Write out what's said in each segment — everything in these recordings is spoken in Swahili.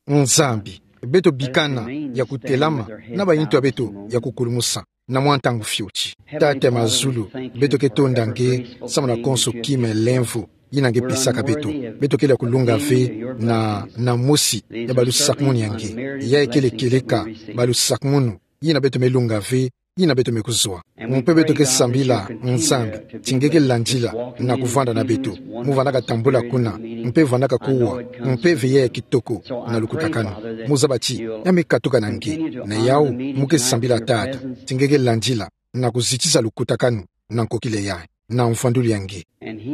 nzambi beto bikana ya kutelama na bayintu beto ya kukulumusa na mwantangu fyuchi tate mazulu beto ketonda nge samana konso kime lenvu yinange pisaka beto kele kulunga ve na musi ya balu sakmuni yange ya kele keleka balu sakmunu yina beto melunga ve yina beto mekuzwa mpe beto ke sambila nzambi tingeke landila na kuvanda na beto muvandaka tambula kuna mpe vandaka kuwa mpe veye kitoko na lukutakano muzabati ya mekatoka nange na yao muke sambila tata tingeke landila na kuzitisa lukutakano na nkokile yae na mfanduli yange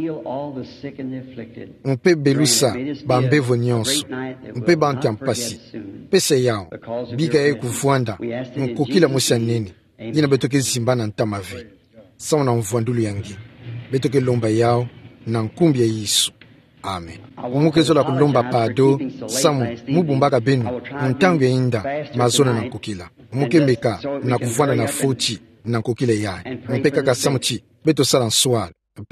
mpe belusa bambevo nyonso mpe bantu ampasi pese yao bika ye kuvwanda nkokila musa nene yina betoke zimba na ntama vi sawa na mvwandulu yangi betoke lomba yao na nkumbi ya Yesu. Amen. Umukezola kulomba pado samu mubumbaka benu ntangu ya inda mazona na nkokila mukemeka na kuvwanda na foti na nkokila yae mpeka kasamuchi beto sala nswala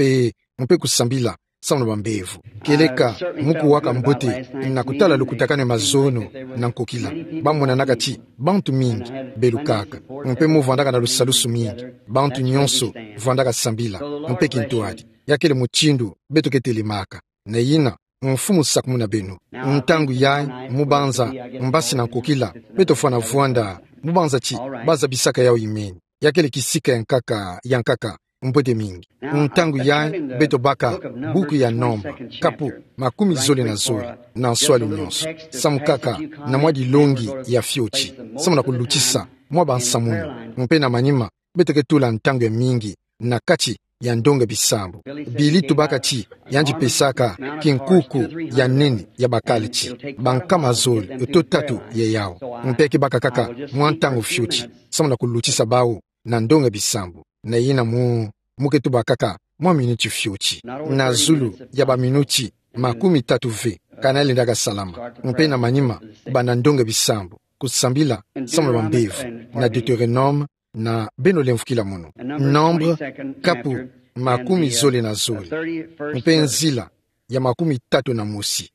mpe kusambila sawa na bambevu keleka muku waka mbote na kutala lukutakane mazono na nkokila bamona nakati bantu mingi belukaka mpe muvandaka na lusalusu mingi bantu nyonso vandaka sambila mpe kintuadi yakele muchindu beto ketelemaka na yina mfumu sakmu na benu ntangu yae mubanza mbasi na nkokila beto fana vuanda mubanza chi baza bisaka yao imeni yakele kisika yankaka mpwete mingi ntangu yae beto baka buku ya nomba kapu makumi zole na zole na nswali nyonso samukaka na mwadi longi ya fyochi samu na kulutisa mwa bansamunu mpe na manima beto ketula ntangu ya mingi na kati ya ndonga bisambu bili tubaka chi yanji pesaka kinkuku ya nene ya bakali chi bankama zole tatu ya yao mpeke baka kaka mwantangu fyochi samu na kulutisa bao na ndonga bisambu na yina muke tuba kaka mwa minuti fyochi na zulu ya ba minuti makumi tatu ve kana lindaka salama mpe na manima bana ndonga bisambu kusambila samu na mbevu na Deuteronome na beno lemfukila muno nombre kapu makumi zole na zole mpe nzila ya makumi tatu na musi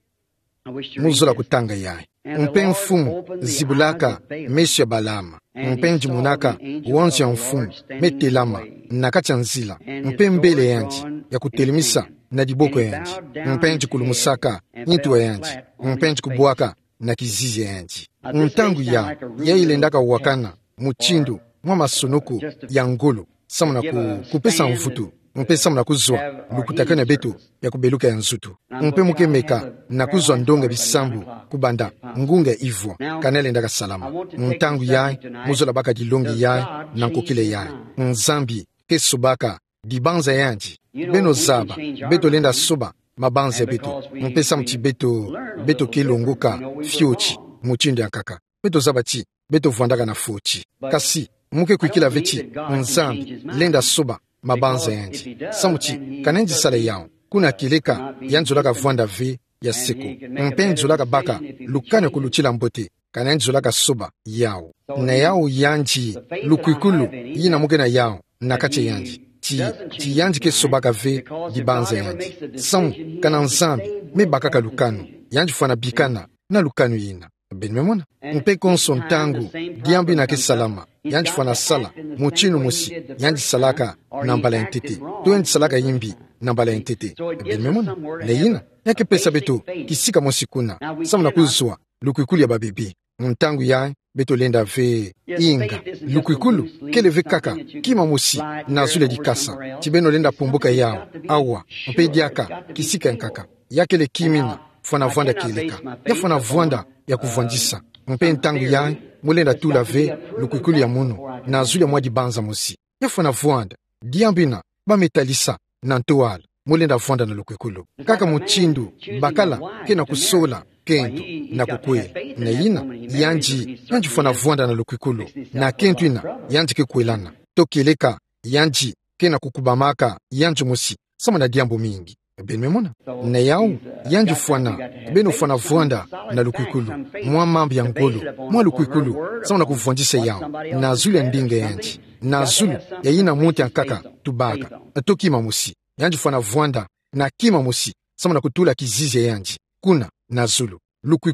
muzola kutanga yae mpe mfumu zibulaka mesu ya balama mpe njimunaka wonzi ya mfumu metelama na kati ya nzila mpe mbele yanji ya kutelemisa na diboko yanji mpe njikulumusaka intu ya yanji mpe njikubwaka na kizizi ya yanji ntangu ya ilendaka wakana muchindu mwa masonoko ya ngolo samu na kupesa mvutu mpe samu na kuzwa lukutakana beto ya kubeluka ya nzutu mpe mukemeka na kuzwa ndonga bisambu kubanda ngunga ivwa kanele ndaka salama ntangu yae muzola baka dilongi yae na nkokile yae nzambi kesobaka dibanza yanji beno zaba beto lenda soba mabanza beto mpe samu chi beto kelongoka fyochi muchindo ya kaka beto zaba chi beto vwandaka na fochi kasi muke kuikila vechi nzambi lenda soba mabanza yanji samuchi kanenji sala yao kuna kileka yanzolaka vwanda ve ya seko mpe nzolaka baka lukane kuluchila mbote kanenji zolaka soba yao na yao yanji lukuikulu yina muke na yao na kache yanji chi yanji ke sobaka ve dibanza yanji samu kana nzambi me bakaka lukanu yanji fwana bikana na lukanu yina benmemona mpe konso ntangu diambi na ke salama yanji fwana sala muchinu musi yanji salaka na mbala yentete to yanji salaka yimbi na mbala yentete benmemona na yina yake pesa beto kisika musi kuna samu na kuzwa lukuikulu ya babibi ntangu yae beto lenda ve inga lukuikulu kele ve kaka kima musi na zule dikasa tibeno lenda pumbuka yao awa mpe diaka kisika yankaka yakele kimina fwana vwanda keleka ya fwana vwanda ya kuvwandisa mpe ntangu yae mulenda tula ve lukuikulu ya muno na zule mwa dibanza musi ya fwana vwanda diambina bametalisa na ntoala mulenda vwanda na lukuikulu kaka muchindu bakala kena kusola kentu na kukwela na yina yanji fwana vwanda na lukuikulu na kentu ina yanji kekwelana tokeleka yanji kena kukubamaka yanji musi sama na diambo mingi benmemona na yao yanji fwana beno fwana vwanda na lukuikulu mwa mambi ya ngolo mwa lukuikulu sama na kuvwandisa yao na zulu ya ndinga yanji na zulu ya yina munti yankaka tubaka tokima musi yanji fwana vwanda na kima musi sama na kutula kizizi ya yanji kuna na zulu lukuikulu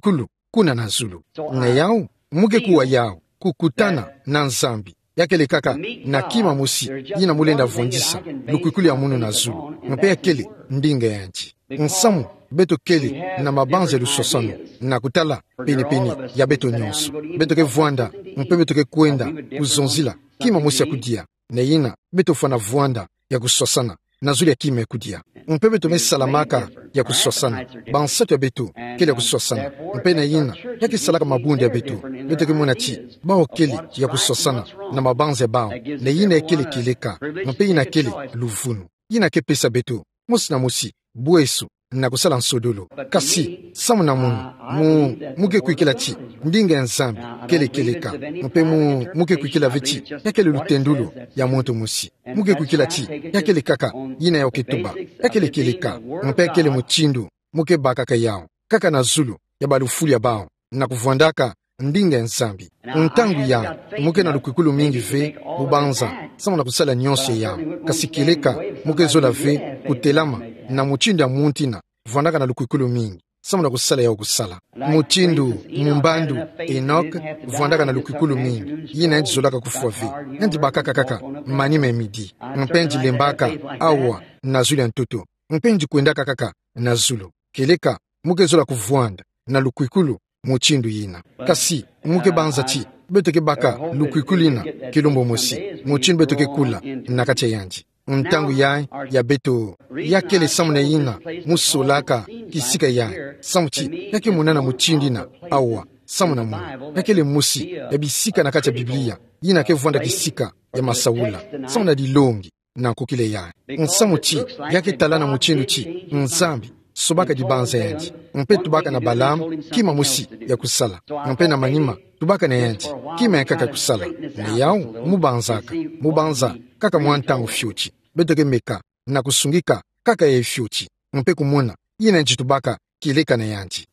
kuna na Zulu. Na yao muke kuwa yao kukutana na nzambi yakele kaka na kima musi yina mulenda vondisa lukwikuli ya munu na Zulu mpe yakele ndinga yanji nsamu beto kele na mabanze lusosano na kutala peni ya beto nyonso beto ke vuanda mpe beto ke kwenda kuzonzila kima musi ya kudia na yina beto fana vuanda ya kusosana na Zulu ya kima ya kudia mpe beto me salamaka ya kusosana banseto ya beto kele ya kusosana mpe na yina yaki salaka mabundi ya beto ke muna chi bao kele ya kusosana na mabanze bao na yina ya kele kileka mpe yina kele luvunu yina ke pesa beto musi na musi bueso na kusala nsodolo kasi samu na munu muke kuikela chi ndinga nzambi kele keleka mpe muke kuikela vechi yakele lutendulo ya muntu musi muke kuikela chi yakele kaka yina ya okituba yakele keleka mpe yakele muchindu muke bakaka yao kaka na Zulu ya balufuli ya bao na kuvandaka ndinga nzambi ntangu ya muke na lukwikulu mingi ve bubanza samu na kusala nyonso yao kasi keleka muke zola ve kutelama na muchindu ya muntina vandaka na lukwikulu mingi samu na kusala yao kusala muchindu mumbandu Enoch vandaka na lukwikulu mingi yina enti zolaka kufua ve enti bakaka kaka manime midi mpenji lembaka awa na Zulu ya ntoto mpenji kwendaka kaka na Zulu keleka muke zola kuvuanda na lukwikulu muchindu yina kasi muke banza chi beto ke baka lukwikulu yina kilombo mosi muchindu beto ke kula na kacha yanji ntangu ya beto yakele samu na yina musolaka kisika samu chi yake munana muchindina awa samu na munu yakele musi ya bisika na kacha Biblia yina ke vwanda kisika ya masaula samu na dilongi na kukile nsamu chi yake talana muchindu chi nzambi sobaka di banza yanji mpe tubaka na Balaam kima musi ya kusala mpe na manima tubaka na yanji kima ya kaka kusala na yao mubanza kaka mwantangu fyuchi beto ke meka na kusungika kaka ya fyuchi mpe kumuna yina nji tubaka kileka na yanji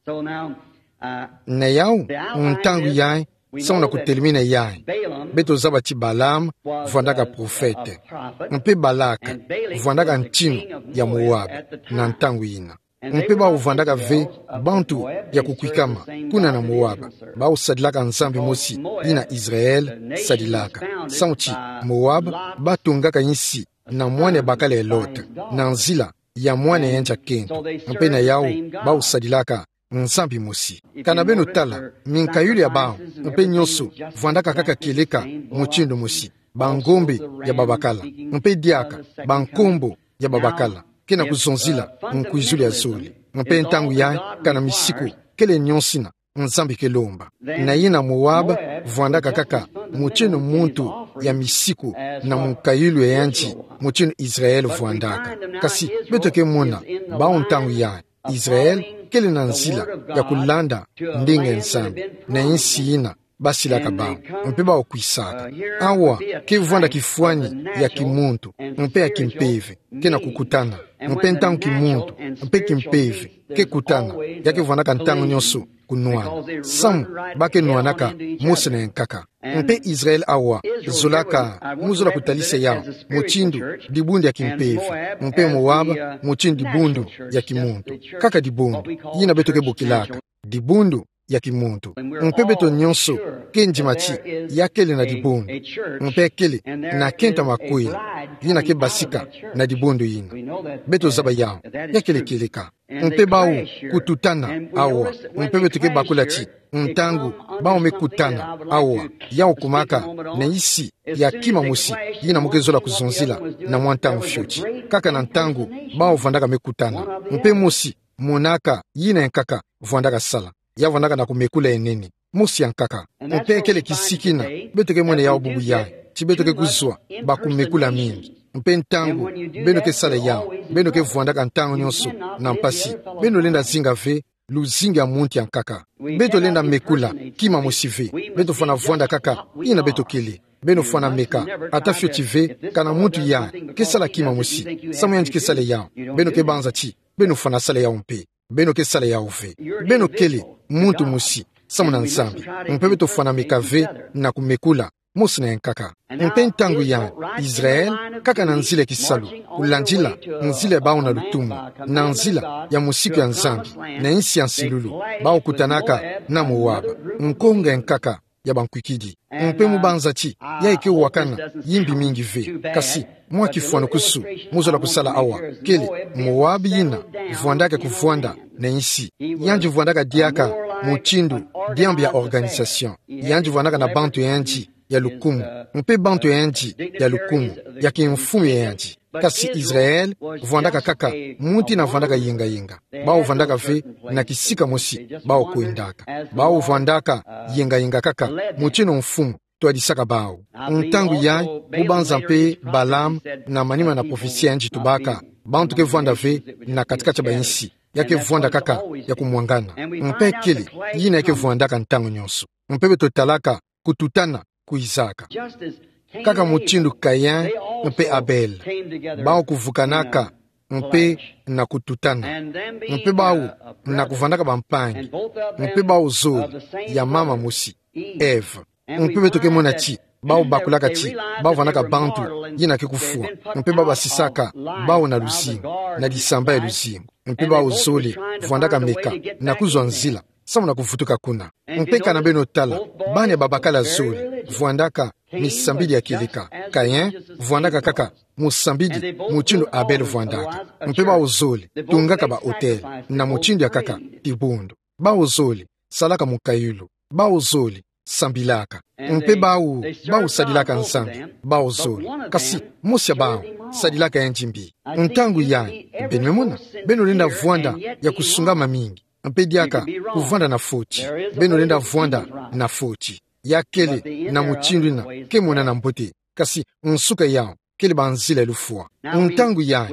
na yao ntangu samu na kutelimina beto zaba chi Balaam vwandaka profete mpe Balaka vwandaka ntino ya Moabu na ntangu yina mpe ba uvandaka ve bantu ya kukwikama kuna na Moabu ba usadilaka nzambi mosi yina Israel sadilaka samu chi Moabu batungaka yinsi na mwane bakale Lot na nzila ya mwane yenja kento mpe na yao ba usadilaka nzambi mosi kana beno tala minkayuli ya bao mpe nyoso vwandaka kaka keleka muchindu mosi bangombe ya babakala mpe diaka bankombo ya babakala kena kuzonzila nkuizuli ya Zuli mpe ntangu kana misiku kele nyonsina nzambi kelomba na yina Moabu vwandaka kaka muchinu muntu ya misiku na munkayulu ya yanchi muchinu Israel vwandaka kasi beto ke muna bao ntangu Israel kele na nzila ya kulanda ndinga nzambi na insi yina basilaka bao mpe bao kuisaka awa ke vwanda kifuani ya kimuntu mpe ya kimpeve kena kukutana mpe ntangu kimuntu mpe kimpeve ke kutana yake vwandaka ntangu nyonso kunuana samu bake nuanaka musi na nkaka mpe Israel awa zolaka muzola kutalise yao muchindu dibundu ya kimpeve mpe Moabu muchindu dibundu ya kimuntu kaka dibundu yina beto ke bokilaka dibundu ya kimuntu mpe beto nyonso kenjimachi yakele na dibundu mpe kele na kenta makwela yina ke basika na dibundu yina beto zaba yao yakele keleka mpe bao kututana awa mpe beto ke bakula chi ntangu bao mekutana awa yao kumaka na isi ya kima musi yina mukezola kuzonzila na mwantangu fyuchi kaka na ntangu bao vandaka mekutana mpe musi munaka yina nkaka vwandaka sala ya vwandaka na kumekula enene musi ya nkaka mpe kele kisikina beto ke mwene yao bubu chi beto ke kuzwa bakumekula mingi mpe ntangu beno ke sala yao beno ke vwandaka ntangu nyonso na mpasi beno lenda zinga ve luzinga ya muntu ya nkaka beto lenda mekula kima musive beto fana vwanda kaka ina beto kele beno fana meka ata fyoti ve kana muntu ke sala kima musi samu yanji ke sala yao beno ke banza chi beno fana sala yao mpe beno ke sala yao ve beno kele muntu musi samu na nzambi mpe beto fana meka ve na kumekula musna enkaka. Mpe ntangu ya Israel kaka na nzile kisalu ulandila nzile bao na lutumu na nzila ya musiku ya nzambi na insi ya nsilulu bao kutanaka na Moab nkonga enkaka ya bankwikidi mpe mubanzati ya eke wakana yimbi mingi ve kasi mwa kifuano kusu muzola kusala awa kele Moab yina vuandaka kufuanda na insi yanji vuandaka diaka muchindu diambi ya organisation yanji vuandaka na bantu yanji ya lukumu mpe bantu yanji ya lukumu ya kimfumu ya yanji kasi Israel vuandaka kaka muti na vuandaka yenga bao vuandaka ve na kisika mosi bao kuindaka bao vuandaka yenga kaka muchino mfumu tuadisaka bao ntangu ya ubanza mpe Balaam na manima na profesia yanji tubaka bantu ke vuanda ve na katikati ya bainsi yake vuanda kaka ya kumwangana mpe kele yina yake vuandaka ntangu nyonso mpe betotalaka kututana ku Isaka kaka muchindu Kayin mpe Abel bao kuvukanaka mpe na kututana mpe bao na kuvandaka bampangi mpe bao zoli ya mama musi Eve mpe betoke mona ti bao bakulaka ti bao vanaka bantu yina ke kufua mpe bao basisaka bao na luzingo na disamba ya luzingo mpe bao zoli vandaka meka na kuzwa nzila samu na kufutuka kuna mpe kana beno tala bane babakala zoli vuandaka misambidi ya kilika Kayin vuandaka kaka musambidi muchindu Abel vuandaka mpe bao zoli tungaka ba hotel na muchindu ya kaka tibundu bao zoli salaka mukayulu bao zoli sambilaka mpe bao sadilaka nsambi bao zoli kasi musya bao sadilaka enjimbi ntangu yayi benwemuna beno lenda vuanda ya kusungama mingi mpe diaka kuvanda na foti beno lenda vuanda na foti ya kele na muchindu na kemona na mbote kasi nsuka yao kele banzila elufua ntangu ya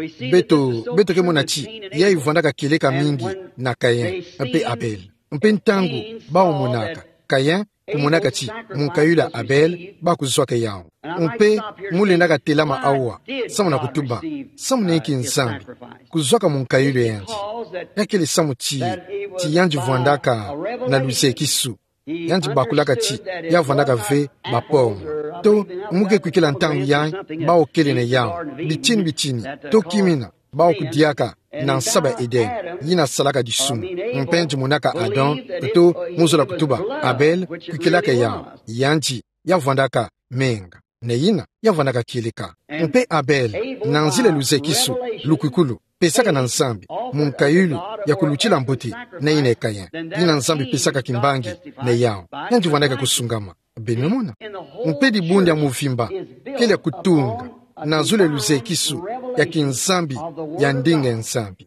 beto kemona chi ya ivandaka keleka mingi na Kayin mpe Abel mpe ntangu bao monaka Kayin kumonaka chi munkayula Abel bakuzwaka yao mpe mulendaka telama awa samu na kutuba samu na iki nzambi kuzwaka munkayulu yanji yakele samu chi yanji vuandaka na luze kisu yanji bakulaka chi ya vuandaka ve bapomo to muke kwikila ntangu yanyi bao kele na yao bichini to kimina bao kudiaka na nsaba Eden yina salaka disumu mpenji monaka Adam to muzola kutuba Abel kwikilaka yao yanji ya vuandaka menga na yina ya vuandaka kilika mpe Abel na nzile luze kisu lukwikulu pesaka na nsambi munkayulu ya kuluchila mbuti na yina Kayin yina nsambi pesaka kimbangi na yao yanji vuandaka kusungama benumuna mpe dibundi ya muvimba kele kutunga na zule luze kisu ya kinsambi ya ndinga nsambi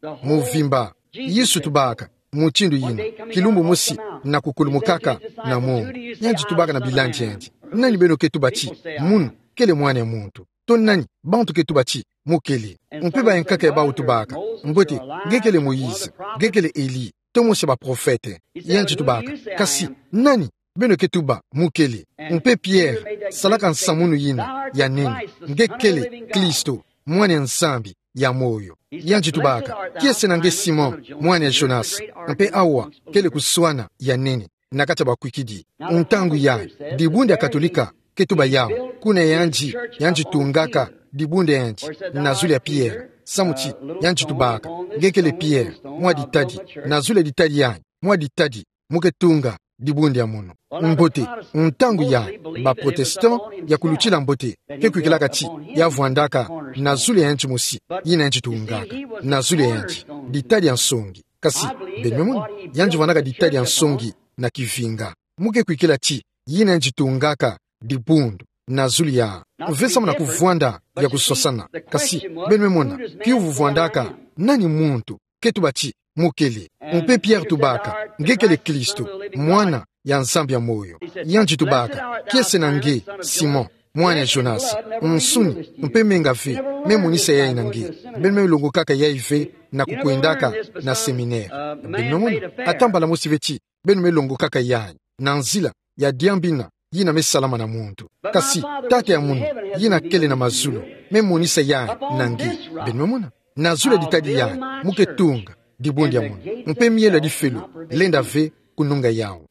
muvimba yisu tubaka muchindu yina kilumbu musi na kukulumukaka na Mungu yanji tubaka na bilanji yanji nani beno ketubachi munu kele mwane muntu to nani bantu ketubachi mukele mpe ba enkaka ya bao tubaka mbote ngekele Moïse ngekele Eli to musi ba profete yanji tubaka kasi nani beno ketuba mukele mpe Pierre salaka nsamunu yina ya nini ngekele Kristo mwane nsambi ya moyo yanji tubaka kiese nange Simon mwane Jonas mpe awa kele kuswana ya nini nakata bakwikidi ntangu ya dibundi ya katolika ketuba yao kuna yanji tungaka dibundi yanji na zule ya Pierre samuchi yanji tubaka ngekele Pierre mwa ditadi na zule ditadi yanyi mwa ditadi muke tunga dibundi ya muno mbote ntangu ya ba protestant ya kuluchila mbote kekwikilaka chi ya vuandaka na zule yanji musi yina yanji tungaka na zule yanji ditadi ya nsongi kasi benwemuni yanji vuandaka ditadi ya nsongi na kivinga muke kwikila chi yina yanji tungaka dibundu na zuli ya vesa muna kuvuanda ya kusosana kasi benwemuna kiuvu vuandaka nani muntu ketubachi mukele mpe Pierre tubaka ngekele Kristo mwana ya nsambi ya moyo yanji tubaka kiese nange Simon mwana ya Jonas msuni mpe menga ve memunisa ya inange benme longo kaka ya ive na kukwendaka na seminaire benmemuna atambala musivechi benme longo kaka ya na nzila ya diambina yina mesalama na muntu kasi tate ya munu yina kele na mazulu memunisa ya nange benmemuna na zule ditadi ya muke tunga dibundi ya munu mpe miela di felu lenda ve kununga yao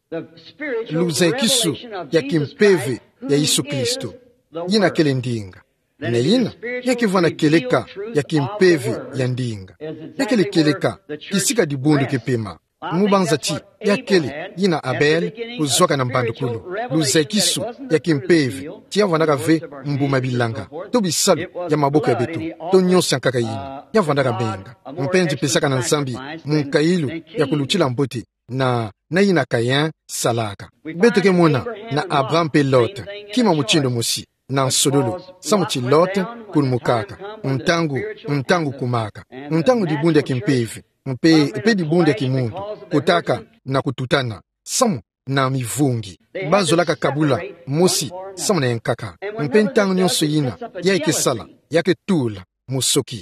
luzekisu ya kimpeve ya Yesu Kristo yina kele ndinga na yina yakivana keleka ya kimpeve ya ndinga yakele keleka kisika dibundu kipema mubanza ti yakele yina Abel kuzoka na mbandukulu luzekisu ya kimpeve ti yavanaka ve mbuma bilanga to bisalu ya maboko ya betu to nyonso yankaka yina yavanaka benga mpenzi pesaka na nsambi munkailu ya kuluchila mbote na yina Kayin salaka beto ke mona na Abraham pe Lot kima muchindo musi na nsodolo samuchi Lot kulmukaka mtangu kumaka mtangu dibunde ya kimpevi mpe dibunde ya kimundu kutaka na kututana samu na mivungi bazolaka kabula musi samu na yankaka mpe ntangu nyonso yina yaike sala yake tula musoki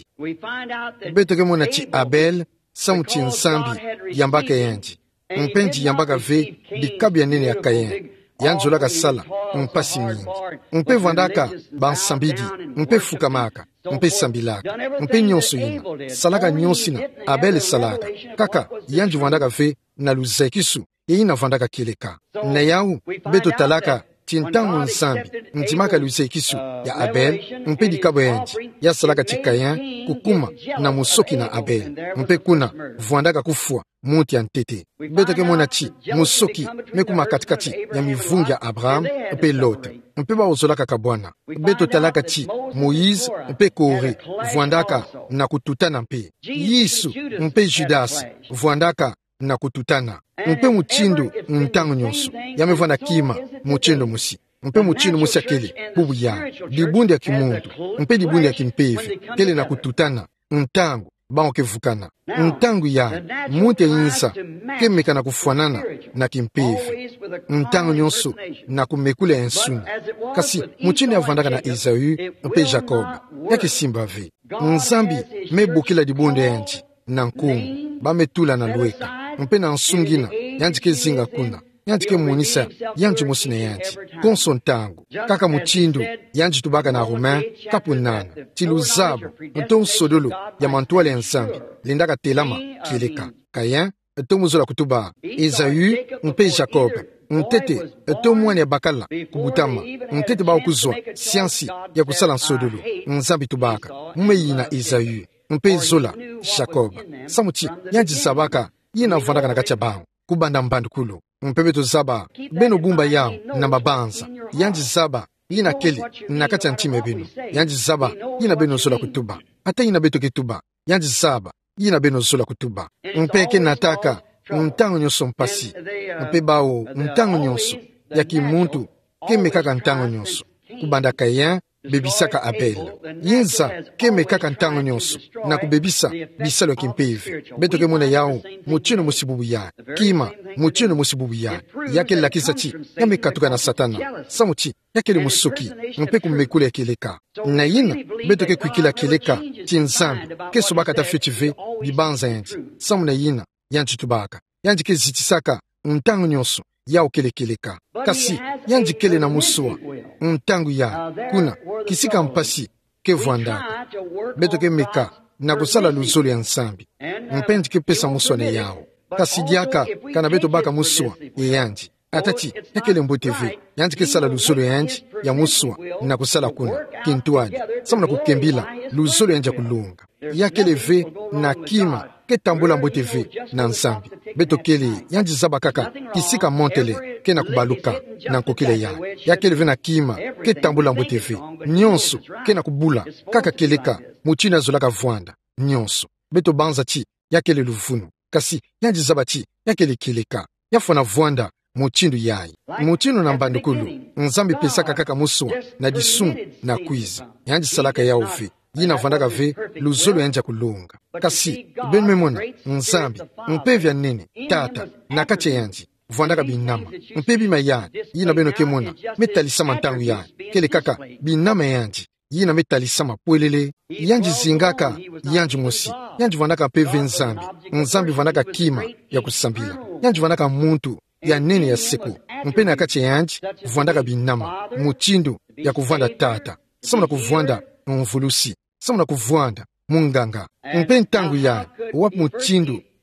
beto ke mona chi Abel samuchi nsambi yambaka yanji mpenzi yambaka ve dikabu ya nene ya Kayin yanzolaka sala mpasi mingi mpe vandaka bansambidi mpe fukamaka mpe sambilaka mpe nyonso yina salaka nyonso na Abel salaka kaka yanji vandaka ve na luzekisu yina vandaka keleka na yau beto talaka tintangu nsambi mtimaka luzekisu ya Abel mpe dikabo yanji ya salaka Kayin kukuma na musoki na Abel mpe kuna vandaka kufua muti ya ntete beto ke mona chi musoki mekuma katikati ya mivungi ya Abraham mpe Lot mpe baozolaka kabwana beto talaka chi Moïse mpe Kore vandaka na kututana mpe Yesu mpe Judas vandaka na kututana mpe muchindo ntango nyonso yamevana kima muchindo musi mpe muchindo musi akele bubu ya dibundi ya kimundu mpe dibundi ya kimpevi kele na kututana ntango baokevukana ntangu ya muti yinsa kemeka na kufanana na kimpevi ntango nyonso na kumekula ensuni kasi muchindo yavandaka na Esau mpe Jacob yakisimba ve nzambi mebukila dibundi yanji na nkungu bametula na lweka mpe na nsungina yanji kezinga kuna yanji kemunisa yanji musi na yanji konso ntango kaka muchindo yanji tubaka na Romain kapunana tiluzabo nto nsodolo ya mantuale ya nsambi lindaka telama keleka Kayin to muzola kutuba Esau mpe Jacob ntete to mwana ya bakala kubutama ntete ba okuzwa siansi ya kusala nsodolo nzambi tubaka mumeyina Esau mpe zola Jacob samuchi yanji sabaka yina vandaka na kachabango kubanda mbandukulu mpepe tozaba beno bumba yao na mabanza yanji zaba yina kele na kacha ntime beno yanji zaba yina beno zola kutuba ata yina beto kituba yanji zaba yina beno zola kutuba mpeke nataka ntango nyonso mpasi mpe bao ntango nyonso ya kimuntu kemekaka ntango nyonso kubanda Kayin bebisaka Abel yinza kemekaka ntango nyonso na kubebisa bisalo kimpevi beto ke mona yao muchino musibubu ya kima muchino musibubu ya yake lakisa chi yamekatuka na Satana samuchi yake le musoki mpe kumekula ya keleka na yina beto ke kwikila keleka tinzambi keso baka tafetive bibanza yanji samu na yina yanji tubaka yanji kezitisaka ntango nyonso yao keleka kasi yanji kele na musua ntangu ya kuna kisika mpasi kevwandaka beto ke meka na kusala luzolo ya nsambi mpenzi ke pesa musone yao kasi diaka kana beto baka musua ye yanji atati yakele mboteve yanji ke sala luzolo yanji ya musua na kusala kuna kintuadi samuna kukembila luzolo yanji kulunga yakele ve na kima ke tambula mboteve na nsambi beto kele yanji zaba kaka kisika montele ke na kubaluka na nkokile yakele ve na kima ke tambula mboteve nyonso ke na kubula kaka keleka muchina zolaka vwanda nyonso beto banza chi yakele luvunu kasi yanji zaba chi yakele keleka yafona vwanda muchindu yayi muchino na mbandukulu nzambi pesaka kaka musua na disun na kwiza yanji salaka yaove yina vandaka ve luzolo yanja kulunga kasi benu memona nzambi mpevya nene tata na kache yanji vandaka binama mpebi mayani yina beno kemona metalisama ntangu yani kele kaka binama yanji yina metalisama pwelele yanji zingaka yanji musi yanji vandaka mpeve nzambi vandaka kima ya kusambila yanji vandaka muntu ya nene ya seko mpena kache yanji vandaka binama muchindu ya kuvanda tata samuna kuvanda mvulusi samuna kuvwanda munganga mpe ntangu ya wa muchindu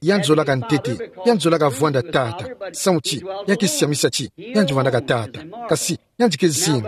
yanji zolaka ntete yanji zolaka vuanda tata samuchi yakisiamisa chi yanji vandaka tata kasi yanji kezinga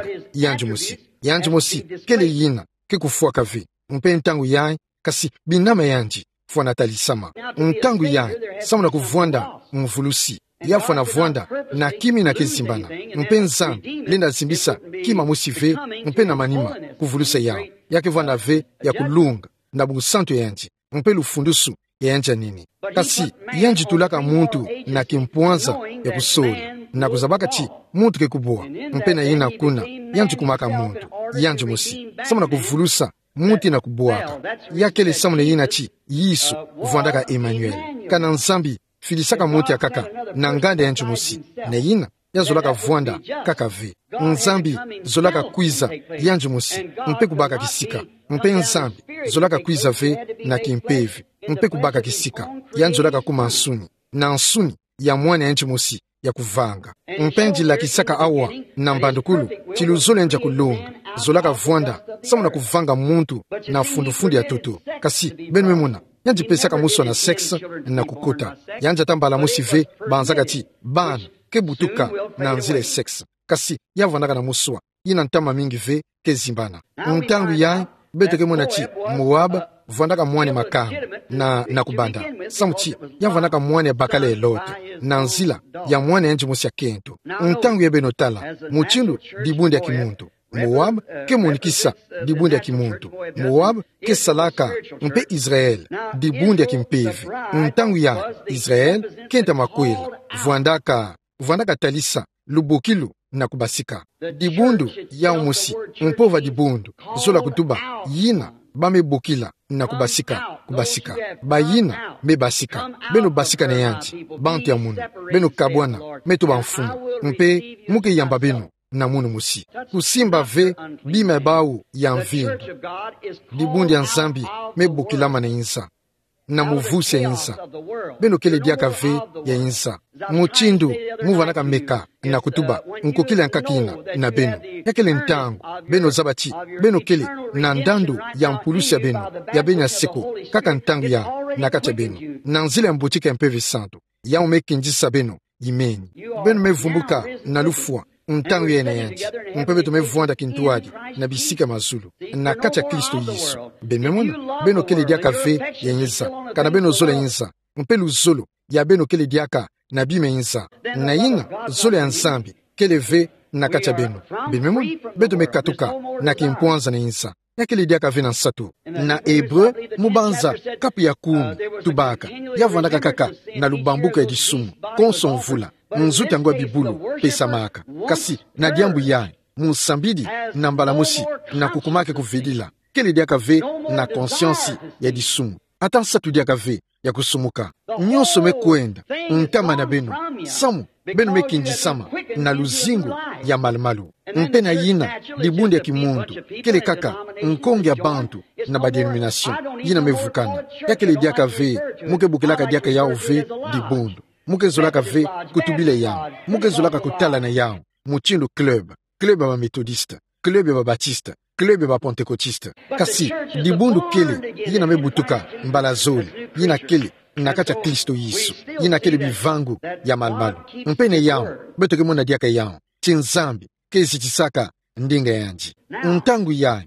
yanji mosi kele yina kekufua kave mpe ntangu yayi kasi binama yanji fuana talisama ntangu yayi samuna kuvuanda mvulusi yafu na vuanda na kimi na kezimbana mpe nzambi lenda zimbisa kima musive mpe na manima kuvulusa yao yake vuanda ve ya kulunga na busanto yanji mpe lufundusu ya yanja nini kasi yanji tulaka muntu na kimpuanza ya kusoli na kuzabaka chi muntu kekubua mpe na yina kuna yanji kumaka muntu yanji musi samuna kuvulusa muntu na kubuaka yakele samuna yina chi yisu vuandaka Emmanuel kana nzambi filisaka muntu ya kaka na nganda yanji musi na yina ya zolaka vuanda kaka ve nzambi zolaka kwiza yanji musi mpe kubaka kisika mpe nzambi zolaka kwiza ve na kimpevi mpe kubaka kisika yanji zolaka kuma nsuni na nsuni ya mwana yanji musi ya kuvanga mpenji la kisaka awa na mbandukulu chiluzole nja kulunga zolaka vuanda samuna kuvanga muntu na fundufundi ya toto kasi benu memuna yanji pesaka muso na sexe na kukuta yanja tambala musive banzaka chi bana kebutuka na nzile sexe kasi yavandaka na muswa yina ntama mingi ve kezimbana ntangu yayi beto kemona chi Moab vandaka mwane makanga na kubanda samuchi yavandaka mwane bakale elote na nzila ya mwane yanji musi ya kento ntangu ya benotala muchindu dibundi ya kimuntu Moab kemunikisa dibundi ya kimuntu Moab kesalaka mpe Israel dibundi ya kimpevi ntangu ya Israel kenta makwela vuandaka talisa lubokilu na kubasika dibundu ya umusi mpova dibundu zola kutuba yina bamebokila na kubasika bayina mebasika beno basika na yanji bantu ya munu beno kabwana meto banfumu mpe muke yamba beno na munu musi kusimba ve bime bau ya mvindu dibundi ya nzambi mebokilama na insa na muvusi ya insa beno kele diaka ve ya insa muchindu muvanaka meka na kutuba nkokile nkakina na beno yakele ntangu beno zabachi beno kele na ndandu ya mpulusi ya beno ya seko kaka ntangu ya nakacha beno na nzile mbuchika mpevi santo ya umekinjisa beno imeni beno mevumbuka na lufua ntangu ya yanji mpebe tumevuanda kintuadi na bisika mazulu na kacha Kristo Yesu beno beno kele diaka ve ya insa kana beno zola insa mpelu zolo ya beno kele diaka na bime insa na ina zolo ya nzambi kele ve na kacha beno beto mekatuka na kimpuanza na insa yakele diaka ve na nsatu na Hebreu mubanza kapu ya kumi tubaka yavandaka kaka na lubambuka ya disumu konso mvula nzuta ngwa bibulu pesa maka kasi na diambu yae musambidi na mbalamusi na kukumake kuvidila kele diaka ve na conscience ya disumu ata nsatu diaka ve ya kusumuka nyonso mekwenda ntama na beno samu beno mekinjisama na luzingu ya malumalu mpe na yina dibundi ya kimuntu kele kaka nkongi ya bantu na badenomination yina mevukana yakele diaka ve muke bukilaka diaka yao ve dibundu muke zolaka ve kutubile yao muke zolaka kutala na yao muchindu club ya bametodiste club ya babatiste club ya bapentekotiste kasi dibundu kele yina mebutuka mbala zoli yina kele nakacha Kristo Yesu yina kele bivangu ya malmalu mpene yao beto kemona diaka yao chinzambi kezi chisaka ndinga yanji ntangu ya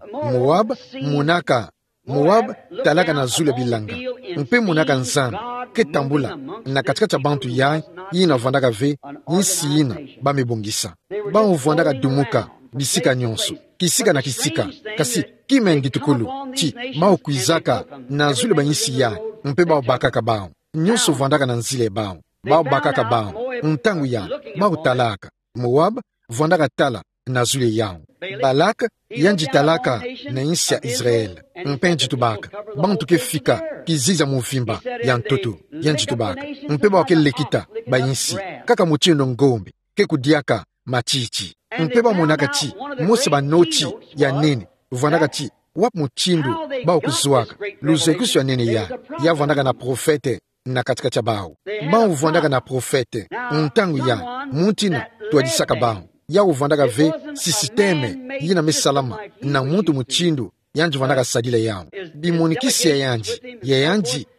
Moab talaka na zule bilanga mpe munaka nzambi ketambula na katikati bantu ya yina vandaka ve nisi yina bamebongisa bamuvandaka dumuka bisika nyonso kisika na kisika kasi kimengi tukulu chi maukwizaka na zule banyisi ya mpe bakaka bao nyonso vandaka na nzile bao bakaka bao ntangu ya talaka Moab vandaka tala na zule yao Balak yanji talaka na insi ya Israel mpenji tubaka bantu ke fika kiziza muvimba ya ntoto yanji tubaka mpe wakele lekita ba insi kaka muchindo ngombe ke kudiaka machichi mpe monaka chi mose banochi ya nene vandaka chi wap muchindo ba kuzuaka luzekusu ya nene ya vandaka na profete na katika cha bao vandaka na profete ntangu ya muntina tuadisaka bao ya uvandaka ve sisteme yina mesalama na muntu muchindu yanji vandaka sadile yao bimunikisi ya yanji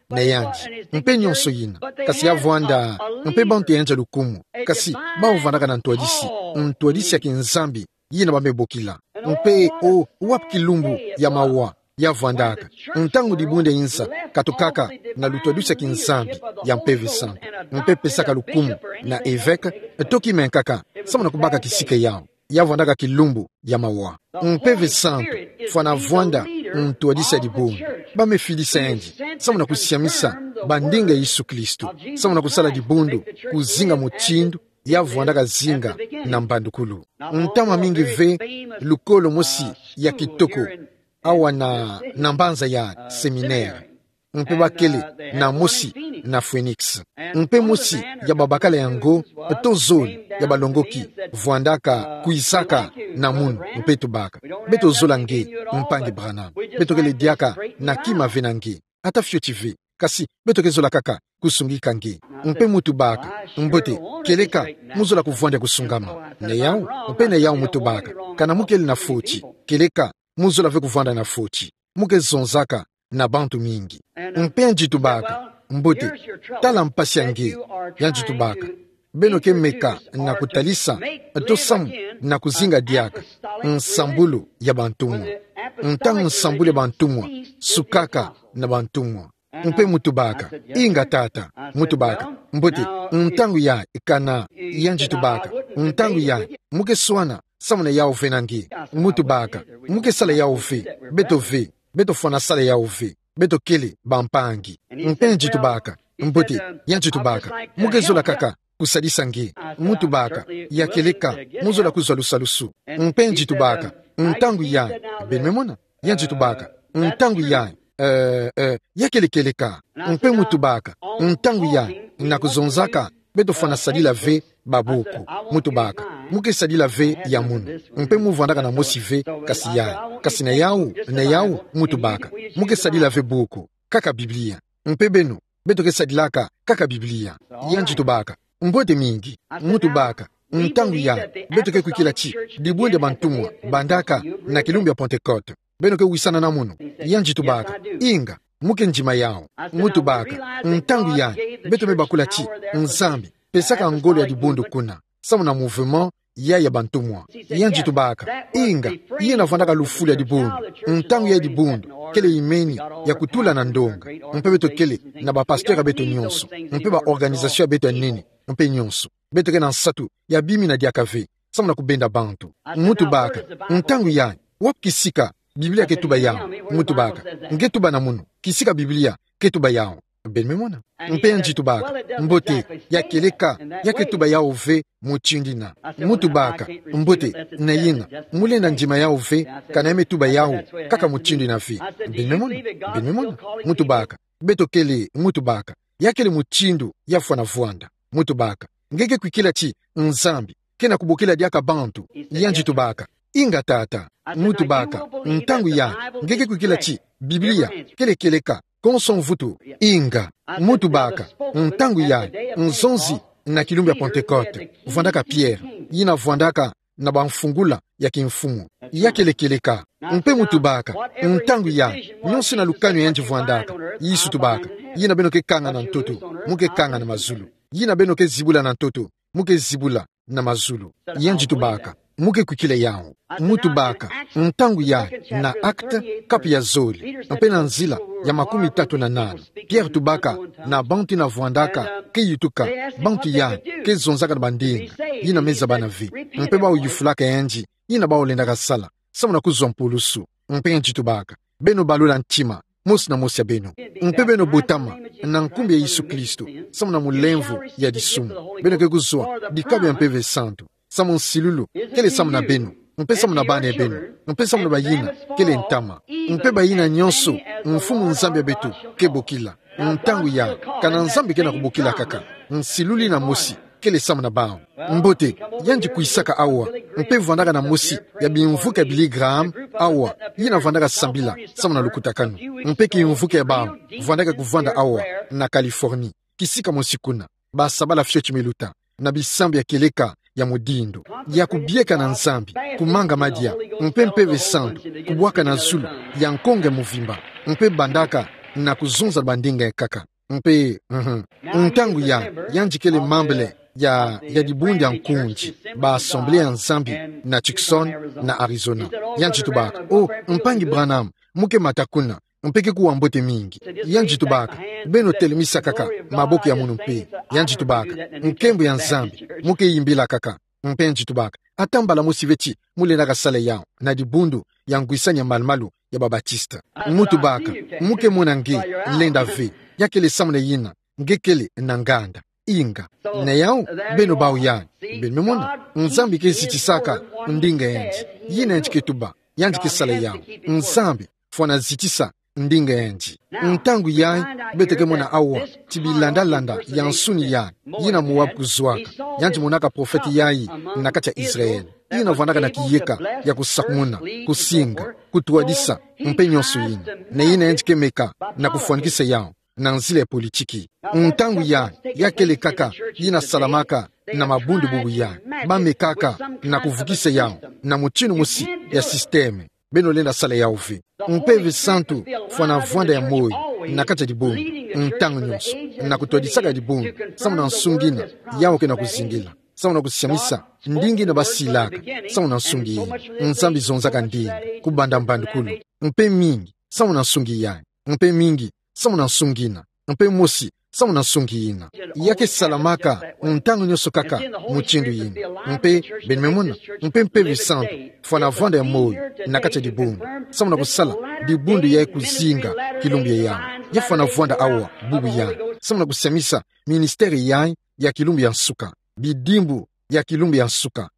na yanji mpe nyonso yina kasi yavwanda mpe bantu yanja lukumu kasi bauvandaka na ntwadisi yaki nzambi yina bamebokila mpe o wap kilumbu ya mawa yavwandaka ntangu dibunde insa katokaka na lutwadisi yaki nzambi ya mpeve santo mpe pesaka lukumu na eveke toki menkaka samana kubaka kisike yao yavwandaka kilumbu ya mawa mpeve santo fana vwanda ntwadisa dibundu bamefilisa enji samana kusiamisa bandinga Yesu Kristu samana kusala dibundu kuzinga muchindu yavwandaka zinga na mbandukulu ntama mingi ve lukolo mosi ya kitoko awa na mbanza ya seminaire mpe bakele na mosi na Phoenix mpe mosi ya babakala yango to zone ya balongoki vwandaka kuisaka na munu mpe tubaka beto zolange mpangi Branham beto kele diaka na kima venange ata fiotive kasi beto kezola kaka kusungika nge mpe mutubaka mbote keleka muzola kuvwanda kusungama ne yao mpe ne yao mutubaka kana mukeli na foti keleka muzola ve kuvwanda na foti muke zonzaka na bantu mingi mpe njitubaka mbote tala mpasi yange ya njitubaka beno ke meka na kutalisa tosamu na kuzinga diaka nsambulu ya bantumwa ntangu nsambulu ya bantumwa sukaka na bantumwa mpe mutubaka inga tata mutubaka mbote ntangu ya ikana ya njitubaka ntangu ya muke swana samuna yao venange mutubaka muke sala yao ve beto fana sala yao ve beto kele bampangi mpe njitubaka mbote ya njitubaka muke zola kaka kusalisa nge mutubaka ya keleka muzola kuzwa lusalusu mpe njitubaka ntangu ya benmemona ya njitubaka ntangu ya yakelekeleka mpe mutubaka ntangu ya nakuzonzaka beto fana salila ve babuku mutubaka muke salila ve ya munu mpe muvandaka na mosi ve kasi na yau mutubaka muke salila ve buku kaka Biblia mpe beno beto ke salilaka kaka Biblia yanjitubaka mbote mingi mutubaka ntangu ya beto ke kuikila chi dibunde bantumwa bandaka na kilumbi ya Pentecote beno ke wisana na munu yanjitubaka inga muke njima yao mutubaka ntangu ya beto me bakula chi nzambi pesaka ngolo ya dibundu kuna samu na mouvement ya bantumwa yanjitubaka inga iye navandaka lufulu ya dibundu ntangu ya dibundu kele imeni ya kutula na ndonga mpe beto kele na bapasteur beto nyonso mpe ba organisation beto ya nini mpe nyonso beto ke na nsatu ya bimi na diakave samu na kubenda bantu mutubaka ntangu ya wap kisika Biblia ketuba yao mutubaka ngetuba na munu kisika Biblia ketuba yao benmemona mpe njitubaka mbote ya keleka ya ketuba yao ve muchindina mutubaka mbote na yina mule na njima yao ve kana emetuba yao kaka muchindina ve benmemona mutubaka beto kele mutubaka ya kele muchindu ya fwana vwanda mutubaka ngeke kwikila chi nzambi kena kubokela diaka bantu ya njitubaka inga tata mutubaka ntangu ya ngeke kwikila chi Biblia kele keleka konson vutu inga mutubaka ntangu ya nzonzi na kilumbi ya Pentecote vwandaka Pierre yina vwandaka na bamfungula ya kimfumu ya kelekeleka mpe mutubaka ntangu ya nyonso na lukano yanji vwandaka yisu tubaka yina beno ke kanga na ntoto muke kanga na mazulu yina beno ke zibula na ntoto muke zibula na mazulu yanji tubaka muke kwikile yao mutubaka ntangu ya na akte kapi ya zoli mpe na nzila ya 38 Pierre tubaka na bantu na vwandaka ke yituka bantu ya ke zonzaka na bandinga yina meza bana vi mpe bao yufulaka yanji yina bao lendaka sala samu na kuzwa mpulusu mpe yanji tubaka beno balula ntima mosi na mosi ya beno mpe beno botama na nkumbi ya Yesu Kristu samu na mulemvu ya disumu beno ke kuzwa dikabu ya mpeve santo samu nsilulu kele samu na beno mpe samu na bana ya beno mpe samu na bayina kele ntama mpe bayina nyonso mfumu nzambi ya betu ke bokila ntangu ya kana nzambi ke na kubokila kaka nsiluli na mosi kele samu na bao mbote yanji kuisaka awa mpe vwandaka na mosi ya bimvuka Billy Graham awa yina vwandaka sambila samu na lukutakanu mpe ki mvuka ya bao vwandaka kuvwanda awa na Californie kisika mosi kuna basabala fiochi meluta na bisambi ya keleka ya mudindo ya kubieka na nzambi kumanga madia mpe mpeve santo kubwaka na zulu ya nkonge muvimba mpe bandaka na kuzunza bandinga kaka mpe ntangu yanjikele mambele ya dibundi ya nkunji ba assemblée ya Nzambi na Tucson na Arizona yanjitubaka mpangi Branham muke matakuna mpeke kuwambote mingi yanjitubaka beno telemisa kaka maboku ya munu mpe yanjitubaka nkembo ya Nzambi muke yimbila kaka mpe yanjitubaka atambala musiveti mulendaka sale yao na dibundu ya ngwisanya malmalu ya babatista mutubaka muke muna nge lenda ve yakele samune yina ngekele na nganda inga na yao beno bau yani beno mona Nzambi kesitisaka ndinga yanji yina yanji ketuba yanji kesale yao Nzambi fwana zitisa ndinga yanji ntangu yayi beteke mona awa tibilanda yansuni yani yina muwabu kuzwaka yanji monaka profeti yayi nakacha Israel yina vanaka na kiyeka ya kusakumuna kusinga kutuadisa mpe nyonso yina na yina yanji kemeka na kufuanikisa yao na nzile politiki ntangu yakele kaka yina salamaka na mabundu bubu ya bamekaka na kuvukisa yao na mutinu musi ya sisteme beno lenda sala ya uvi mpeve santu fwana vwanda ya moyo na kacha dibundu ntangu nyonso na kutuadisaka dibundu samu na nsungina yao kena kuzingila samu na kushamisa ndingi na basilaka samu na nsungi Nzambi zonzaka ndingi kubanda mbandukulu mpe mingi samu na nsungi ya mpe mingi samu na nsungina mpe mosi samu na nsungi yina yake salamaka ntangu nyonso kaka muchindu yina mpe benimemuna mpe visantu fwana vwanda ya moyo na kacha dibundu samu na kusala dibundu yae kuzinga kilumbi ya fwana vwanda awa bubu ya samu na kusemisa ministeri yae ya kilumbi ya nsuka bidimbu ya kilumbi ya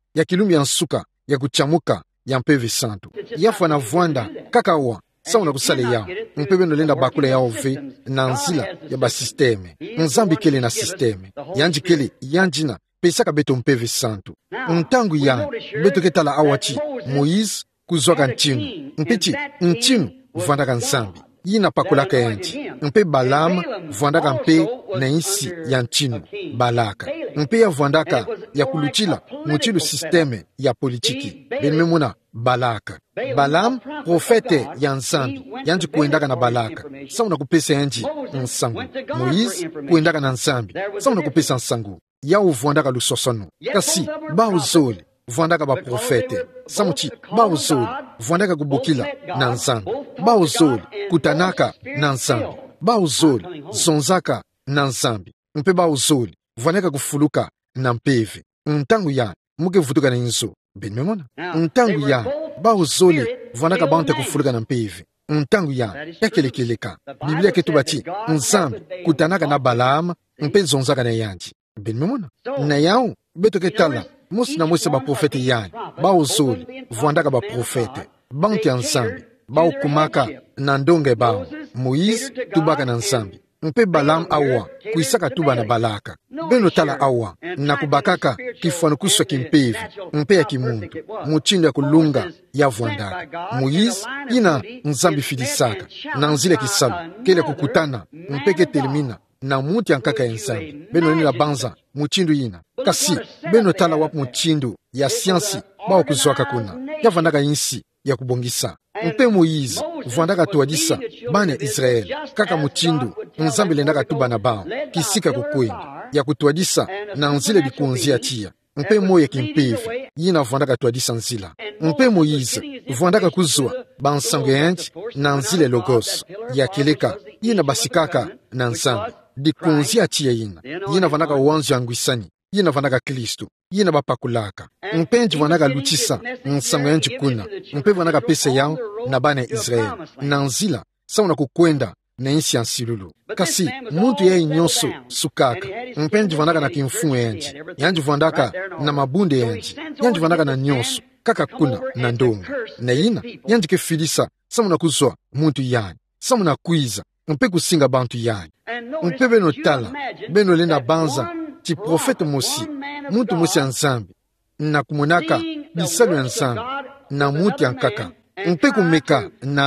nsuka ya kuchamuka ya mpe visantu ya fwana vwanda kaka awa samu na kusale yao mpe beno lenda bakula yao ve na nzila ya basisteme Nzambi kele na sisteme yanji kele yanjina pesaka beto mpeve santu ntangu beto ketala awachi Moïse kuzwaka ntinu mpechi ntinu vwandaka Nzambi yina pakulaka yanji mpe Balama vwandaka mpe na insi ya ntinu Balaka mpe ya vwandaka ya kuluchila muchilu sisteme ya politiki benimemuna Balaka Balam profete ya Nzambi yanji kuendaka na Balaka samu na kupesa yanji nsangu Moïse kuendaka na Nzambi samu na kupesa nsangu yao vwandaka lusosono kasi bauzoli vwandaka ba profete samuchi bauzoli vwandaka kubukila na Nzambi bauzoli kutanaka na Nzambi bauzoli zonzaka na Nzambi mpe bauzoli vwandaka kufuluka na mpeve ntangu muke vutuka na inzo benimemona ntangu bauzoli vwandaka baonte kufuluka na mpeve ntangu yakelekeleka Biblia ketubati Nzambi kutanaka na Balama mpe zonzaka na yanji benimemona na yao beto ketala musi na mwese ba profete yani bauzoli vwandaka ba profete bantu ya Nzambi baukumaka na ndonge bao Moïse tubaka na Nzambi mpe Balaam awa kuisaka tuba na Balaka beno tala awa na kubakaka kifanukuswa kimpevi mpe ya kimundu muchindo ya kulunga ya vwandaka Moïse ina Nzambi filisaka na nzile kisalu kele kukutana mpeke telimina na muti ankaka ya Nzambi beno nila banza muchindu yina kasi beno tala wapu muchindu ya siansi bao kuzwaka kuna ya vwandaka insi ya kubongisa mpe Moïse vwandaka tuadisa bana Israel kaka muchindu Nzambi lendaka tuba na bao kisika kukwenda ya kutuadisa na nzile bikunzi atia mpe moye kimpevi yina vwandaka tuadisa nzila mpe Moïse vwandaka kuzwa bansango yanji na nzile logos ya keleka yina basikaka na Nzambi dikunzi atia yina vwandaka uwanzu ya ngwisani yina vwandaka Kristu yina bapakulaka mpenji vwandaka luchisa nsango yanji kuna mpe vwandaka pesa yao na bana Israel na nzila samu na kukwenda na insi ya nsilulu kasi muntu yayi nyonso sukaka mpenji vwandaka na kimfumu yanji vwandaka na mabunde yanji vwandaka na nyonso kaka kuna na ndonga na yina yanji kefilisa samu na kuzwa muntu yani samu na kwiza mpe kusinga bantu yani mpe beno tala beno lenda banza ti profete mosi muntu mosi ya Nzambi na kumonaka bisalu ya Nzambi na muti ankaka mpe kumeka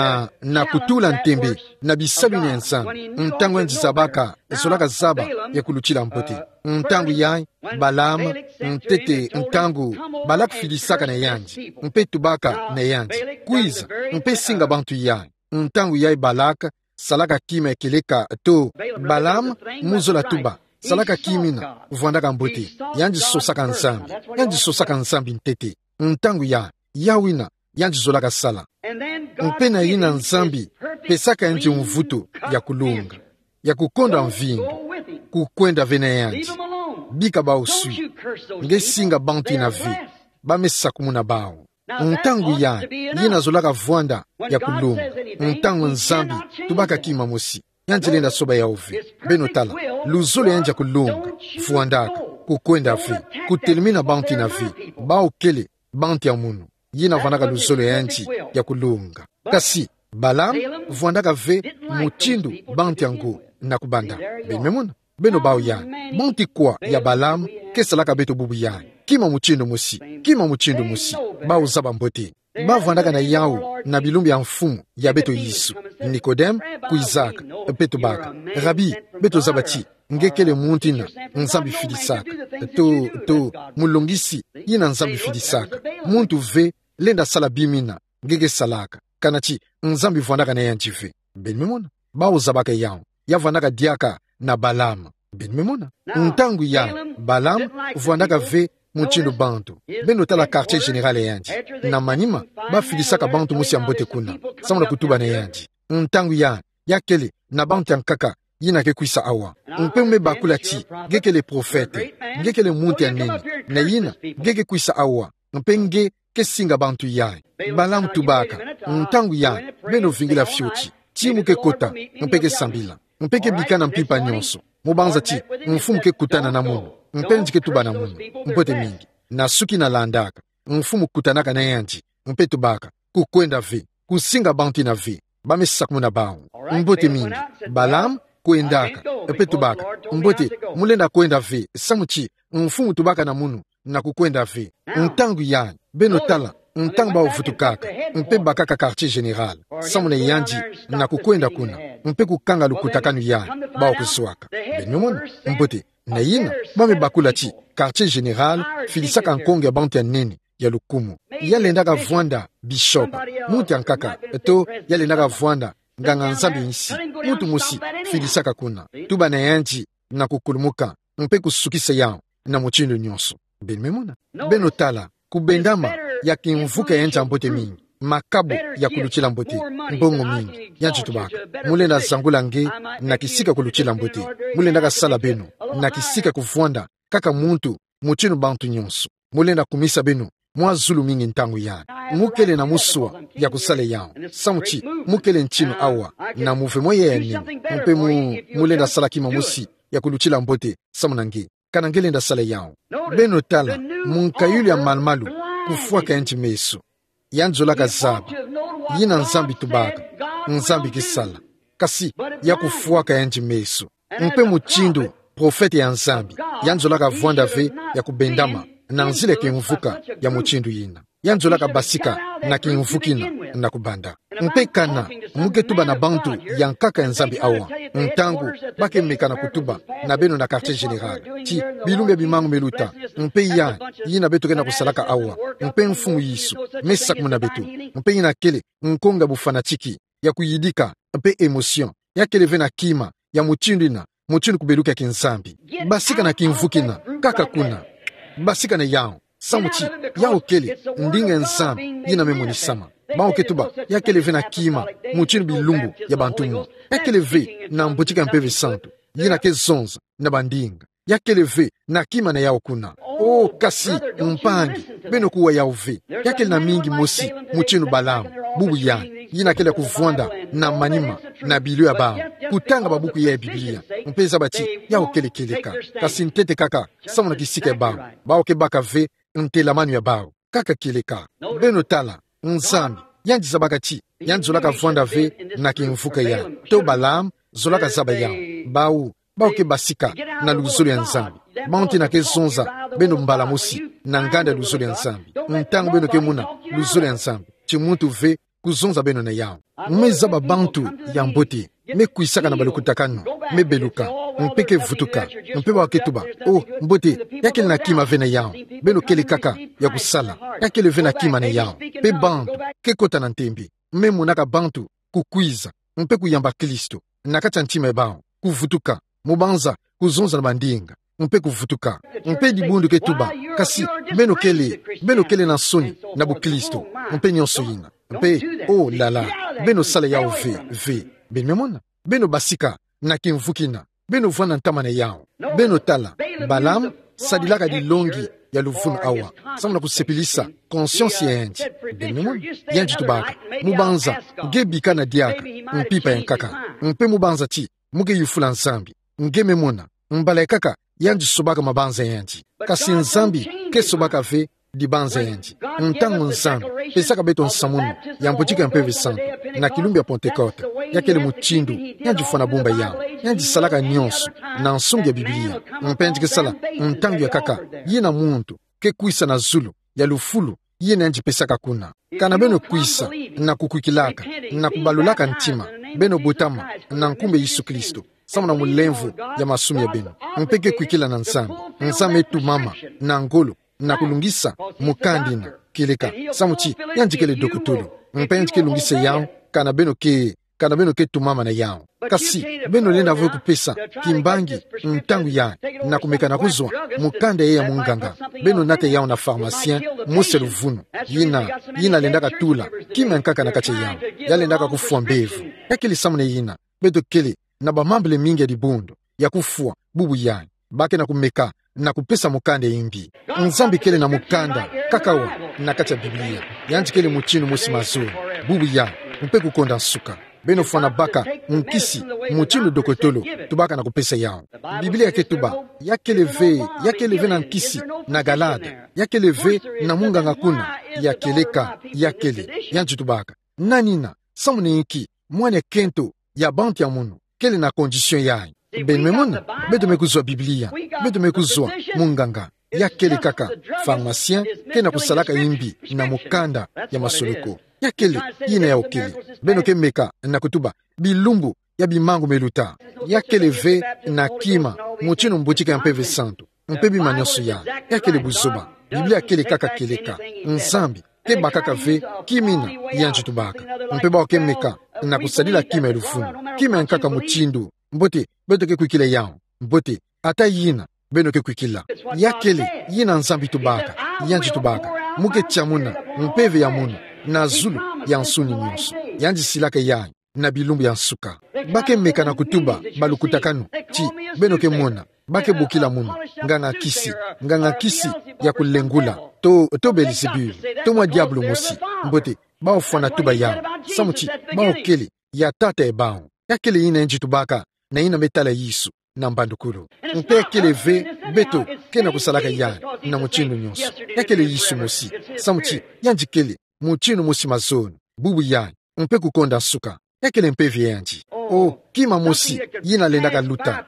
na kutula ntembe na bisalu ya Nzambi ntangu yanji zabaka esolaka zaba ya kuluchila mpote ntangu yayi Balama ntete ntangu Balak filisaka na yanji mpe tubaka na yanji kwiza mpe singa bantu yayi ntangu yayi Balaka salaka kima keleka to Balam muzola tuba salaka kimina vwandaka mbote yanji sosaka nzambi ntete ntangu ya yawina yanji zolaka sala mpena yina nzambi pesaka yanji mvuto ya kulunga ya kukonda mvingo kukwenda vena yanji bika bao sui ngesinga bantu ina vi bamesakumuna bao ntangu ya yina zolaka vwanda ya kulunga ntangu nzambi tubaka kima mosi yanji lenda soba ya uvi beno tala luzolo yanja kulunga vwandaka kukwenda vi kutelimina bantu ina vi bao kele bantu ya munu yina vwandaka luzolo yanji ya kulunga kasi Balam vwandaka ve muchindu bantu yango na kubanda bememuna beno bao ya bantu kwa ya Balam kesalaka beto bubu ya kima muchindu musi bao zaba mbote bavwandaka na yawu na bilumbi ya mfumu ya beto Yisu Nikodem ku Isaka beto baka Rabi beto zabati ngekele muntina nzambi fidisaka to mulongisi yina nzambi fidisaka muntu ve lenda sala bimina ngeke salaka kanachi nzambi vwandaka na yanjive benmemona bao zabaka yawu yavwandaka diaka na Balam benmemona ntangu ya Balam vwandaka ve muchindu bantu beno tala quartier général yanji na manima bafidisaka bantu musi ya mbote kuna samuna kutuba na yanji ntangu ya yakele na bantu ya nkaka yina ke kuisa awa mpeme bakula ti gekele profete gekele muntu ya nini na yina geke kuisa awa mpenge kesinga bantu ya Balam tubaka ntangu ya beno vingila fyuti timu ke kota mpeke sambila mpeke bikana mpipa nyonso mubanza ti mfumu ke kutana na munu mpenji ke tuba na munu mpote mingi na suki na landaka mfumu kutanaka na yanji mpe tubaka kukwenda vi kusinga bantu na vi bamesakumuna bao mpote mingi Balam kuendaka mpe tubaka mpote mulenda kwenda vi samuchi mfumu tubaka na munu na kukwenda vi ntangu ya beno tala ntangu bao vutukaka mpe bakaka quartier général samuna yanji na kukwenda kuna mpe kukanga lukutakanu ya bao kuswaka benyomona mpote na yina bame bakula ti quartier général filisaka nkonge ya bantu ya nene ya lukumu yalendaka vwanda bishopa mutu ya nkaka to yalendaka vwanda nganga nzambi nsi mutu musi filisaka kuna tuba na yanji na kukulumuka mpe kusukisa yao na muchindu nyonso benmemona beno tala kubendama ya kimvuka yanja mbote mingi makabu ya kuluchila mbote mbongo mingi yanji tubaka mulenda zangula nge na kisika kuluchila mbote mulenda kasala beno na kisika kuvwanda kaka muntu muchinu bantu nyonso mulenda kumisa beno mwa zulu mingi ntangu ya mukele na musua ya kusale yao samuchi mukele nchinu awa na muve moye ya nini mpe mulenda sala kima musi ya kuluchila mbote samunange kana ngelenda sale yao beno tala munkayuli ya malmalu kufuaka yanji meso yanjolaka zaba yina nzambi tubaka nzambi kisala kasi ya kufuaka yanji meso mpe muchindu profete ya nzambi yanjolaka vwanda ve ya kubendama na nzile kimvuka ya muchindu yina yanjolaka basika na kimvukina na kubanda mpe kana muke tuba na bantu ya nkaka ya nzambi awa ntangu bake mekana kutuba na beno na quartier général ti bilumbe bimangu meluta mpe ya yina beto kena kusalaka awa mpe mfumu Yisu mesakumuna beto mpe yina kele nkonga bufanatiki ya kuyidika mpe emotion ya kele vena kima ya muchindu kubeluka ya kinzambi basika na kimvukina kaka kuna basika na yao samuchi yao kele ndinga nzambi yina memonisama bao ketuba ya kele vena kima muchindu bilumbu ya bantumu ya kele ve na mbutika mpeve santu yina ke zonza na bandinga ya kele ve na kima na yao kuna kasi mpangi beno kuwa yao ve ya kele na mingi mosi muchindu Balamu bubu ya yina kele kuvwanda na manima na bilio ya bao kutanga babuku ya Biblia mpeza bati yao kele keleka kasi ntete kaka samuna kisika ya bao ke baka ve ntela manu ya bao kaka keleka beno tala nzambi yanji zabaka ti yanji zolaka vwanda ve na kimvuka ya to Balamu zolaka zaba yao bao ke basika na luzolo ya nzambi bantu na ke zonza beno mbala mosi na nganda luzolo ya nzambi ntango beno ke muna luzolo ya nzambi ti muntu ve kuzonza beno na yao mezaba bantu ya mbote me kuisaka na balukutakano me beluka mpeke vutuka mpe baketuba mbote yakele na kima ve na yao beno kele kaka ya kusala yakele ve na kima na yao pe bantu ke kota na ntembi me munaka bantu kukwiza mpe kuyamba Kristo nakati ya ntima bao kuvutuka mubanza kuzonza na bandinga mpe kuvutuka mpe dibundu ketuba kasi beno kele na soni na bukristo mpe nyonso yina mpe oh lala beno sala yao ve benmemona beno basika na kimvukina beno vwana ntama na yao beno tala Balaam sadilaka dilongi ya luvunu awa samuna kusepilisa conscience ya yanji benmemona yanji tubaka mubanza ngebika na diaka mpipa ya nkaka mpe mubanza ti muge yufula nzambi ngememona mbala kaka yanji sobaka mabanza yanji kasi nzambi ke sobaka ve di banza yanji ntango nzambi pesaka beto nsamunu yambotika mpeve santo na kilumbi ya Pentecote yakele muchindu yanji fana bumba yao yanji salaka nyonso na nsungu ya Biblia mpenji ke sala ntango ya kaka yina muntu ke kuisa na zulu ya lufulu yina yanji pesaka kuna kana beno kuisa na kukwikilaka na kubalulaka ntima beno botama na nkumbe Yesu Kristo sama na mulemvu ya masumi ya beno mpeke kwikila na nzambe etu mama na ngolo na kulungisa mukandina kileka samuchi yanjikele dokutulu mpenji ke lungisa yao kana beno ke tu mama na yao kasi beno lenda vwe kupesa kimbangi ntangu ya na kumeka na kuzwa mukanda ya munganga beno nate yao na pharmacien mose luvunu yina lendaka tula kima nkaka na kache yao yalendaka kufua mbevu yakili samune yina beto kele na bamambele mingi ya dibundo ya kufua bubu yani bake na kumeka na kupesa mukanda imbi nzambi kele na mukanda kakawa na kacha Biblia yanji kele muchinu musi mazuri bubu ya mpe kukonda nsuka beno fana baka nkisi muchinu dokotolo tubaka na kupesa yao Biblia ketuba yakeleve na nkisi na galada yakeleve na munga ngakuna yakele yanji tubaka nanina samune inki mwane kento ya bantu ya munu kele na condition yae benmemona beto mekuzwa Biblia beto mekuzwa munganga yakele kaka pharmacien kena kusalaka imbi na mukanda ya masoloko yakele yina ya okele beno ke meka na kutuba bilumbu ya bimangu meluta yakele ve na kima muchino mbuchika ya mpeve santo mpebi manyoso yakele buzoba Biblia kele kaka keleka nzambi ke bakaka ve kimina yanji tubaka mpeba oke meka na kusadila kima elufunu kima nkaka muchindu mbote beto ke kwikile yao mbote ata yina beno ke kwikila yakele yina nzambi tubaka yanji tubaka muke chamuna mpeve ya munu na zulu ya nsuni nyonso yanji silaka yayi na bilumbu ya nsuka bake meka na kutuba balukutakanu ti beno ke mona bake bukila munu nganga kisi ya kulengula to Belzebul to mwa diablo mosi mbote bao fwana tuba yao samuchi bao kele ya tata ebao yakele yina yanji tubaka na ina metala Yesu na mbandukulu mpe kele ve beto kena kusalaka yayi na muchinu nyonso yakele Yesu mosi samuchi yanji kele muchinu mosi mazonu bubu yayi mpe kukonda nsuka yakele mpe vyenji kima mosi yina lendaka luta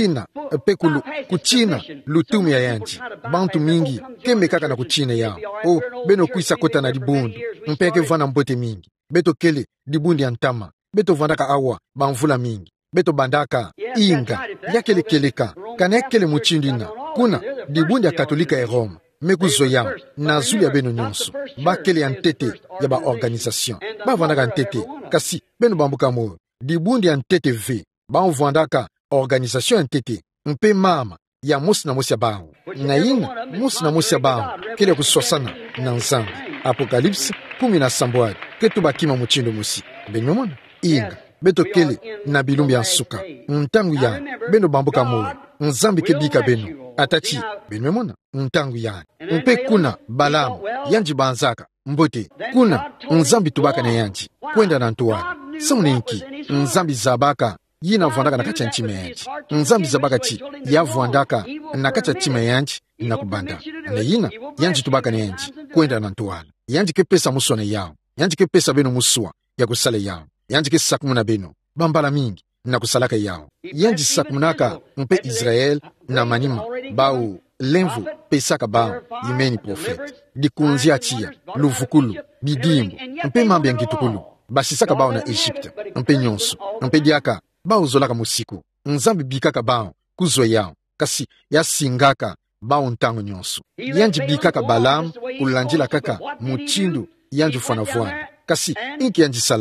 kuchina lutumu ya yanji bantu mingi kembe kaka na kuchina yao beno kuisa kota na dibundu mpeke vana mbote mingi beto kele dibundi ya ntama beto vandaka awa banvula mingi beto bandaka inga yakele keleka kana yakele muchindina kuna dibundi ya katolika ya Roma mekuzo yao na zuli ya beno nyonso bakele ya ntete ya ba organisation bavandaka ntete kasi beno bambuka moyo dibundi ya ntete ve bavandaka organisation ya ntete mpe mama ya mosi na mosi ya bao na ina mosi na mosi ya bao kele kuswasana na nzambi Apokalipsi 17 ketu bakima muchindo mosi benyomona inga beto kele na bilumbi ya nsuka ntangu ya beno bambuka moyo nzambi kebika beno atachi benyomona ntangu ya mpe kuna Balaam yanji banzaka mbote kuna nzambi tubaka na yanji kwenda na ntuwana sauninki nzambi zabaka yina vwandaka na kacha nchime yanji nzambi zabaka chi ya vwandaka na kacha chime yanji na kubanda na yina yanji tubaka na yanji kwenda na ntuwana yanji kepesa musona yao yanji kepesa beno musua ya kusale yao yanji ke sakumuna beno bambala mingi na kusalaka yao yanji sakumunaka mpe Israel na manima bao lemvu pesaka bao imeni profete dikunzi achia luvukulu bidimbu mpe mambi yangitukulu basisaka bao na Egypte mpe nyonso mpe diaka bao zolaka musiku nzambi bikaka bao kuzwa yao kasi yasingaka bao ntango nyonso yanji bikaka Balaam kulanjila kaka muchindu yanji fwana vwana kasi inki yanji salaka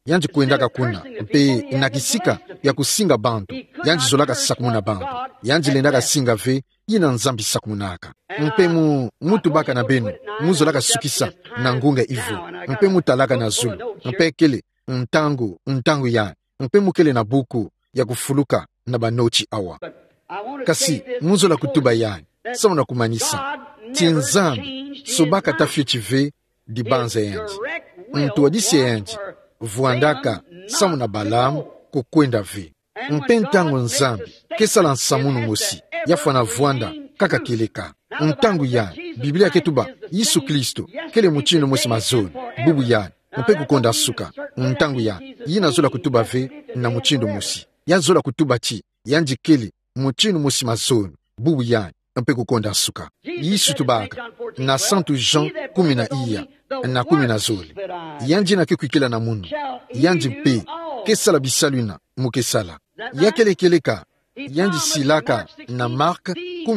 yanji kuendaka kuna mpe nakisika ya kusinga bantu yanji zolaka sakumuna bantu yanji lendaka singa ve yina nzambi sakumunaka mpe mutu baka na benu muzolaka sukisa na ngunga ivu mpe mutalaka na zulu mpe kele ntangu ya mpe mukele na buku ya kufuluka na banochi awa kasi muzola kutuba yani sawa na kumanisa tinzambi sobaka tafye chive di banza yanji mtu wadisi yanji vuandaka samu na balamu kukwenda ve mpe ntango nzambi kesala nsamunu mosi yafana vuanda kaka keleka ntangu ya biblia ketuba Yesu Kristo kele muchino mosi mazoni bubu ya mpe kukonda suka ntangu ya yina zola kutuba ve na muchindo mosi ya zola kutuba chi yanji kele muchino mosi mazoni bubu ya mpe kukonda suka Yesu tubaka na Santo Jean 10 na 10 zoli yanji na kekuikela na munu yanji mpe kesala bisaluna mukesala yakelekeleka yanji silaka na Mark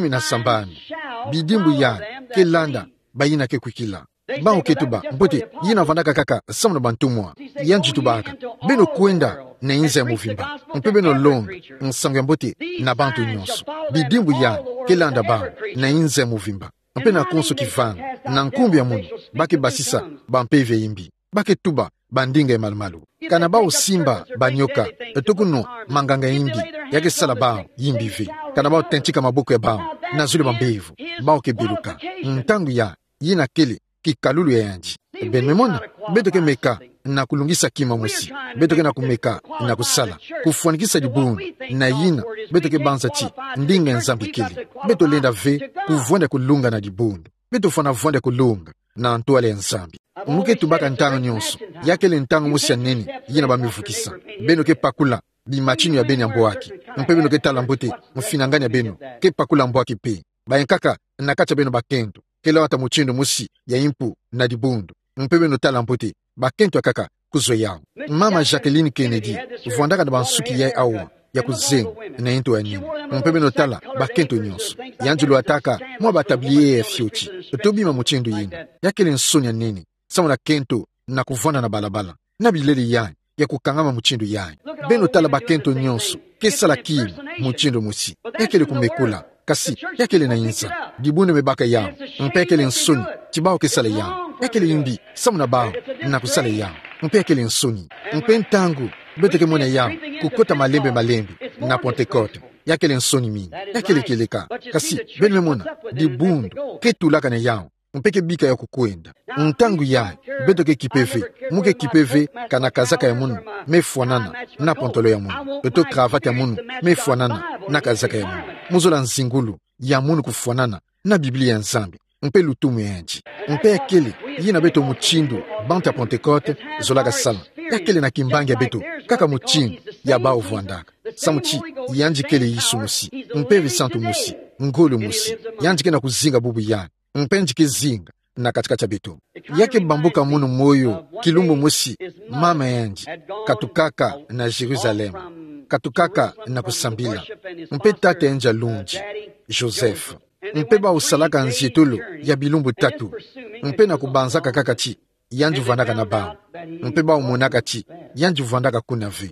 10 bidimbu ya kelanda bayina kekuikila bao ketuba mpote yina vandaka kaka samuna bantumwa yanji tubaka beno kwenda na inza ya muvimba mpe beno longa nsango ya mbote na bantu nyonso bidimbu ya kelanda bao na inza ya muvimba mpe na konso kivanga na nkumbi ya munu bake basisa bampeve imbi bake tuba bandinga ya malumalu kana bao simba banyoka etokuno manganga imbi yake sala bao yimbi ve kana bao tentika maboko ya bao na zule bambevu bao kebeluka ntangu ya yina kele kikalulu ya yanji benmemona betoke meka na kulungisa kima mwesi betoke na kumeka na kusala kufuanikisa dibundu na yina betoke banza chi ndinga nzambi kele beto lenda ve kuvwanda kulunga na dibundu beto fana vwanda kulunga na ntuale nzambi muke tubaka ntango nyonso yakele ntango mwesi ya nene yina bamivukisa beno ke pakula bimachinu ya beni ya mboaki mpe beno ke tala mbote mfinangani ya beno ke pakula mboaki pe bayenkaka na kacha beno bakento kela wata muchindo musi ya impu na dibundu mpe beno tala mbote bakento akaka kuzo yao mama Jacqueline Kennedy vuandaka na bansuki ya awa ya kuzenga na into ya nini mpe beno tala bakento nyonso yanjulo ataka mwa batabliye ya fiochi tobima muchindo yina yakele nsonya nini samu na kento na kuvanda na balabala na bilele yani ya kukangama muchindo yani beno tala bakento nyonso kesala kimi muchindo musi yakele kumekula kasi yakele na insa dibune mebaka yao mpe yakele nsoni chibao kesala yao yakele imbi samu na bao na kusala yao mpe yakele nsoni mpe ntangu beteke mwena yao kukota malembe na Pentecote yakele nsoni mini yakele keleka kasi beno memona dibundu ketulaka na yao mpeke bika ya kukwenda ntangu ya betoke kipeve muke kipeve kana kazaka ya munu mefuanana na pontolo ya munu beto kravate ya munu mefuanana na kazaka ya munu muzola nzingulu ya munu kufuanana na Biblia ya nzambi mpe lutumu ya nji mpe yakele yina beto muchindu bantu ya Pentecote zolaka sala yakele na kimbangi ya beto kaka muchindu ya bao vuandaka samuchi yanji kele Yesu musi mpe visantu musi ngolu musi yanji kena kuzinga bubu yani mpenji kizinga na katika chabitu yake bambuka munu moyo kilumbu musi mama yanji katukaka na Jerusalem katukaka na kusambila mpe tate enja lunji Joseph mpe ba usalaka nzitulu ya bilumbu tatu mpe na kubanzaka kakachi yanju vandaka na ba mpe ba umonaka chi yanju vandaka kuna vi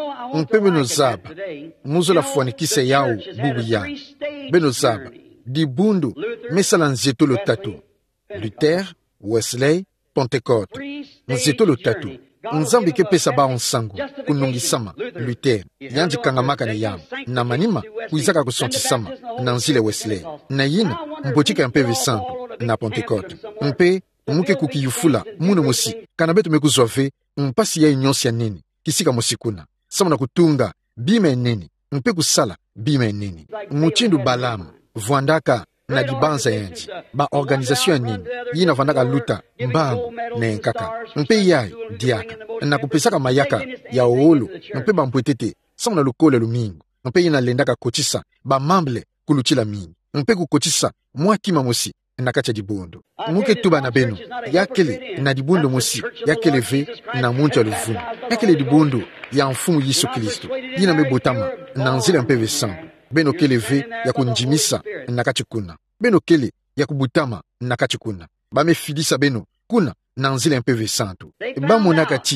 mpe beno zaba muzo la fuanikise yao bubu ya beno zaba dibundu mesala nzetolo tatu Luther, Wesley, Pentecote nzetolo tatu nzambi ke pesa ba onsangu kunungisama Luther yanji kangamaka na yam na manima kuizaka kusontisama na nzile Wesley na yina mpochika mpe visantu na Pentecote mpe muke kukiyufula munu musi kana betu mekuzwave mpasi ya inyonsi ya nini kisika musikuna sama na kutunga bime nini mpe kusala bime nini muchindu Balamu vuandaka na dibanza yanji ba organisation ya nini yina vandaka luta mbangu na enkaka mpe yai diaka na kupesaka mayaka ya oolo mpe bampwetete samu na lukole lumingu mpe yina lendaka kochisa ba mamble kuluchila mingi mpe kukochisa mwakima musi na kacha dibundu muke tuba na benu yakele na dibundu musi yakele ve na muntu ya luvumu yakele dibundu ya mfumu Yesu Kristo yina mebotama na nzile mpe vesangu beno kele ve ya kunjimisa na kachikuna beno kele ya kubutama na kachikuna bamefidisa beno kuna na nzile mpe vesantu bamonaka chi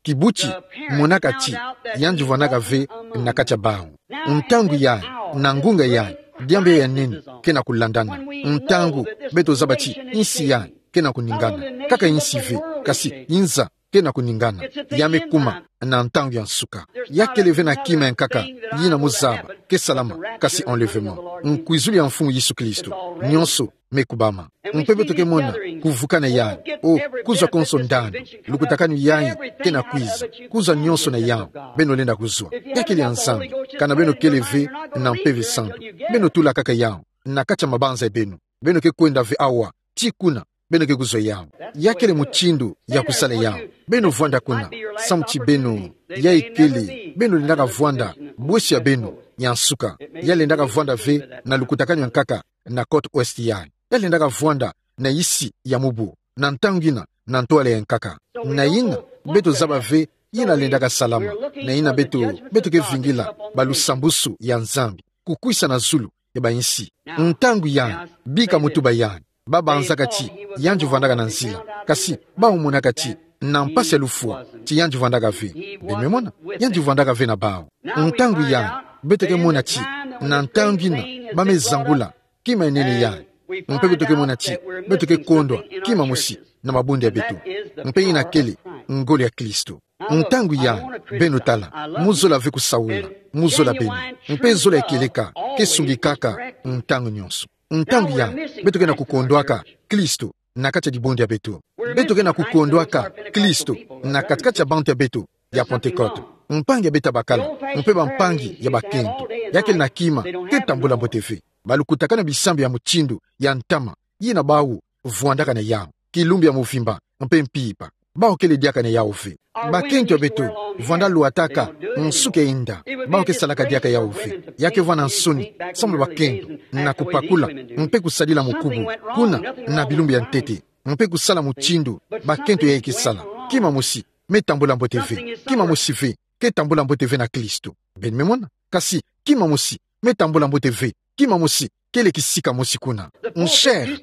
kibuchi monakati yanji vanaka ve nakacha bao ntangu ya nangunga ya diambe ya nini kena kulandana ntangu beto zabati insi ya kena kuningana kaka insi ve kasi inza kena kuningana yame kuma na ntangu ya nsuka yakeleve na kima nkaka yina muzaba ke salama kasi enlèvement nkuizuli ya mfumu Yesu Kristo nyonso mekubama mpebe toke mona kuvukana yani kuzwa konso ndano lukutakani yani kena kwiza kuzwa nyonso na yao beno lenda kuzwa yakeli ya nzambi kana beno keleve na mpeve santo beno tula kaka yao na kacha mabanza beno ke kwenda ve awa chikuna beno ke kuzwa yao yakele muchindu ya kusale yao beno vwanda kuna samchi beno ya ikeli beno lindaka vwanda bweshi ya beno nyansuka yalendaka vwanda ve na lukutakani nkaka na Côte Ouest yani yalendaka vwanda na isi ya mubu na ntangina na ntoale ya nkaka na yina beto zaba ve yina lendaka salama na yina beto ke vingila balusambusu ya nzambi kukwisa na zulu ya bainsi ntangu yani bika mutuba yani baba anzakati yanju vandaka na nzila kasi bao monakati na mpasi ya lufua ti yanju vandaka ve bememona yanju vandaka ve na bao ntangu yani beto ke mona ti na ntangina bame zangula kima enene yani mpe beto ke mona ti beto ke kondwa kima musi na mabundi ya beto mpe ina kele ngoli ya Kristo ntangu ya beno tala muzola ve kusaula muzola beno mpe zola ekeleka kesungi kaka ntangu nyonso ntangu ya beto ke na kukondwaka Kristo na kati ya dibondi ya beto beto ke na kukondwaka Kristo na katikati ya bantu ya beto ya Pentecote mpangi ya beta bakala mpe bampangi ya bakento yakeli na kima ke tambula mboteve balukutakana bisambi ya muchindu ya ntama yina bawu vwandaka na yao kilumbi ya muvimba mpe mpipa bao kele diaka na yao ve bakento ya beto vwanda luataka nsuke inda bao ke salaka diaka yao ve yake vwana nsoni samula bakento na kupakula mpe kusalila mukubu kuna na bilumbi ya ntete mpe kusala muchindu bakento ya ekisala kima musi metambula mboteve kima musi ve ke tambula mboteve na Kristo ben memona kasi kima musi metambula mboteve kima musi kele kisika musi kuna nsher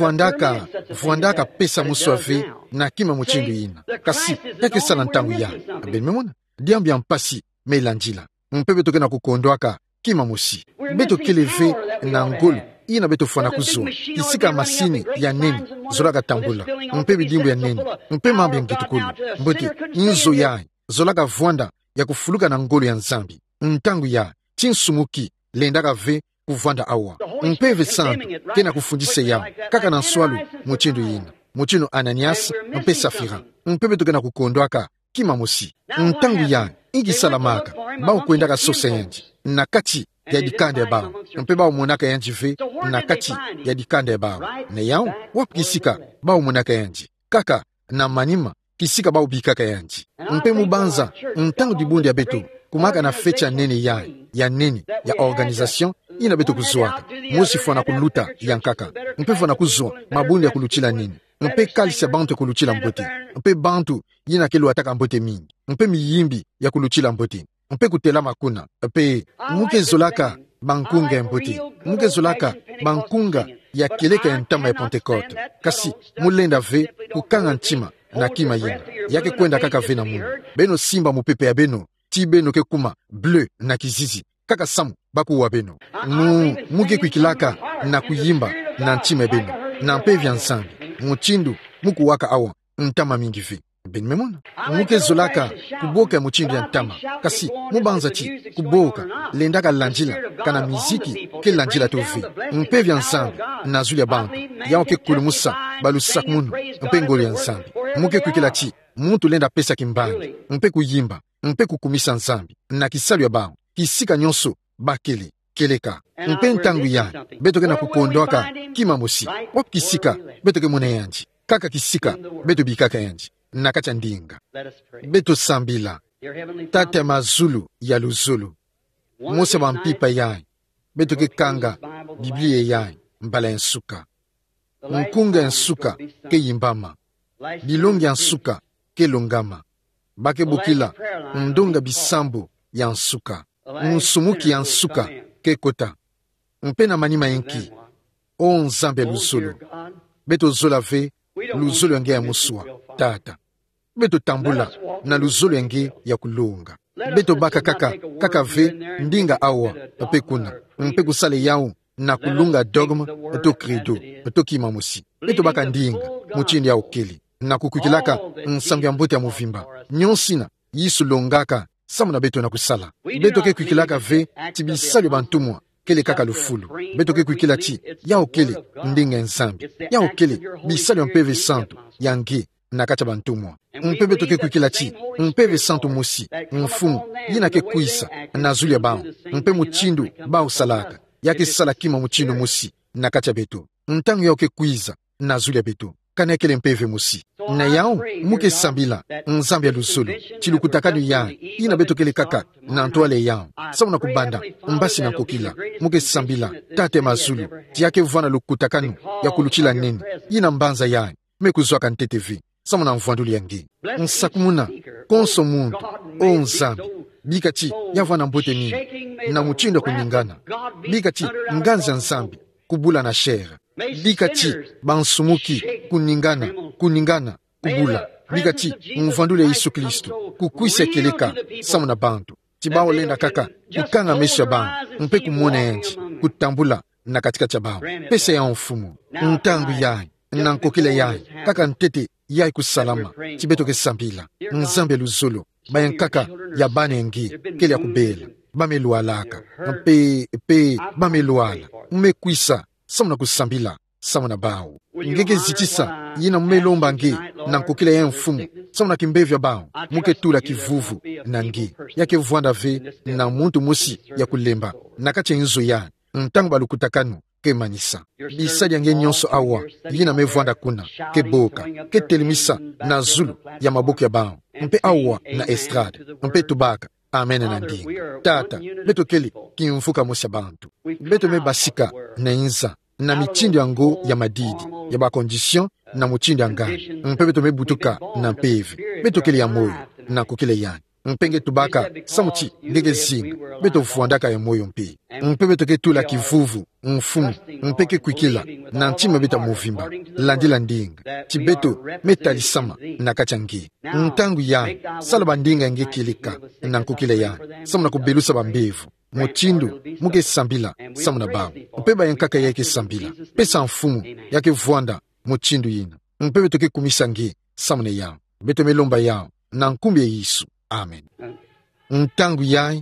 vwandaka pesa muswave na kima muchindu yina kasi yake sala ntangu ya ben memona diambi ya mpasi melanjila mpe beto ke na kukondwaka kima musi beto keleve na ngolo ina beto fwana kuzwa isika masini ya neni zolaka tambula mpe bidimbu ya neni mpe mambi ya ngitukulu mbote inzo ya zolaka vwanda ya kufuluka na ngolo ya nzambi ntangu ya chinsumuki lendaka ve kuvwanda awa mpeve santo kena kufundise yao kaka na nswalu muchindu yina muchindu Ananias mpe Safira mpe beto kena kukondwaka kima musi ntangu ya ingi salamaka bao kwendaka sosa yanji na kati ya dikanda ya bao mpe bao monaka yanji ve na kati ya dikanda ya bao na yao wapu kisika bao monaka yanji kaka na manima kisika bao bikaka yanji mpe mubanza ntangu dibundi ya beto kumaka na fecha nene ya nene ya organisation ina beto kuzwaka musi fwana kuluta yankaka mpe fwana kuzwa mabundi ya kuluchila nini mpe kalisi ya bantu ya kuluchila mbote mpe bantu yina kelu ataka mbote mingi mpe miyimbi ya kuluchila mbote mpe kutela makuna mpe muke zolaka bankunga ya mbote muke zolaka bankunga ya keleka ya ntama ya Pentecote kasi mulenda ve kukanga nchima na kima yena yake kwenda kaka ve na munu beno simba mupepe ya beno ti beno ke kuma bleu na kizizi kaka samu bakuwa beno muke kwikilaka na kuyimba na nchima beno na mpe vya nsambi muchindu mukuwaka awa ntama mingi ve ben memona muke zolaka kuboka muchindu ya ntama kasi mubanza ti kuboka lendaka lanjila kana miziki ke lanjila to ve mpe vya nsambi na zuli ya bantu yao ke kulumusa balusak munu mpe ngoli ya nsambi muke kwikila ti muntu lenda pesa kimbangi mpe kuyimba mpe kukumisa nsambi na kisalu ya bao kisika nyonso bakele keleka mpe ntangu ya beto ke na kukondwaka kima musi wapu kisika beto ke muna yanji kaka kisika beto bikaka yanji na kacha ndinga beto sambila tate mazulu ya luzulu mose bampipa yai beto ke kanga biblia yai mbala nsuka nkunga nsuka ke yimbama bilongi nsuka ke longama bake bukila ndonga bisambo ya nsuka nsumuki ya nsuka ke kota mpe na manima yenki o nzambe luzulu beto zola ve luzulu yange ya musua tata beto tambula na luzolo yange ya kulunga. Beto baka kaka ve ndinga awa pe kuna mpe kusale yao na kulunga dogma to credo to kima musi. Beto baka ndinga muchindi ya okeli na kukukilaka nsangu ya mbote ya muvimba nyonsina yisu longaka samu na beto na kusala. Beto ke kukilaka ve tibisali bantumwa kele kaka lufulu. Beto ke kukila ti ya okeli ndinga nsambi ya okeli bisali ya mpeve santo yange na kacha bantumwa. Mpebe toke kukila chi mpeve santo musi mfumu yina ke kuisa na zulia bao mpe muchindu bao salaka yake sala kima muchindu musi na kacha beto ntangu yake kuiza na zulia beto kanekele mpeve musi na yao muke sambila nzambia lusulu chilukutakanu ya yina beto kele kaka na ntoale yao sauna kubanda mbasi na kokila muke sambila tate mazulu yake vwana lukutakanu ya kuluchila nini yina mbanza ya mekuzwaka ntetevi samu na mvwanduli yange nsakumuna konso mundu o nzambi bikati yava na mbote nini na muchindo kuningana bikati nganza nzambi kubula na shere bikati bansumuki kuningana kubula bikati mvwanduli ya Yesu Kristo kukwisa keleka samu na bantu tibao lenda kaka kukanga mesu ya bantu mpe kumona enji kutambula na katika chabao pesa ya mfumu ntangu yai na nkokile yai kaka ntete yai kusalama chibeto ke sambila nzambe luzolo bayan kaka ya bane ngi kele ya kubela bamelualaka mpe bameluala mmekwisa samu na kusambila samu na bao ngeke zitisa yina mmelomba ngi na nkokile ya mfumu samu na kimbevya bao muke tula kivuvu na ngi yake vwanda ve na muntu musi ya kulemba na kache nzo ya ntangu balukutakanu ke manisa bisali yange nyonso awa yina mevwanda kuna ke boka ke telimisa na zulu ya maboku ya bao mpe awa na estrade mpe tubaka amen na ndinga tata beto keli kimfuka mosi ya bantu beto me basika na inza na michindo yango ya madidi ya bakondisyon na muchindo ya ngani mpe beto me butuka na mpevi beto keli ya moyo na kukile yani mpenge tubaka samuchi ngege zinga beto vuandaka ya moyo mpe mpe beto ke tula kivuvu mfumu mpeke kwikila na ntima beta muvimba landila ndinga chibeto metalisama na kachangi ntangu ya salaba ndinga nge kilika na nkukile ya samu na kubelusa bambevu muchindu muke sambila samu na bao mpeba yankaka yake sambila pesa mfumu yake vuanda muchindu yina mpe beto ke kumisa nge samu na yao beto melomba yao na nkumbi ya Yesu. Amen. Ntangu yai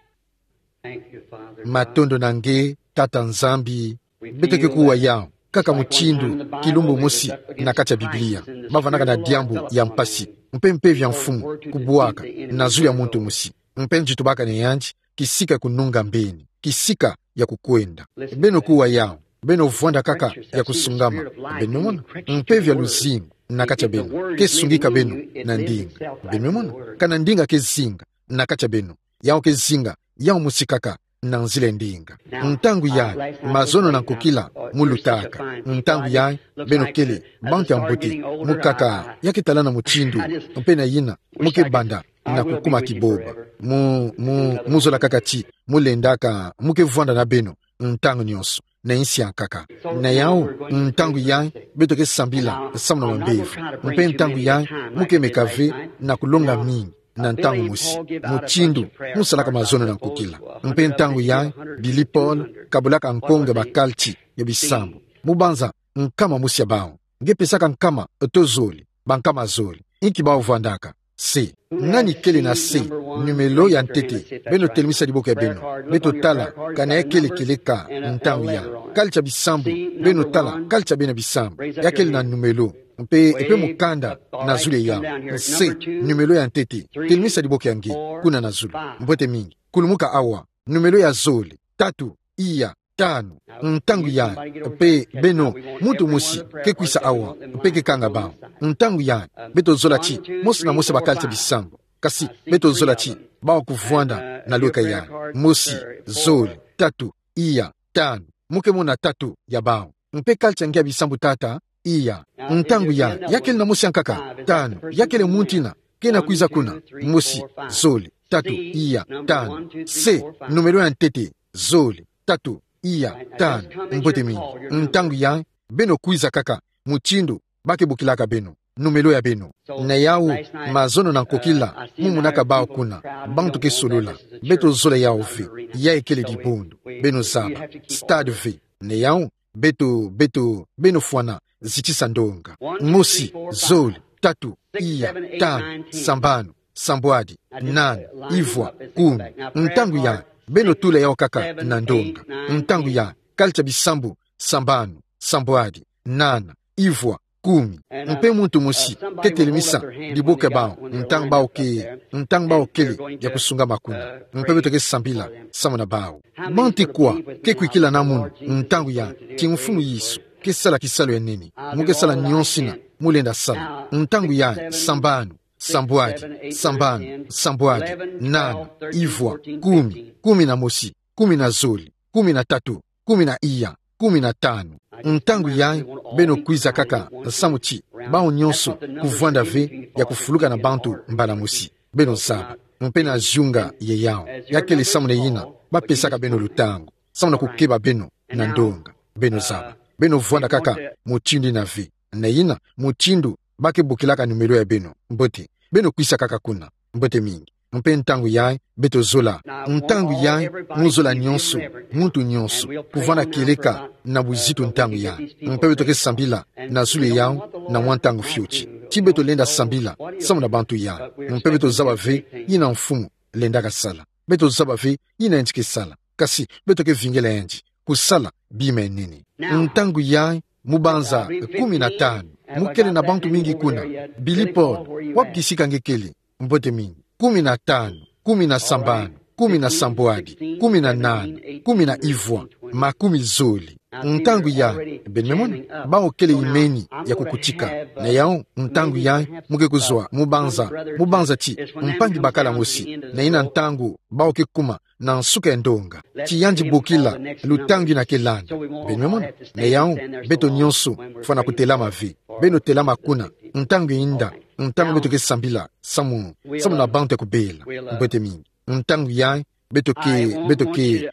matondo nange tata nzambi beteke kuwa yao kaka muchindu kilumbu musi na kacha Biblia bavanaka na diambu ya mpasi mpe vya mfumu kubuaka na zuli ya muntu musi mpe njitubaka ne yanji kisika kununga mbeni kisika ya kukwenda beno kuwa yao beno vwanda kaka ya kusungama beno mwana mpe vya luzingu na kacha beno ke sungika beno na ndinga beno mwana kana ndinga ke zinga na kacha beno yao ke zinga yao musikaka na nzile ndinga ntangu ya mazono na nkokila mulutaka ntangu ya beno kele bantu ya mbote mukaka yake talana muchindu mpe na yina muke banda na kukuma kiboba muzola kaka ti mulendaka muke vwanda na beno ntangu nyonso na insi ya kaka na yao ntangu ya beto ke sambila samu na mambevu mpe ntangu ya muke mekave na kulonga mingi na ntangu musi muchindu musalaka mazono na nkokila mpe ntangu ya Billy Paul kabulaka nkonge bakalti ya bisambu mubanza nkama musi ya bao ngepesaka nkama tozoli bankama zoli inki bao vandaka se ngani kele na se numelo ya ntete beno telimisa liboka ya beno beto tala kana ya kele keleka ntangu ya kalcha bisambu beno tala kalcha bena bisambu ya kele na numelo mpe mukanda na zuli ya se numelo ya ntete telimisa liboka yangi kuna na zuli mbote mingi kulumuka awa numelo ya zoli 3 iya 5 ntangu ya pe beno mutu musi ke kwisa awa mpe ke kanga bao ntangu ya beto zola chi mosi na mosi bakalite bisambu kasi beto zola chi bao kuvwanda na luka ya mosi zoli 3 iya 5 muke mona 3 ya bao mpe kalite ngia bisambu tata iya ntangu ya yakele na mosi yankaka 5 yakele muntina kena kwiza kuna mosi zoli 3 iya 5 se numero ya ntete zoli 3 iya 5 mbote mingi ntangu ya beno kwiza kaka muchindu bake bukilaka beno numelo ya beno na yau mazono na kokila mumunaka bao kuna bantu ke solula beto zola yau ve ya ekele di bondo beno zaba stade ve na yau beno fuana ziti sandonga mosi zoli tatu iya tano sambano sambwadi nane ivwa kumi ntangu ya beno tula yao kaka na ndonga ntangu ya kalcha bisambu sambano sambwadi nana ivwa kumi mpe muntu musi ketelemisa liboke bao ntang bao kele ya kusunga makuna mpe betoke sambila samuna bao banti kwa ke kwikila na munu ntangu ya kimfumu yisu ke sala kisalo ya nini muke sala nyonsina mulenda sala ntangu ya sambano sambwadi nana ivwa kumi na mosi 10 na zoli 13 10 na iya 15 ntangu ya beno kwiza kaka samuchi bao nyonso kuvwanda ve ya kufuluka na bantu mbala musi beno zaba mpe na zunga ye yao yakele samune yina bapesaka beno lutango samuna kukeba beno na ndonga beno zaba beno vwanda kaka muchindi na ve na yina muchindu bakebukilaka numero ya beno mbote beno kwisa kaka kuna mbote mingi mpe ntangu ya beto zola ntangu ya muzola nyonso muntu nyonso kuvana keleka na buzitu ntangu ya mpe beto ke sambila na zule yao na mwantangu fiuchi ti beto lenda sambila samu na bantu ya mpe beto zaba ve yina mfumu lenda ka sala beto zaba ve yina enji ke sala kasi beto ke vingela enji kusala bime nini ntangu ya mubanza 15 mukele na bantu mingi kuna bilipo wapkisika ngekele mbote mingi 15 10 na sambano 10 na sambwadi 18 10 na ivwa makumi zoli ntangu ya benmemoni bao kele imeni ya kukuchika na yao ntangu ya muke kuzwa mubanza ti mpangi bakala mosi na ina ntangu bao ke kuma na nsuka endonga ti yanji bokila lutangi na kelanda benmemoni na yao beto nyonso fana kutelama vi beno telama kuna ntangu inda ntangu beto ke sambila samu na bantu ya kubela mbote mingi ntangu ya beto ke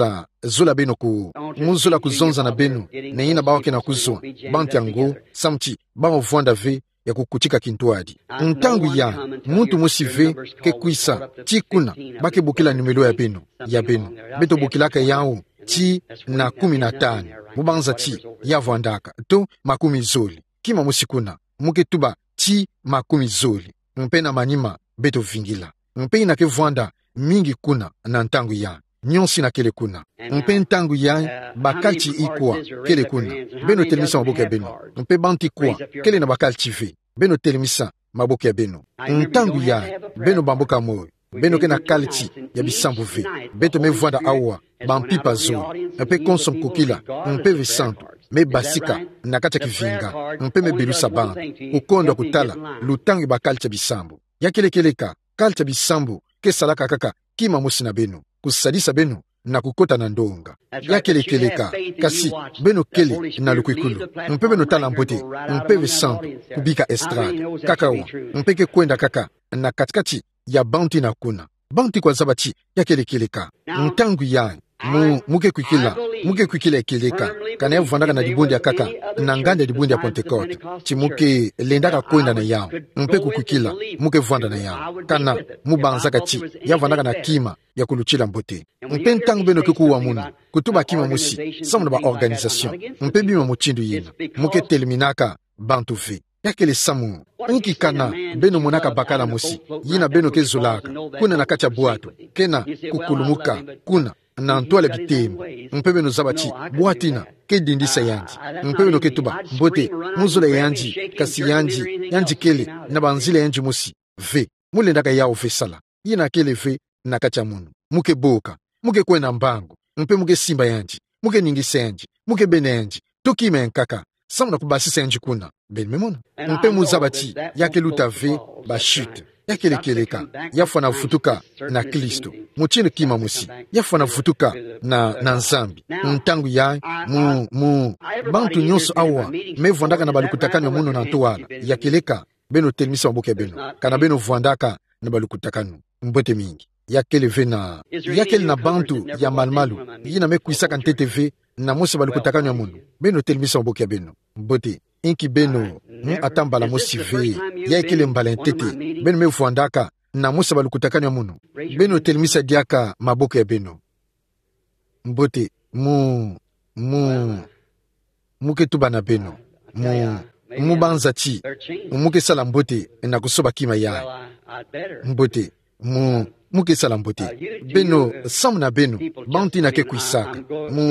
zola beno muzula kuzonza na beno na ina bawake na kuzwa bantu yango samti bao vwanda ve ya kukuchika kintuadi ntangu ya muntu musive ke kwisa ti kuna bake bukila numero ya beno beto bukilaka yao ti na 15 mubanza ti ya vwandaka to makumi zoli kima musikuna muke tuba ti makumi zoli mpe na manima beto vingila mpe ina ke vwanda mingi kuna na ntangu ya nyonsi na kele kuna mpe ntangu ya bakalchi ikwa kele kuna beno telemisa maboke ya beno mpe banti kwa kele na bakalchi ve beno telemisa maboke ya beno ntangu ya beno bamboka moyo beno ke na kalchi ya bisambu ve beto me vwanda awa bampipa zoli mpe konsom kokila mpe visantu me basika na kati ya kivinga mpe me belusa bantu kukondwa kutala lutangi bakalcha bisambu yakelekeleka kalcha bisambu kesalaka kaka kima musi na beno kusalisa beno na kukota na ndonga yakelekeleka kasi beno kele na lukwikulu mpe beno tala mpote mpe visantu kubika estrade kakawa mpe ke kwenda kaka na katikati ya banti na kuna banti kwa zabati yakelekeleka ntangu ya muke kwikila ekeleka kana ya vwandaka na dibundi ya kaka na nganda dibundi ya Pentecote ti muke lendaka kwenda na yao mpe kukwikila muke vwanda na yao kana mubanzaka ti ya vwandaka na kima ya kuluchila mbote mpe ntangu beno kekuwa munu kutuba kima musi samu na ba organisation mpe bima muchindu yina muke teleminaka bantu ve yakele samu nkikana beno monaka bakala musi yina beno ke zulaka kuna na kacha bwato kena kukulumuka kuna na ntwale bitembo mpe beno zabati bwatina ke dindisa yanji mpe beno ke tuba mbote muzula yanji kasi yanji kele na banzile yanji musi ve mulendaka yao ve sala yina kele ve na kacha munu muke boka muke kwena mbango mpe muke simba yanji muke ningisa yanji muke bene yanji tokime nkaka samu na kubasisa yanji kuna benmemona mpe muzabati yake luta ve bashute yakelekeleka yafana futuka na Kristo muchini kima musi yafana futuka na nzambi ntangu ya bantu nyonso awa mevwandaka na balikutakano muno na ntwala yakeleka beno telemisa maboke beno kana beno vwandaka na balikutakano mbote mingi yakele na bantu ya malmalu yina mekwisaka nteteve na musi balikutakano ya muno beno telemisa maboke beno mbote inki beno atambala musive ya ikile mbala ntete beno mevuandaka na musa balukutakanya muno beno telimisa diaka maboko ya beno mbote muke tuba na beno mu banzati muke sala mbote na kusoba kima ya mbote muke sala mbote beno sam na beno banti na ke kuisaka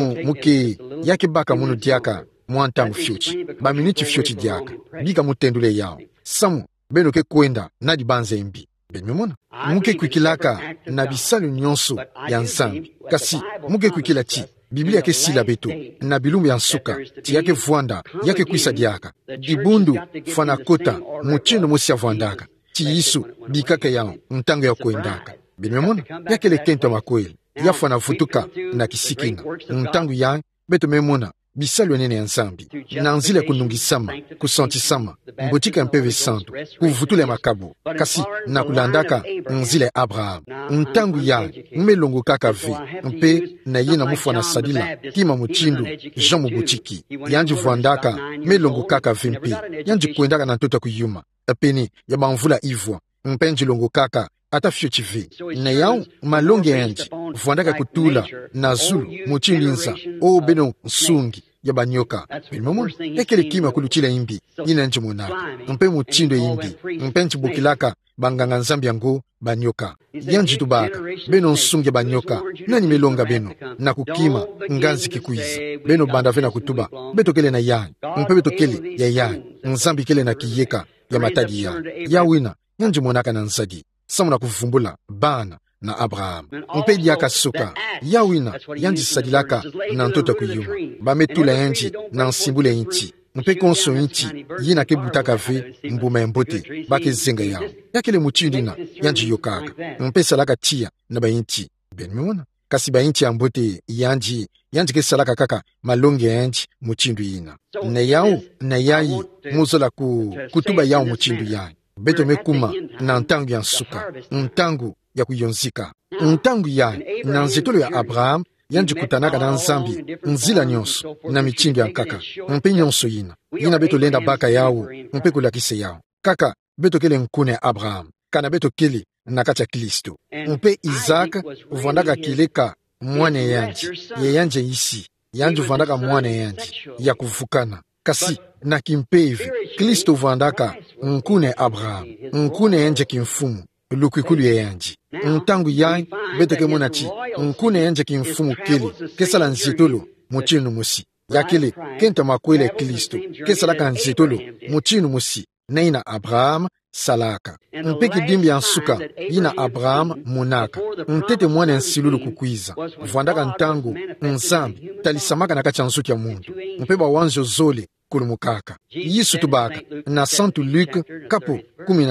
muke yake baka muno diaka mwantangu fyochi ba miniti fyochi diaka bika mutendule yao samu beno ke kwenda na dibanze mbi benimona muke kwikilaka na bisalu nyonso ya nsambi kasi muke kwikila ti Biblia ke sila beto na bilumbu ya nsuka ti yake vuanda yake kuisa diaka dibundu fana kota muchindo musi ya vuandaka ti yisu bikaka yao mtango ya kuendaka benimona yake le kento makweli ya fana vutuka na kisikina mtango ya beto memona bisalu nene ya nsambi na nzile kunungisama kusantisama mbotika mpeve santo kuvutule makabu kasi na kulandaka nzile Abraham mtangu ya melongo kaka ve mpe na yena mufu na sadila kima muchindu Jean Mubutiki yanji vuandaka melongo kaka ve mpe yanji kuendaka na ntoto kuyuma epeni ya banvula ivwa mpenji longo kaka ata fyochi ve na yao malonge yanji vuandaka kutula na zulu muchilinza o beno nsungi ya banyoka bimomona ekele kima kuluchila imbi ina nchi monaka mpe muchindo imbi mpe nchi bukilaka banganga nzambi yango banyoka yanji tubaka beno nsungi banyoka nani melonga beno na kukima nganzi kikuiza beno banda vena kutuba beto kele na yani mpe beto kele ya yani nzambi kele na kiyeka ya matadi ya wina yanji monaka na nzadi samu na kufumbula bana na Abraham mpe diaka suka yawina yanji sadilaka na ntoto kuyuma bametula yanji na nsimbule inti mpe konso inti yina ke butaka ve mbuma mbote bake zenga yao yakele muchindina yanji yokaka mpe salaka tia na bainti benmona kasi bainti ya mbote yanji ke salaka kaka malonge yanji muchindu yina na yao na yayi muzola kutuba yao muchindu yayi beto mekuma na ntangu ya nsuka ntangu ya kuyonzika ntangu ya na nzetolo ya Abraham yanji kutanaka na nzambi nzila nyonso na michindu ya nkaka mpe nyonso yina beto lenda baka yao mpe kulakise yao kaka beto kele nkune ya Abraham kana beto kele na kati ya Kristo mpe Isaac uvandaka kileka mwane yanji isi yanji uvandaka mwane yanji ya kuvukana kasi na kimpevi Kristo uvandaka nkune Abraham nkune yanji kimfumu lukikulu ya yanji ntangu ya beteke monachi nkune yanji kimfumu kele kesala nzitolo muchinu musi yakele kenta makwele Kristo kesala kan nzitolo muchinu musi naina Abraham salaka mpeki dimbi ya nsuka yina Abraham munaka ntete mwana nsilulu kukwiza vwandaka ntangu nzambi talisamaka na kacha nsuki ya mundu mpeba wanzo zole kulumukaka yisu tubaka na Santu Luke kapo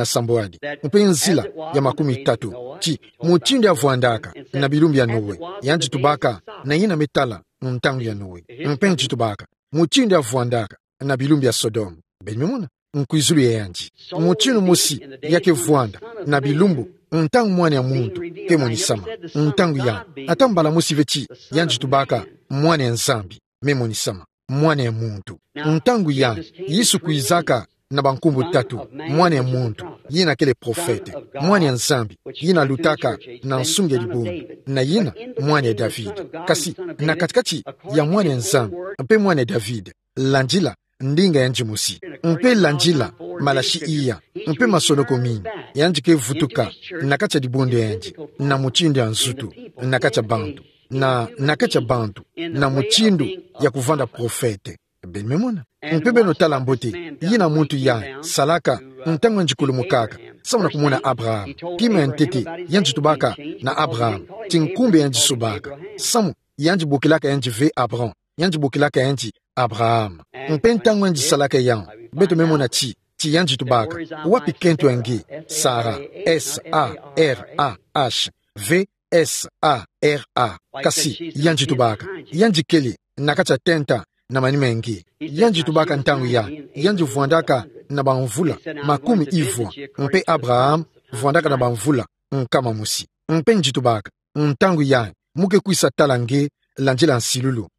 17 mpe nzila ya 13 chi muchindi ya vwandaka na bilumbi ya Noe yanji tubaka na yina metala ntangu ya Noe mpe nji tubaka muchindi ya vwandaka na bilumbi ya Sodom benimuna nkuizulu ya yanji muchinu musi yake vwanda na bilumbu ntangu mwana ya muntu ke monisama ntangu ya atambala musi vechi yanji tubaka mwana ya nzambi me monisama mwana ya muntu ntangu ya Yesu kuizaka na bankumbu tatu mwana ya muntu yina kele profete mwana ya nzambi yina lutaka na nsungi ya libungu na yina mwana ya David kasi na katikati ya mwana ya nzambi mpe mwana ya David lanjila ndinga yanji musi mpe lanjila malashi iya mpe masonoko mingi yanji ke vutuka nakacha dibunde yanji na muchindi ya nzutu nakacha bantu nakacha bantu na muchindu ya kuvanda profete benimona mpe beno tala mbote yina muntu ya salaka ntango njikulu mukaka sauna kumuna Abraham kima ntete yanji tubaka na Abraham tinkumbe yanji subaka samu yanji bukilaka yanji ve Abraham yanji bukilaka yanji Abraham mpe ntango yanji salaka yan beto memona chi yanji tubaka wapi kento yangi Sara S-A-R-A-H V S-A-R-A kasi yanji tubaka yanji keli nakacha tenta na manimengi yanji tubaka ntangu ya yanji vwandaka na banvula makumi ivwa mpe Abraham vwandaka na banvula nkama musi mpe nji tubaka ntangu ya muke kuisa talange lanjila nsilulu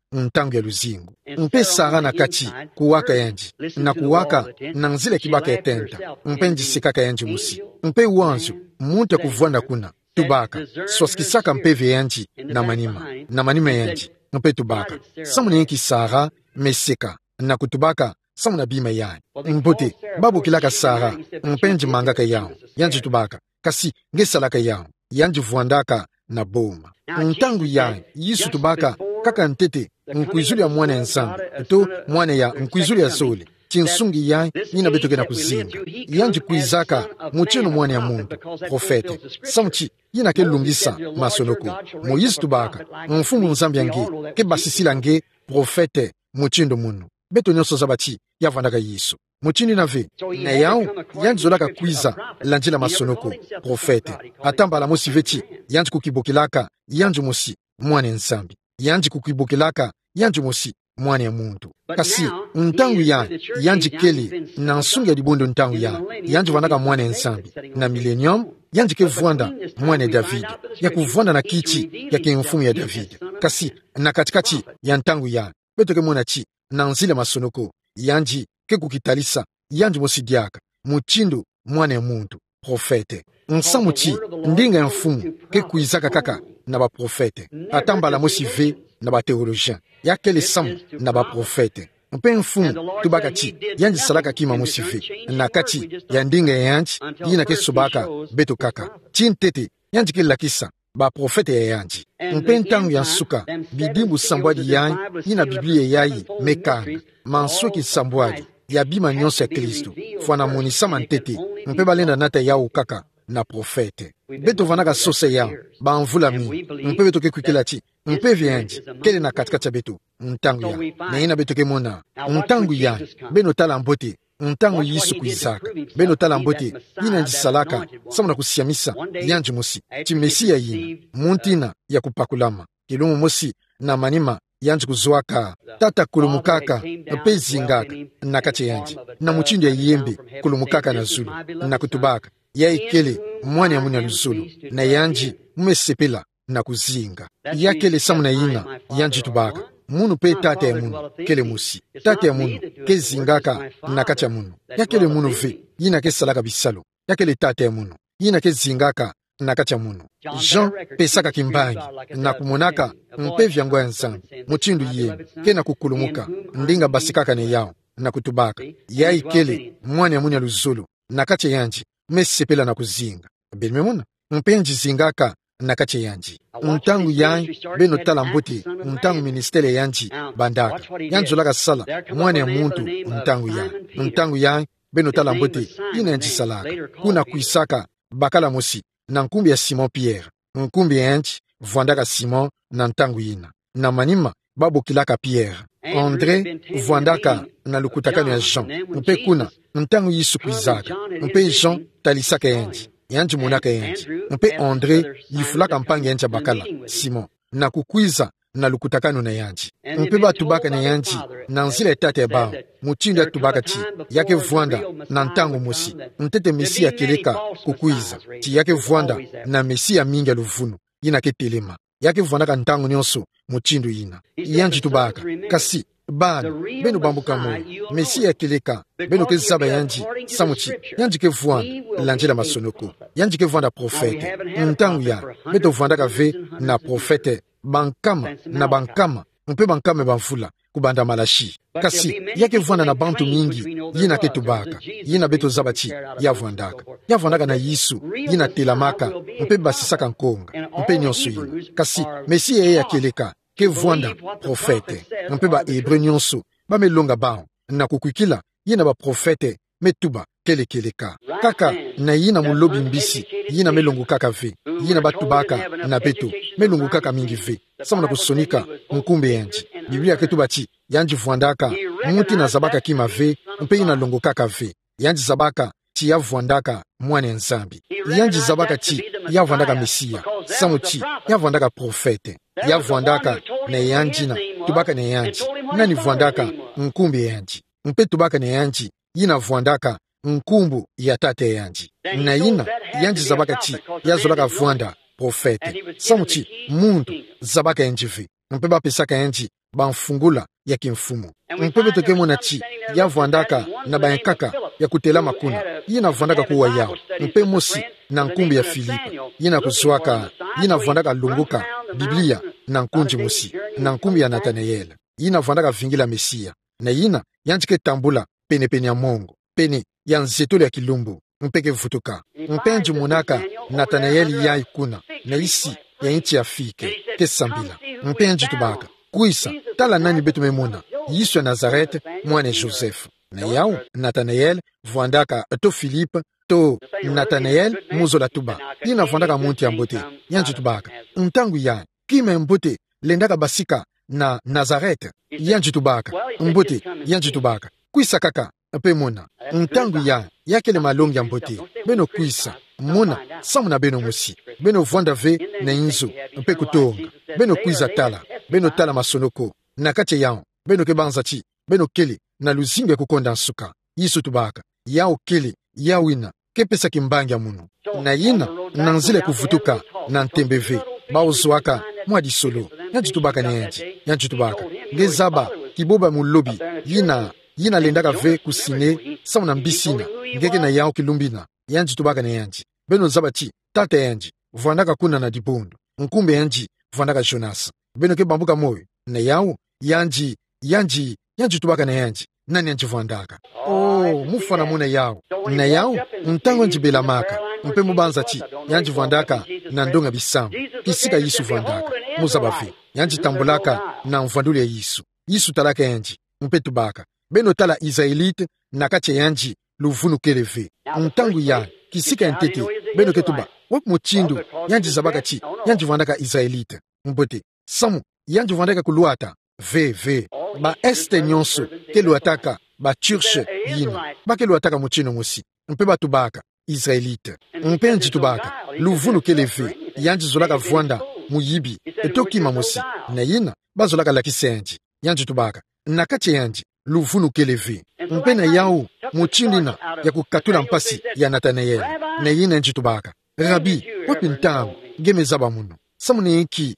ntangu ya luzingu. Mpe Sara na kati kuwaka yanji na kuwaka na nzile kibaka etenta mpe njisikaka yanji musi mpe wanzu muntu ya kuvwanda kuna tubaka swaskisaka mpeve yanji na manima yanji mpe tubaka samu nenki Sara meseka na kutubaka samu na bima yanji mpote babu kilaka Sara mpe njimangaka yao yanji tubaka kasi ngesalaka yao yanji vwandaka na boma ntangu yanji yisu tubaka kaka ntete nkuizuli ya mwana ensambi to mwana ya nkuizuli ya zole chinsungi ya nina betoke na kuzinga yanji kuizaka muchino mwana ya mundu profete samchi yina ke lungisa masonoko Moïse tubaka mfumu nzambi yange ke basisila nge profete muchindo munu beto nyonso zabati yavandaka yiso muchini nave na yao yanji zolaka kuiza lanjila masonoko profete atamba la mosi veti yanji kukibokilaka yanji mosi mwana nzambi yanji kukibokilaka yanji mosi mwana ya muntu kasi ntangu yanji keli na nsungi ya dibondo ntangu yanji vandaka mwana nsambi na millennium yanji ke vwanda mwana ya David ya kuvwanda na kichi ya kimfumu ya David kasi na katikati ya ntangu betoke mwana chi na nzile masonoko yanji ke kukitalisa yanji mosi diaka muchindo mwana ya muntu profete nsamu chi ndinga ya mfumu ke kuizaka kaka na ba profete atamba la mosi ve na ba théologien yakele samu na ba profete mpe mfumu tubaka chi yanji salaka kima mosi ve na kati ya ndinga ya yanji yina ke sobaka beto kaka chintete yanji ke lakisa ba profete ya yanji mpe ntangu ya nsuka bidimbu sambwadi yanji yina biblia yayi mekanga mansuki sambwadi ya bima nyonso ya Kristo fwana monisa mantete mpe balenda nata yao kaka na profete beto vanaka sose yao banvula mi mpe beto ke kwikela chi mpe vyanji kele na katikati beto ntangu ya na ina beto ke mona ntangu ya beno tala mbote ntangu yisu kuizaka beno tala mbote ina njisalaka samu na kusiamisa yanji mosi chimesiya yina muntina ya kupakulama kilumu mosi na manima yanji kuzwaka tata kulumukaka mpe zingaka na kache yanji na muchindo ya yembe kulumukaka na zulu na kutubaka ya ikele mwana ya muna luzulu na yanji mmesepela na kuzinga yakele samu na yina yanji tubaka munu pe tata ya munu kele musi tata ya munu ke zingaka na kache ya munu yakele munu ve yina ke salaka bisalo yakele tata ya munu yina ke zingaka na kache ya munu Jean pesaka kimbangi na kumonaka mpe vyango ya nsambi muchindu yembe ke na kukulumuka ndinga basikaka ne yao na kutubaka ya ikele mwana ya munu ya luzulu na kache yanji mesepela na kuzinga belimemuna mpenji zingaka na kache yanji ntangu yanji beno tala mbote ntangu ministele yanji bandaka yanji zolaka sala mwana ya muntu ntangu yanji beno tala mbote ina yanji salaka kuna kuisaka bakala mosi na nkumbi ya Simon Pierre nkumbi yanji vwandaka Simon na ntangu ina na manima babokilaka Pierre André vwandaka na lukutakano ya Jean mpe kuna ntangu yisu kuizaka mpe Jean talisaka yanji monaka yanji mpe André yifulaka mpange yanji bakala Simon na kukwiza na lukutakano na yanji mpe batubaka na yanji na nzila etate ya bao muchindo ya tubaka chi yake vwanda na ntangu mosi ntete mesi ya keleka kukwiza chi yake vwanda na mesi ya mingi ya luvunu yina ke telema yake vwandaka ntangu nyonso muchindo yina yanji tubaka kasi bana beno bambuka moyo mesi ya keleka beno ke zaba yanji samuchi yanji ke vwanda lanjela masonoko yanji ke vwanda profete ntangu ya beto vwandaka ve na profete bankama na bankama mpe bankame banfula kubanda malashi kasi yake vwanda na bantu mingi yina ke tubaka yina beto zabachi yavwandaka na yisu yina telamaka mpe basisaka nkonga mpe nyonso yina kasi mesi ya keleka ke vwanda profete mpe ba hebreu nyonso bamelonga bao na kukwikila yina ba profete metuba keleka kaka na yina mulobi mbisi yina melongo kaka ve yina batubaka na beto melongo kaka mingi ve samu na kusonika nkumbe yanji biblia ketuba chi yanji vwandaka muti na zabaka kima ve mpe yina longo kaka ve yanji zabaka chi yavwandaka mwana nzambi yanji zabaka chi yavwandaka mesiya samu chi yavwandaka profete yavwandaka na yanji na tubaka na yanji nani vwandaka nkumbe yanji mpe tubaka na yanji yina vwandaka nkumbu ya tate yanji na yina yanji zabaka chi yazolaka vwanda profete samu chi mundu zabaka yanji ve mpe bapesaka yanji banfungula ya kimfumo. Mpe betoke mona chi ya vwandaka na bayankaka ya kutela makuna yina vwandaka kuwa yao. Mpe mosi na nkumbi ya Filipe yina kuzwaka yina vwandaka lunguka Biblia na nkunji mosi na nkumbi ya Nathanael yina vwandaka vingila Mesia na yina yanjike tambula pene ya mongo pene ya nzetolo ya kilumbu mpeke vutuka. Mpenji munaka Nathanael ya ikuna na isi ya inchi ya fike kesambila. Mpenji tubaka kuisa tala nani betu memuna Yesu ya Nazareth mwane Joseph na yao Nathanael vwandaka to Philippe to Nathanael muzola tuba yina vwandaka muntu ya mbote yanji tubaka ntangu ya kime mbote lendaka basika na Nazareth yanji tubaka mbote yanji tubaka kuisa kaka pe mona ntangu ya yakele malongi ya mbote beno kuisa mona samuna beno musi beno vwanda ve na inzo mpe kutonga beno kuiza tala beno tala masonoko na kati yao beno kebanza chi beno kele na luzingo ya kukonda nsuka Yesu tubaka yao kele yawina kepesa kimbangya muno na yina na nzile kuvutuka na ntembeve bauzwaka mwadi solo yanji tubaka ni yanji tubaka ngezaba kiboba mulobi yina lendaka ve kusine samuna mbisina ngeke na yao kilumbina yanji tubaka ni yanji beno zaba chi tata yanji vwandaka kuna na dibondo nkumbe yanji vwandaka Jonas beno ke bambuka moyo na yao yanji tubaka na yanji nani yanji vwandaka mufana muna yao na yao ntango njibela maka mpe mubanza chi yanji vwandaka na ndonga bisamu kisika Yesu vwandaka muzabafe yanji tambulaka na mvwanduli ya Yesu talaka yanji mpe tubaka beno tala Israelite na kache yanji luvunu keleve ntangu ya kisika ntete beno ketuba wop muchindu yanji zabaka chi yanji vwandaka Israelite mbote samu yanji vwandaka kuluata ve ba este nyonso ke luataka ba church yina ba ke luataka muchino musi mpe batubaka Israelite mpe nji tubaka luvunu keleve yanji zolaka vwanda muyibi etokima musi na yina bazolaka lakisenji yanji tubaka nakache yanji luvunu keleve mpe na yao muchindina ya kukatula mpasi ya Nathanael na yina nji tubaka rabi wapi ntangu ngeme zaba muno samune yiki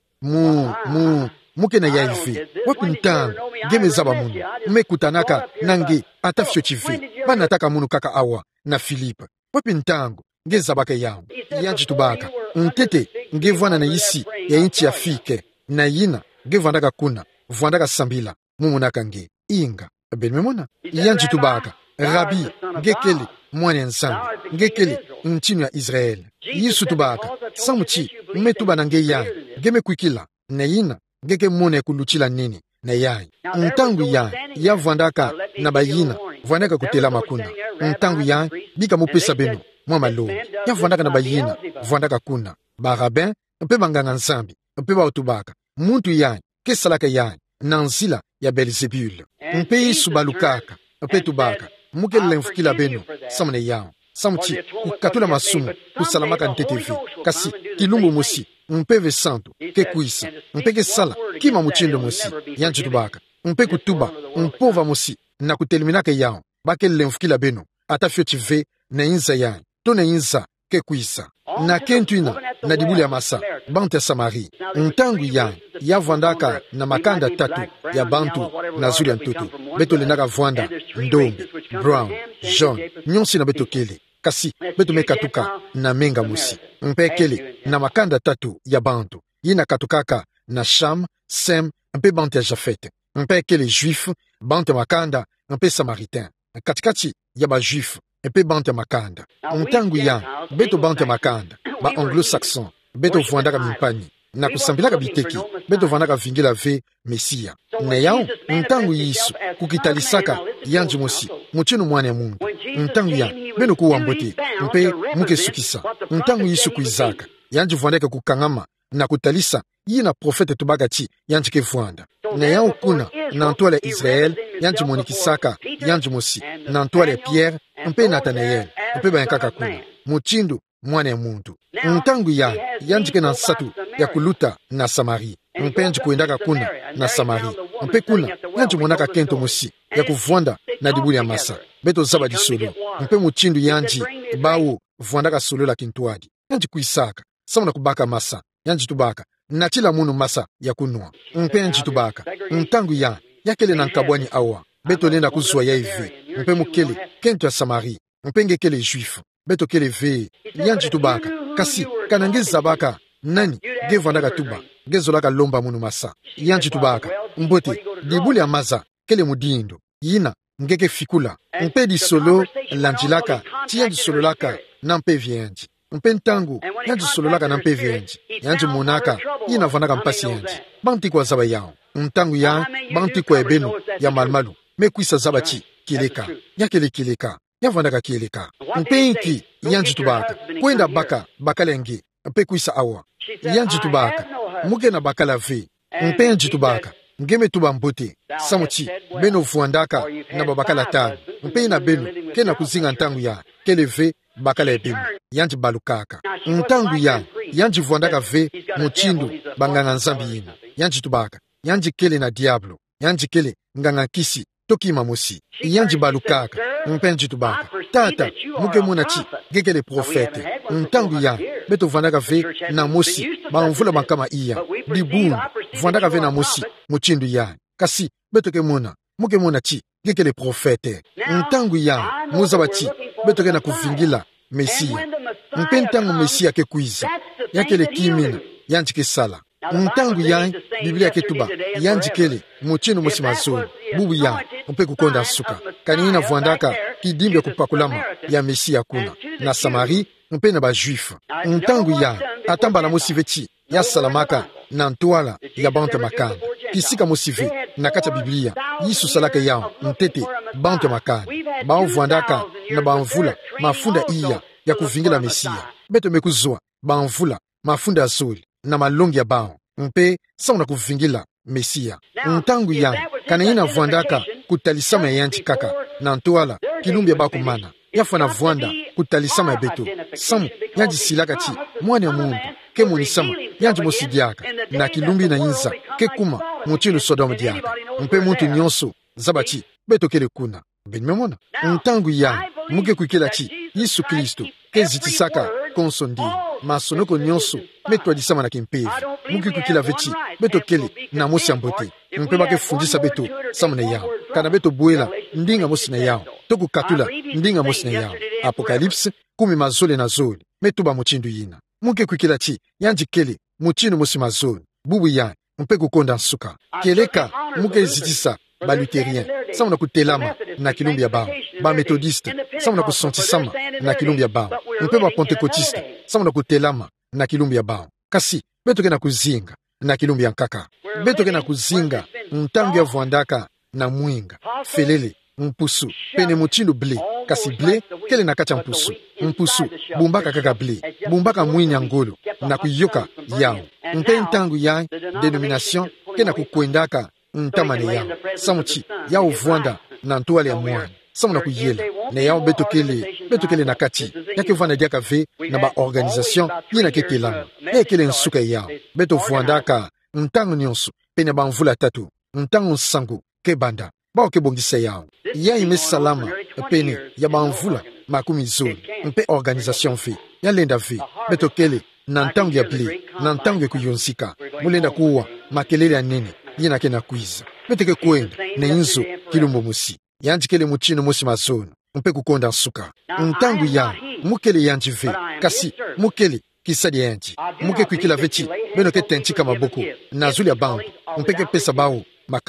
muke na yaive wapi ntangu ngeme zaba muno mekutanaka nange atafyo chive banataka muno kaka awa na Philippe wapi ntangu ngezabaka yao yanji tubaka ntete ngevwana na isi ya inchi ya fike na yina ngevandaka kuna vwandaka sambila mumunaka nge inga benmemona yanji tubaka rabi ngekele mwane nsambi ngekele nchinu ya Israel Yesu tubaka samuchi mmetuba na nge yayi ngeme kwikila na yina ngeke mone kuluchila nini na yayi ntangu ya vwandaka na bayina vwandaka kutela makuna ntangu yayi bika mupesa beno mwa malo ya vwandaka na bayina vwandaka kuna barabin mpe banganga nsambi mpe bautubaka muntu yayi kesalaka yayi na nzila ya Belzebul mpe Yesu balukaka mpe tubaka mukele mfukila beno samune yao samuchi kukatula masumu kusalamaka ntetevi kasi kilumbu musi mpeve santo ke kuisa mpeke sala kima muchindo musi yanji tubaka mpe kutuba mpova musi na kuteliminaka yao bakele mfukila beno atafyo chive na inza yayi to na inza ke kuisa na kentuina na dibuli ya masa bantu ya Samari ntangu ya vwandaka na makanda tatu ya bantu na zuli ya ntoto beto lendaka vwanda ndombe brown jaune nyonsi na beto kele kasi beto mekatuka na menga musi mpe kele na makanda tatu ya bantu yina katukaka na Sham Sem mpe bantu ya Jafete mpe kele juif bantu ya makanda mpe samaritain katikati ya ba juif mpe bantu ya makanda ntangu ya beto bantu ya makanda ba anglo-saxon beto vwandaka mimpani na kusambilaka biteki beto vwandaka vingila ve Mesia na yao ntangu Yesu kukitalisaka yanji musi muchinu mwane ya mundu ntangu ya beno kuwa mbote mpe muke sukisa ntangu Yesu kuizaka yanji vwandaka kukangama na kutalisa yina profete tubaka chi yanji ke vwanda na yao kuna na ntwale ya Israel yanji monikisaka yanji musi na ntwale ya Pierre mpe Nathanael mpe bayankaka kuna muchindu mwana ya muntu ntangu yanjike na nsatu ya kuluta na Samari mpe yanji kuendaka kuna na Samari mpe kuna yanji monaka kento musi ya kuvwanda na dibuli ya masa beto zaba di solo mpe muchindu yanji bawo vwandaka solo la kintuadi yanji kuisaka samuna kubaka masa yanji tubaka natila munu masa ya kunwa mpe njitubaka ntangu yakele na nkabwani awa beto lenda kuzwa ya ive mpe mukele kento ya Samari mpe ngekele juifu beto kele ve yanjitubaka kasi kanangezabaka nani gevandaka tuba gezolaka lomba munu masa yanjitubaka mbote dibuli amaza kele mudindo yina ngeke fikula mpe disolo lanjilaka tiya disololaka na mpe vienji mpe ntangu yanjisololaka na mpe vienji yanji munaka yina vandaka mpasi yanji banti kwa zaba yao ntangu ya banti kwa ebenu ya malmalu mekwisa zaba chi kileka yakele kileka yavandaka kileka mpe inki yanjitubaka kwenda bakalenge mpe kwisa awa yanjitubaka muke na bakala ve mpe yanjitubaka ngeme tuba mbote samuchi beno vuandaka na babakala tano mpe na benu kena kuzinga ntangu ya keleve bakala ebenu yanji balukaka ntangu ya yanji vuandaka ve muchindu banganga nzambi yina yanji tubaka yanji kele na diablo yanji kele nganga kisi tokima mosi yanji balukaka mpe nji tubaka tata muke muna chi gekele profete ntangu ya beto vandaka ve na mosi bamvula bankama iya dibunu vandaka ve na mosi muchindu ya kasi beto ke muna muke muna chi gekele profete ntangu ya muzaba chi beto ke na kuvingila Mesia mpe ntangu Mesia ke kuiza yakele kimina yanji ke sala ntangu ya Biblia ke tuba yanji kele muchinu mosi mazoni bubu ya mpe kukonda suka kanina vuandaka kidimbe kupakulama ya Mesia kuna na Samari mpe na bajuifu ntangu ya atamba na mosivechi ya salamaka na ntwala ya bante makana kisika mosive na kata Biblia yisu salaka yao ntete bante makana bao vuandaka na bamvula mafunda iya ya kuvingila Mesia beto mekuzwa bamvula mafunda azoli na malongi ya bao mpe sauna kuvingila Mesia ntangu ya kanayina vuandaka kutalisama ya yanji kaka na ntwala kilumbi ya bakumana yafana vuanda kutalisama ya beto samu yanji silaka chi mwani ya mundu ke munisama yanji mosidiaka na kilumbi na inza ke kuma muchinu Sodoma diaka mpe muntu nyonso zabachi beto kele kuna benimemona ntangu ya muke kuikela chi Yesu Kristo ke zitisaka konsondi masonoko nyonso metwadisama na kimpevi muke kuikela vechi beto kele na mosi ambote mpe bake fundisa beto samu na yao kana beto buela ndinga mosi na yao toku katula ndinga mosi na yao Apokalipse 10 na zoli metuba muchindu yina muke kuikela chi yanji kele muchinu mosi mazoli bubu ya mpe kukonda nsuka keleka muke zitisa baluterien samu na kutelama na kilumbi ya bao bametodiste samu na kusantisama na kilumbi ya bao mpe bapentekotiste samu na kutelama na kilumbi ya bao kasi beto ke na kuzinga na kilumbi ya nkaka beto ke na kuzinga ntangu ya vuandaka na mwinga felele mpusu pene muchindu ble kasi ble kele na kacha mpusu bumbaka kaka ble bumbaka mwinya ngolo na kuyoka yao mpe ntangu ya denomination ke na kukwendaka ntamane yao samuchi yao vuanda na ntwale ya mwani samu na kuyela na yao beto kele na kati yake vana diaka ve na ba organisation yina ke telama kele nsuka yao beto vuandaka ntangu nyonso pene bamvula tatu ntangu nsangu ke banda bao ke bongisa yao ya ime salama pene ya bamvula makumi zoli mpe organisation ve ya lenda ve beto kele na ntangu ya ble na ntangu ya kuyonsika mulenda kuwa makelele ya nene yina ke na kwiza beto ke kwenda na inzo kilumbo musi yanji kele muchino mosi mazoni mpe kukonda nsuka ntangu ya mukele yanji ve kasi mukele kisadi yanji muke kuikila vechi beno ke tenchika maboko na zuli ya bangu mpe ke pesa bao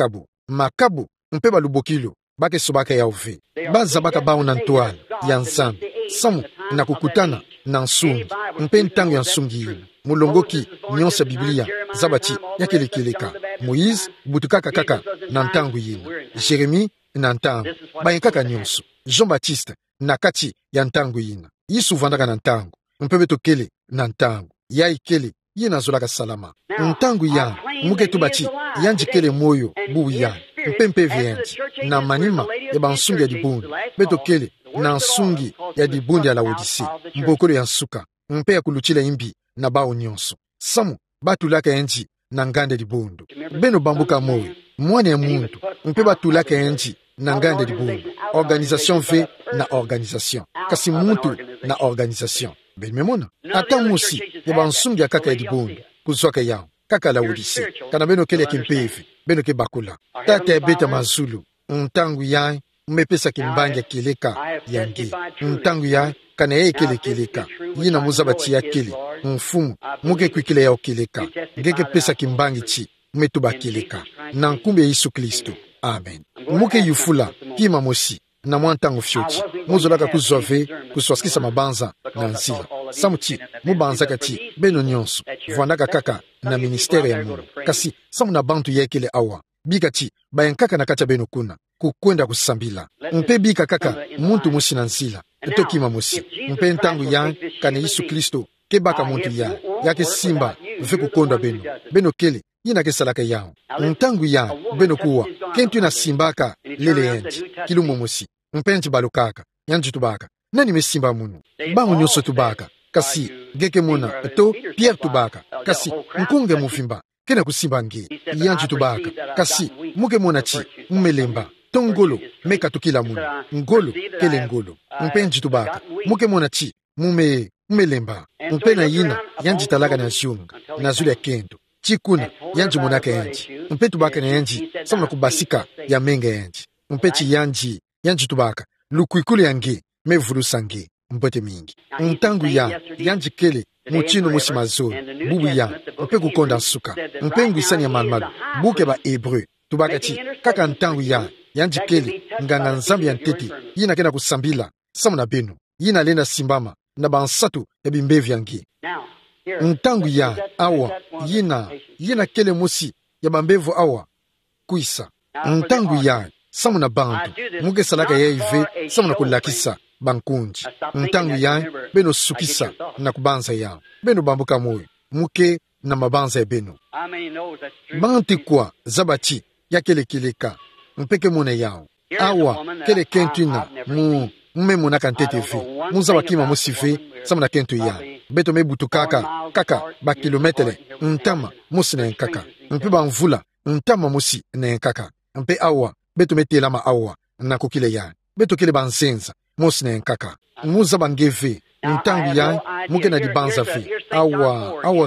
makabu mpe balubokilo bake sobaka ya uve baza baka bao na ntwala ya nzambi samu na kukutana na nsungi mpe ntangu ya nsungi yina mulongoki nyonso ya Biblia zabachi yakelekeleka Moïse butukaka kaka na ntangu yina Jeremi na ntangu bayenkaka nyonso Jean-Baptiste na kati ya ntangu yina Yesu vandaka na ntangu mpe beto kele na ntangu yai kele yina zolaka salama ntangu ya muke tubachi yanji kele moyo bubu ya mpe vienji na manima ya bansungi ya dibundi beto kele na nsungi ya dibundi ya Laodise mbokolo ya nsuka mpe ya kuluchila imbi na bao nyonso samu batulaka yanji na ngande dibondo beno bambuka moyo mwani ya muntu mpe batulaka yanji na ngande dibondo organisation ve na organisation kasi muntu na organisation benimemona ata musi ya bansungi ya kaka ya dibondo kuzwaka yao kaka la udise kana beno kele kimpevi beno ke bakula tate beta mazulu ntangu ya umepesa kimbanja kileka yangi ntangu ya kana yeye kele kileka yina muzabati ya kele mfumu muke kwikile ya kileka ngeke pesa kimbangi chi umetuba kileka na nkumbe Yesu Kristo amen muke yufula kima mosi na mwantangu fyochi muzolaka kuzove kuswaskisa mabanza na nzila samuchi mubanza kati beno nyonso vwandaka kaka na ministere ya Mungu kasi samu na bantu yekele awa bikati bayankaka na kacha beno kuna kukwenda kusambila mpe bika kaka muntu musi na nzila etokima musi mpe ntangu ya kane Yesu Kristo kebaka muntu ya yake simba ve kukonda beno kele yina kesalaka yao ntangu ya beno kuwa kentu na simbaka lele yenji kilumu musi mpenji balukaka yanji tubaka nani mesimba munu bangu nyonso tubaka kasi geke muna to Pierre tubaka kasi nkunge mufimba kena kusimba nge yanji tubaka kasi muke muna chi mmelemba tongolo meka tukila munu ngolo kele ngolo mpenji tubaka muke muna chi mmelemba mpena yina yanji talaka na shunga na zule kendo chikuna yanji munaka yanji mpe tubaka na yanji samuna kubasika ya menge yanji mpechi yanji tubaka lukwikulu yange mevulusa nge mpote mingi ntangu ya yanji kele muchino musi mazolo bubu ya mpe kukonda nsuka mpe ngwisani ya malmalu buke ba Hebreu tubaka chi kaka ntangu ya yanji kele nganga nzambi ya ntete yina kena kusambila samuna beno yina lenda simbama na bansatu ya bimbevi yange ntangu ya awa yina kele musi ya bambevu awa kuisa ntangu ya samuna bantu muke salaka ya ive samuna kulakisa bankunji ntangu ya beno sukisa na kubanza ya beno bambuka moyo muke na mabanza ya beno banti kwa zabachi ya kele kileka mpeke mune yao awa kele kentuna mume munaka ntete vi muza wakima musive samuna kentu ya beto mebutu kaka ba kilometre ntama musi na nkaka mpe banvula ntama musi na nkaka mpe awa beto metelama awa na kukile ya beto kele bansenza musi na nkaka muza bangeve ntangu ya muke na dibanza vi awa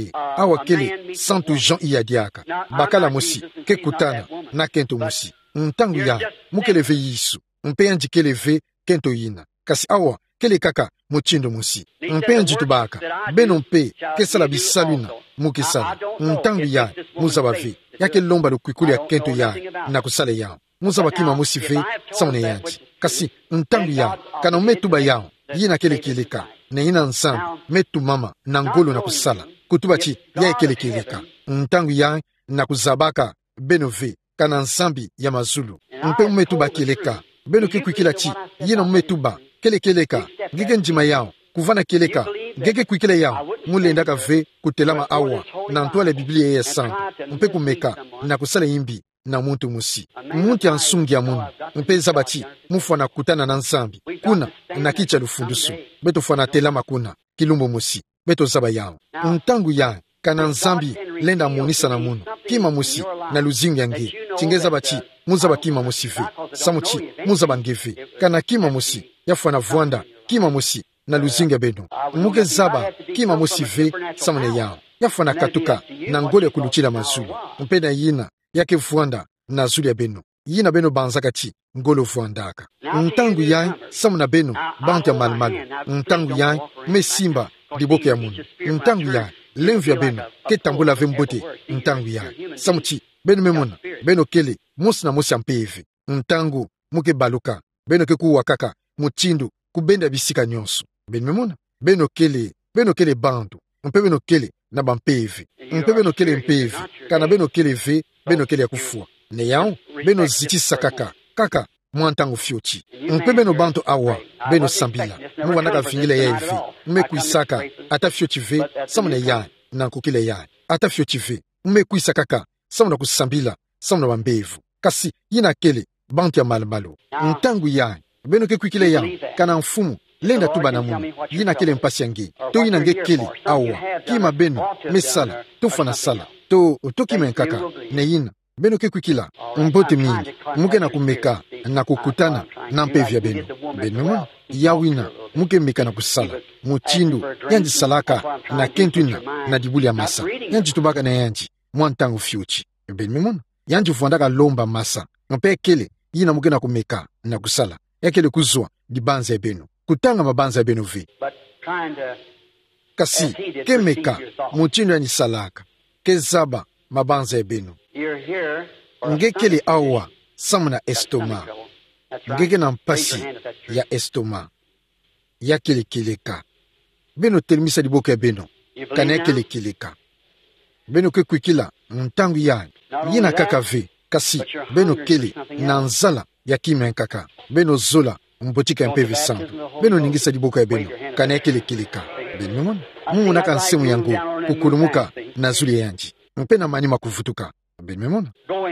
kele santu Jean iyadiaka bakala musi ke kutana na kento musi ntangu ya muke leve Yesu mpe yanji kele ve kento yina kasi awa kele kaka muchindo musi mpe yanji tubaka beno mpe kesala bisaluna muke sala ntangu ya muzaba ve yake lomba lukwikuli ya kento ya na kusale yao muzaba kima musi ve samune yanji kasi ntangu ya kana umetuba yao yina kele kileka na yina nsambi metu mama na ngolo na kusala kutuba chi ya kele kileka ntangu ya na kuzabaka beno ve kana nsambi ya mazulu mpe umetuba kileka beno kikwikila chi yina umetuba kele keleka ngeke njima yao kuvana keleka ngeke kwikile yao mulendaka ve kutelama awa na ntwale Biblia ya sangu mpe kumeka na kusala imbi na muntu musi muntu ya nsungi ya munu mpe zabati mufana kutana na nsambi kuna na kicha lufundusu beto fana telama kuna kilumbo musi beto zaba yao ntangu ya kana nsambi lenda monisa na munu kima musi na luzingi yange chingeza bachi muzaba kima musi ve samuchi muzaba ngeve kana kima musi yafana vwanda kima musi na luzingi beno muke zaba kima musi ve samune yao yafana katuka na ngole kuluchila mazulu mpena yina yake vwanda na zulu ya beno yina beno banzaka chi ngolo vwandaka ntangu ya samuna beno bantu ya malmalu ntangu ya mesimba diboke ya munu ntangu ya lenvu ya beno ke tambula ve mbote ntangu ya samuchi beno memona beno kele musi na musi ya mpeve ntangu muke baluka beno ke kuwa kaka muchindu kubenda bisika nyonso beno memona beno kele bantu mpe beno kele na bampevi mpe beno kele mpevi kana beno kele ve beno kele ya kufua ne yao beno zichisa kaka mwantangu fyochi mpe beno bantu awa beno sambila muwanaka vingile ya ivi mmekuisaka ata fyochi ve samuna ya na kukile ya ata fyochi ve mmekuisa kaka samuna kusambila samuna bambevu kasi yina kele bantu ya malmalu ntangu ya beno ke kwikile ya kana mfumu lenda tuba na munu yina kele mpasi yange to yina nge kele awa kima beno mesala to fana sala to kima nkaka ne yina beno ke kwikila mbote mingi muke na kumeka na kukutana na mpevya beno yawina muke meka na kusala muchindu yanji salaka na kentwina na dibuli ya masa yanji tubaka na yanji mwantangu fyuchi ben memona yanji vuandaka lomba masa mpe kele yina muke na kumeka na kusala yakele kuzwa dibanza ebenu kutanga mabanza ebenu vi kasi kemeka muchindu yanji salaka kezaba mabanza ebenu ngekele awa samuna estoma ngeke na mpasi ya estoma yakelekeleka beno telimisa liboka ya beno kana yakelekeleka beno kekwikila ntangu ya yina kaka ve kasi beno kele na nzala ya kime kaka beno zola mbotika mpeve sandu beno ningisa liboka ya beno kana yakelekeleka beno mungu naka nsemu yangu kukulumuka na zuli yanji mpe na manima kuvutuka beno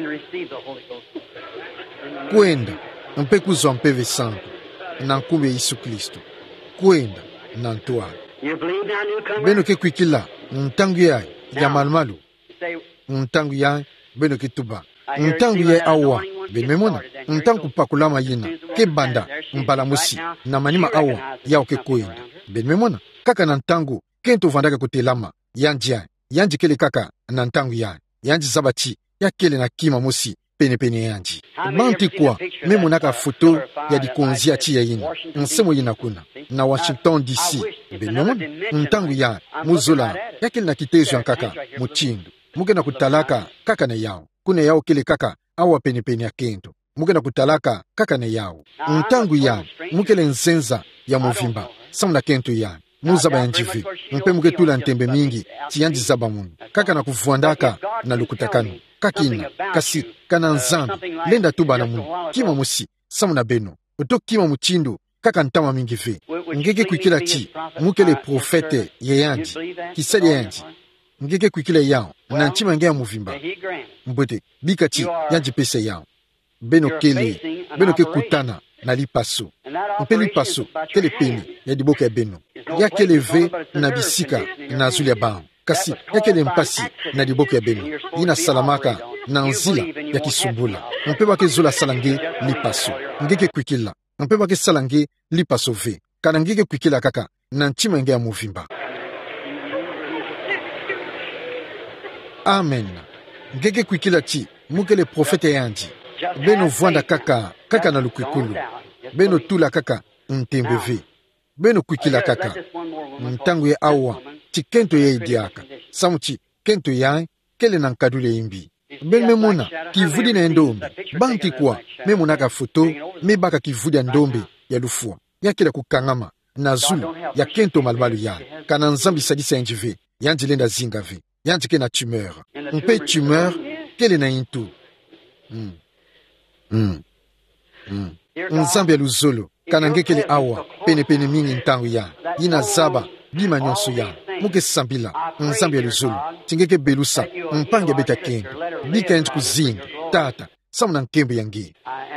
kwenda mpe kuzwa mpeve sandu na nkumbe Yesu Kristo kwenda na ntwala beno ke kwikila ntangu ya malmalu ntangu ya beno ke tuba ntangu ya awa bememona ntangu pakulama yina ke banda mbalamusi na manima awa yao ke kwenda bememona kaka na ntangu kento vandaka kutelama yanji kele kaka na ntangu yanji sabati ya kele na kima musi pene yanji banti kwa memo naka foto ya dikonzia chi ya yina nsemo yina kuna na Washington DC benomona ntangu ya muzola yakele na kitezo nkaka muchindu muke na kutalaka kaka na yao kuna yao kele kaka awa pene ya kento muke na kutalaka kaka na yao ntangu ya mukele nsenza ya muvimba samu na kento ya muzaba yanjivi mpe muke tula ntembe mingi chiyanji zaba munu kaka na kuvuandaka na lukutakano kakina kasi kana nzambi lenda tuba na munu kima musi samu na beno uto kima muchindu kaka ntama mingi ve ngeke kwikila chi mukele profete ye yanji kisali yanji ngeke kwikila yao na nchima nge ya muvimba mbwete bika chi yanji pese yao beno ke kutana na lipaso mpe lipaso kele peni ya diboka ya beno ya kele ve na bisika na zuli ya bao kasi ya kele mpasi na diboka ya beno yina salamaka na nzila ya kisumbula mpe bake zula salange lipaso ngeke kwikila mpe bake salange lipaso ve kana ngeke kwikila kaka na nchima nge ya muvimba amen ngeke kwikila chi mukele profete yanji beno vuanda kaka na lukwikulu beno tula kaka ntembe ve beno kwikila kaka ntangu ya awa chi kento ya idiaka samu chi kento ya kele na nkadule imbi ben memona kivudi na ndombe banti kwa memona ka foto mebaka kivudi ya ndombe ya lufua yakela kukangama na zulu ya kento malmalu ya kana nzambi sadisa yanjive yanjilenda zinga ve yanjike na tumeur mpe tumeur kele na intu nzambi ya luzolo kana ngekele awa pene mingi ntangu ya yina zaba bima nyonso ya muke sambila nzambi ya luzolo tingeke belusa mpange beta kendo bika yanji kuzinga tata samu na nkembe yangi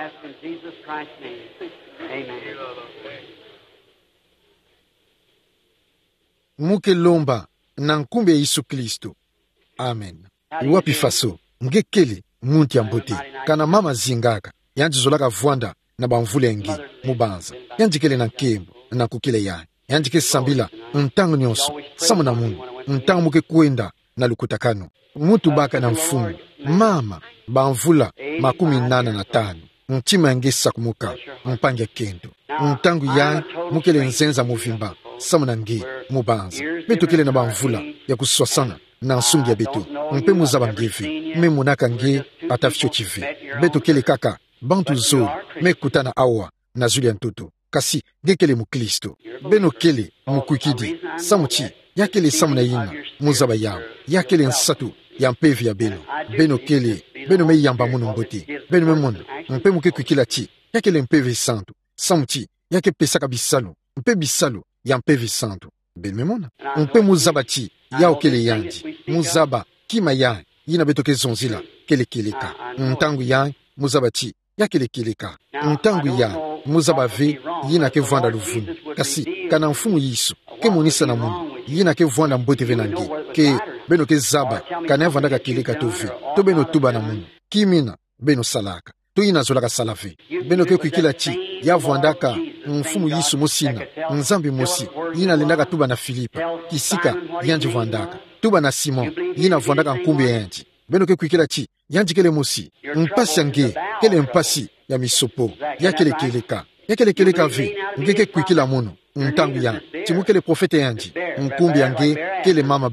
muke lomba na nkumbe ya Yesu Kristo amen iwapi faso ngekele muntu ya mbote kana mama zingaka yanji zolaka vuanda na bamvula yangi mubanza yanjikele na nkembo na kukile ya yanjike sambila ntangu nyonso samu na munu ntangu muke kwenda na lukutakano mutu baka na mfumu mama bamvula 85 ntima yange sakumuka mpange kendo ntangu ya mukele nzenza muvimba samu na nge mubanza beto kele na bamvula ya kuswasana na nsungi ya beto mpe muzaba ngevi me munaka nge atafyo chivi beto kele kaka bantu zo mekutana awa na zuli ya ntutu kasi ngekele mukristo beno kele mukwikidi samuchi yakele samu na yina muzaba yao yakele nsatu ya mpevi ya beno kele beno me yamba munu mbote beno me muna mpe muke kwikila chi yakele mpevi santu samuchi yake pesaka bisalo mpe bisalo ya mpevi santu beno me muna mpe muzaba chi yao kele yanji muzaba kima ya yina beto ke zonzila kele keleka ntangu ya muzaba chi yakele keleka ntangu ya muzaba ve yina ke vanda luvunu kasi kana mfumu yisu ke monisa na munu yina ke vanda mbote venangi ke beno ke zaba kana vanda ka keleka to ve to beno tuba na munu kimina beno salaka to yina zolaka salave beno ke kuikila chi ya vuandaka mfumu yisu mosina nzambi mosi yina lendaka tuba na Filipa kisika yanji vuandaka tuba na Simon yina vuandaka nkumbi yanji beno ke kuikila chi yanji kele mosi mpasi yange kele mpasi ya misopo ya kele keleka vi ngeke kuikila muno ntangu ya timukele profete yanji nkumbi yange kele mama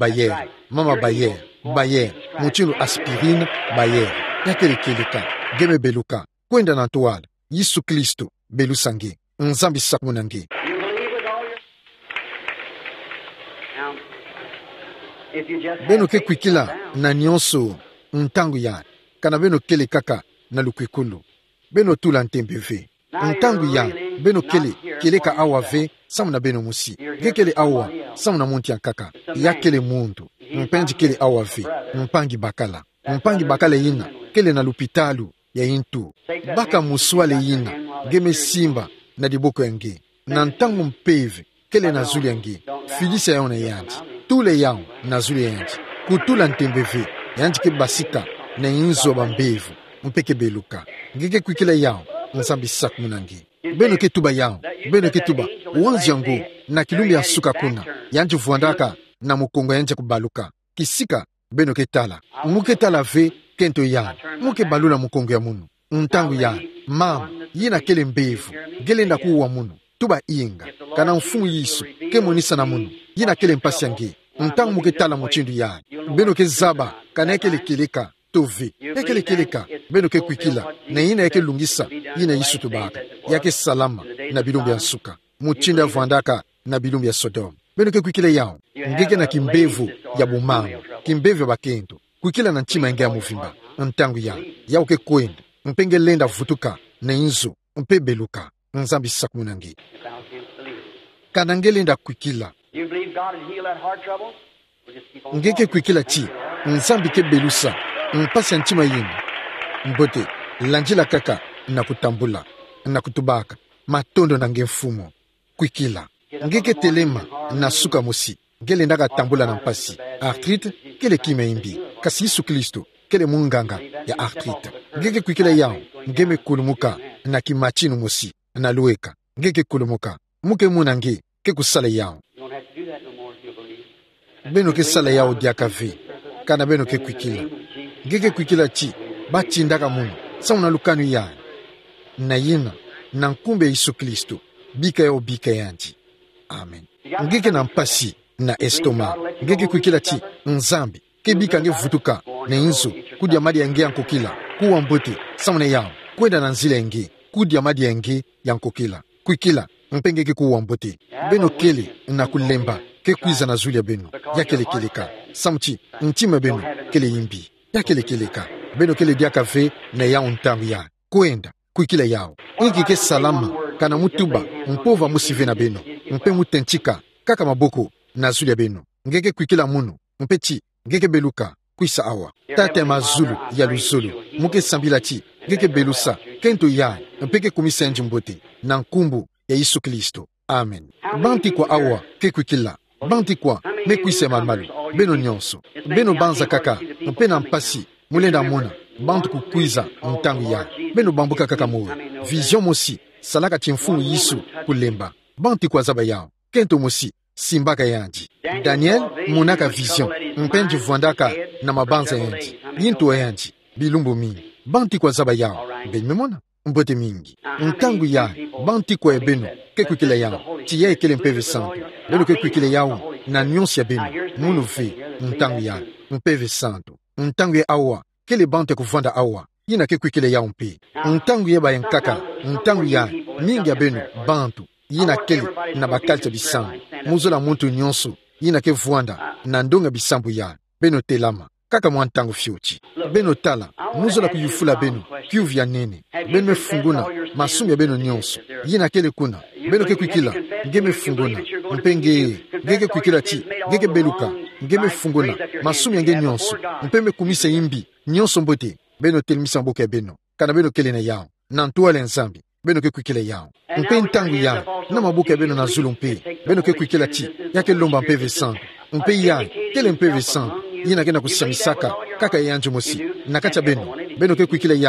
bayer muchilo aspirine bayer ya kele keleka geme beluka kwenda na toala Yesu Kristo belusange nzambi sakumunange beno ke kuikila na nyonso ntangu ya kana beno kele kaka na lukwikulu beno tula ntembeve ntangu ya beno keleka awa ve samu na beno musi gekele awa samu na monti ya kaka ya kele mundu mpenji kele awa ve mpangi bakala yina kele na lupitalu ya intu baka muswale yina geme simba na diboko yange na ntangu mpeve kele na zuli yange filisa yao na yanji tule yao na zuli yanji kutula ntembeve yanji ke basika na inzo bambevu mpeke beluka ngeke kuikila yao nzambi sakumunange beno ke tuba yao beno ke tuba wanzi yango na kilumbi ya suka kuna yanji vuandaka na mukongo yanje kubaluka kisika beno ke tala muke tala ve kento yao muke balula mukongo ya munu ntangu ya mama yina kele mbevu gelenda kuwa munu tuba inga kana mfumu yisu ke monisa na munu yina kele mpasi yange ntangu muke tala muchindu ya beno ke zaba kana kele keleka tovi ekele keleka beno ke kuikila na yina yake lungisa yina yisu tubaka yake salama na bilumbi ya suka muchinda vuandaka na bilumbi ya Sodom beno ke kuikila yao ngeke na kimbevu ya bumango kimbevu ya bakendo kuikila na nchima yenge ya muvimba ntangu yao ke kwenda mpenge lenda vutuka na inzo mpe beluka nzambi sakumunange kana ngelenda kuikila ngeke kuikila chi nzambi ke belusa mpasi ya nchima yini mbote lanjila kaka na kutambula na kutubaka matondo na nge mfumo kuikila ngeke telema na suka mosi ngele ndaka tambula na mpasi artrite kele kime imbi kasi Yesu Kristo kele munganga ya artrite ngeke kuikila yao ngeme kulumuka na kimachinu mosi na lueka ngeke kulumuka muke munange ke kusala yao beno ke sala yao diakave kana beno ke kuikila ngeke kuikila chi bachindaka muno sauna lukanu ya na yina na nkumbe Yesu Kristo bika yanji amen ngeke na mpasi na estoma ngeke kuikila chi nzambi ke bika nge vutuka na inzo kudia madi yange yankokila kuwa mbote sauna yao kwenda na nzila yange kudia madi yange yankokila kuikila mpengeke kuwa mbote beno kele na kulemba ke kuiza na zulia beno ya kele keleka samchi ntima beno kele imbi ya kele keleka beno kele diaka ve na yao ntangu ya kwenda kuikila yao ingi ke salama kana mutuba mpova musive na beno mpe mutenchika kaka maboko na zulia beno ngeke kuikila muno mpechi ngeke beluka kuisa awa tate mazulu ya luzulu muke sambila chi ngeke belusa kento ya mpeke kumisa nji mbote na nkumbu ya Yesu Kristo amen banti kwa awa ke kuikila banti kwa me kuise malmalu beno nyonso beno banza kaka mpe na mpasi mulenda muna bantu kukwiza ntangu ya beno bambuka kaka moyo vision mosi salaka chimfumu Yesu kulemba banti kwa zaba yao kento mosi simbaka yanji Daniel munaka vision mpenji vuandaka na mabanza yanji yintu yanji bilumbu mingi banti kwa zaba yao benmemona mbote mingi ntangu ya banti kwa ebeno ke kuikila yao ti ya ekele mpeve santo beno ke kuikila yao na nyonsi ya beno munu ve ntangu ya mpeve santo ntangu ya awa kele bantu ya kuvanda awa yina ke kuikila yao mpe ntangu ya bayankaka ntangu ya mingi ya beno bantu yina kele na bakalita bisambu muzola muntu nyonso yina ke vuanda na ndonga bisambu ya beno telama kaka mwantangu fyochi beno tala muzola kuyufula beno kyuvya nene beno mefunguna masumbi ya beno nyonso yina kele kuna beno ke kuikila ngeme funguna mpenge ngeke kuikila chi ngeke beluka ngeme funguna masumbi yange nyonso mpembe kumisa imbi nyonso mbote beno telimisa mboka ya beno kana beno kele na yao na ntuwale nzambi beno ke kuikila yao mpe ntangu yao na maboka ya beno na zulu mpe beno ke kuikila chi yake lomba mpeve santo mpe ya kele mpeve santo yina kena kusamisaka kaka yanjo mosi na kacha beno ke kuikila yao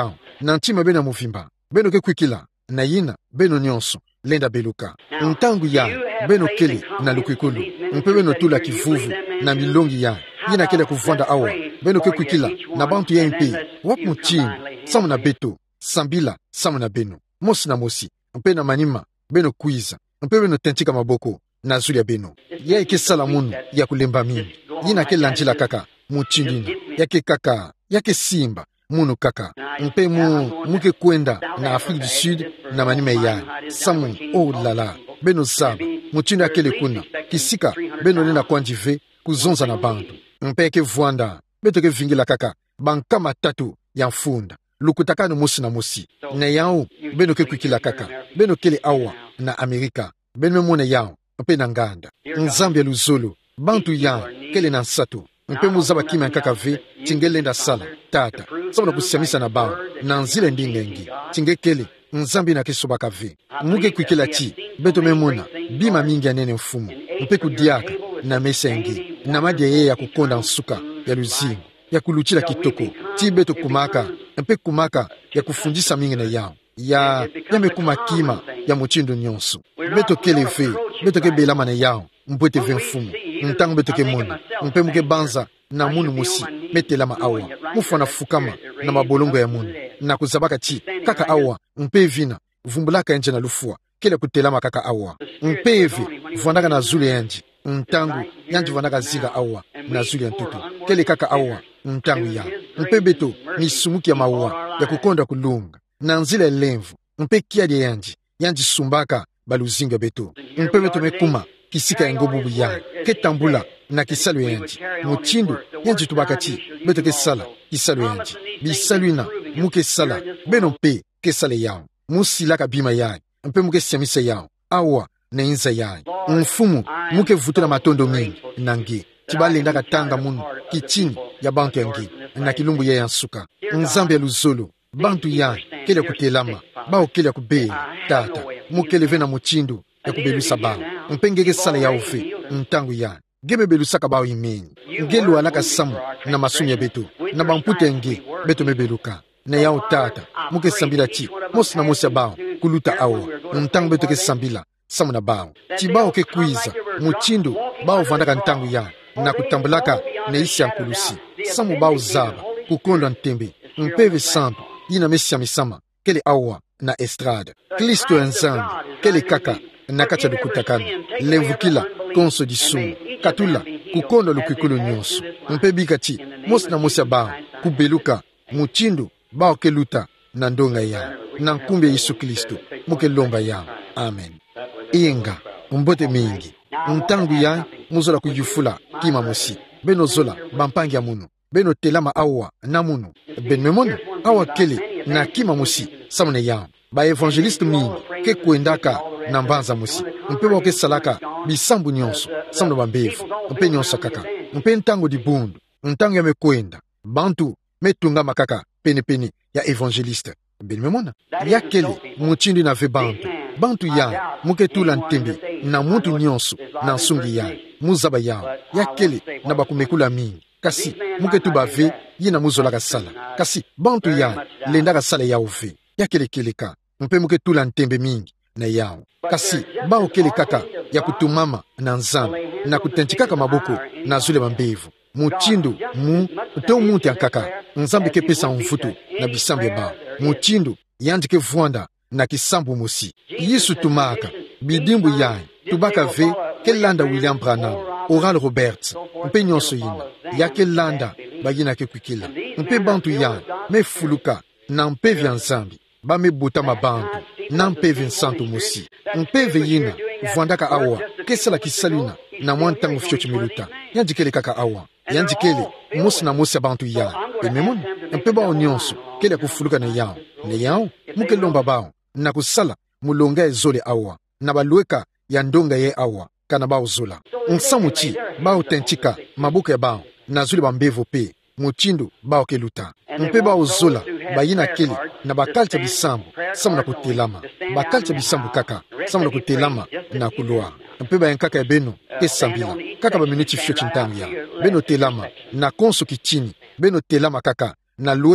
na ntima beno muvimba beno ke kwikila na yina beno nyonso lenda beluka ntangu ya beno kele na lukwikulu mpe beno tula kivuvu na milongi ya yina kele kuvanda awa beno ke kwikila na bantu ya mpe wap muchini samu na beto sambila samu na beno mosi na mosi mpe na manima beno kuiza mpe beno tentika maboko na zuli ya beno ya eke sala munu ya kulemba mingi yina ke lanjila kaka muchindina yake kaka yake simba munu kaka mpe muke kwenda na Afrique du Sud na manima ya samu oh lala beno saba muchindi akele kuna kisika beno nena kwanjive kuzonza na bantu mpe ke vuanda beto ke vingila kaka bankama tatu ya mfunda lukutakano mosi na mosi na yao beno ke kwikila kaka beno kele awa na Amerika beno mone yao mpe na nganda nzambi ya luzolo bantu yao kele na nsatu mpe muzaba kima nkaka ve tingelenda sala tata sabona kusiamisa na bao na nzile ndingengi tingekele nzambi na kisobaka ve muge kwikila chi beto memona bima mingi ya nene mfumu mpe kudiaka na mesengi na madia ye ya kukonda nsuka ya luzingu ya kuluchila kitoko ti beto kumaka mpe kumaka ya kufundisa mingi na yao ya mekuma kima ya muchindu nyonso beto kele ve beto ke belama na yao mpwete ve mfumu ntango beto ke mona mpe muke banza na munu musi metelama awa mufana fukama na mabolongo ya munu na kuzabaka chi kaka awa mpe vina vumbulaka enje na lufua kele kutelama kaka awa mpe evi vwandaka na zuli enji ntangu yanji vwandaka zinga awa na zuli ya ntutu kele kaka awa ntangu ya mpe beto misumuki ya maua ya kukonda kulunga na nzila lemvu mpe kiadi yanji sumbaka baluzinga beto mpe beto mekuma kisika engobubu ya ketambula na kisalu yanji muchindu yanji tubaka chi beto kesala kisalu yanji bisaluina muke sala beno mpe kesale yao musilaka bima yae mpe muke siamisa yao awa na inza yae mfumu muke vutula matondo mingi nangi tibalenda katanga munu kichini ya bantu yangi na kilumbu ya yansuka nzambi ya luzolo bantu ya kele kutelama bao kele kubele tata mukele vena muchindu ya kubelusa bao mpengeke sala ya ufe ntangu ya gebe belusaka bao imeni ngelu alaka samu na masumi ya beto na bampute nge beto mebeluka na yao tata muke sambila chi mosi na mosi ya bao kuluta awa ntangu beto ke sambila samu na bao chi bao ke kuiza muchindu bao vandaka ntangu ya na kutambulaka na isi ya nkulusi samu bao zaba kukonda ntembe mpeve sambu yina mesia misama kele awa na estrada Kristo ya nzambi kele kaka na kacha lukutakana levukila konso disumu katula kukonda lukikulu nyonso mpe bikati mosi na mosi ya bao kubeluka muchindu bao keluta na ndonga ya na nkumbi ya Yesu Kristo muke lomba ya amen inga mbote mingi ntangu ya muzola kujufula kima mosi beno zola bampangi ya munu beno telama awa na munu ben memona awa kele na kima mosi samune ya ba evangeliste mingi ke kuendaka na mbanza mosi mpe boke salaka bisambu nyonso samune bambevu mpe nyonso kaka mpe ntango di bundu ntango ya mekwenda bantu metunga makaka pene ya evangeliste ben memona ya kele muchindi na ve bantu ya muke tula ntembe na mutu nyonso na nsungi ya muzaba ya kele na bakumekula mingi kasi muke tubave yina muzolaka sala kasi bantu ya lendaka sala ya uve ya kele keleka mpe muke tula ntembe mingi na yao kasi bao kele kaka ya kutumama na nzambi na kutenchikaka maboko na zule mambevu muchindu to muti ankaka nzambi ke pesa mvutu na bisambi bao muchindu yanji ke vuanda na kisambu mosi yisu tumaka bidimbu yae tubaka ve ke landa William Branham Oral Roberts mpe nyonso yina ya ke landa bagina ke kwikila mpe bantu yae me fuluka na mpe vya nzambi ba me buta mabantu na mpe vya nsantu mosi mpe ve yina vuandaka awa kesala kisalina na mwantangu fyo chimiluta yanjikele kaka awa yanjikele mosi na mosi ya bantu yae ememona mpe bao nyonso kele kufuluka na yao muke lomba bao na kusala mulonga ezole awa na balueka ya ndonga ye awa kana bao zola nsamuchi bao tenchika mabuka ya bao na zuli bambevo pe muchindu bao keluta mpe bao zola bayina kele na bakalcha bisambu samu na kutelama bakalcha bisambu kaka samu na kutelama na kulwa mpe bayankaka ya beno kesambila kaka baminuti fyo chintangu ya beno telama na konso kichini beno telama kaka na lueka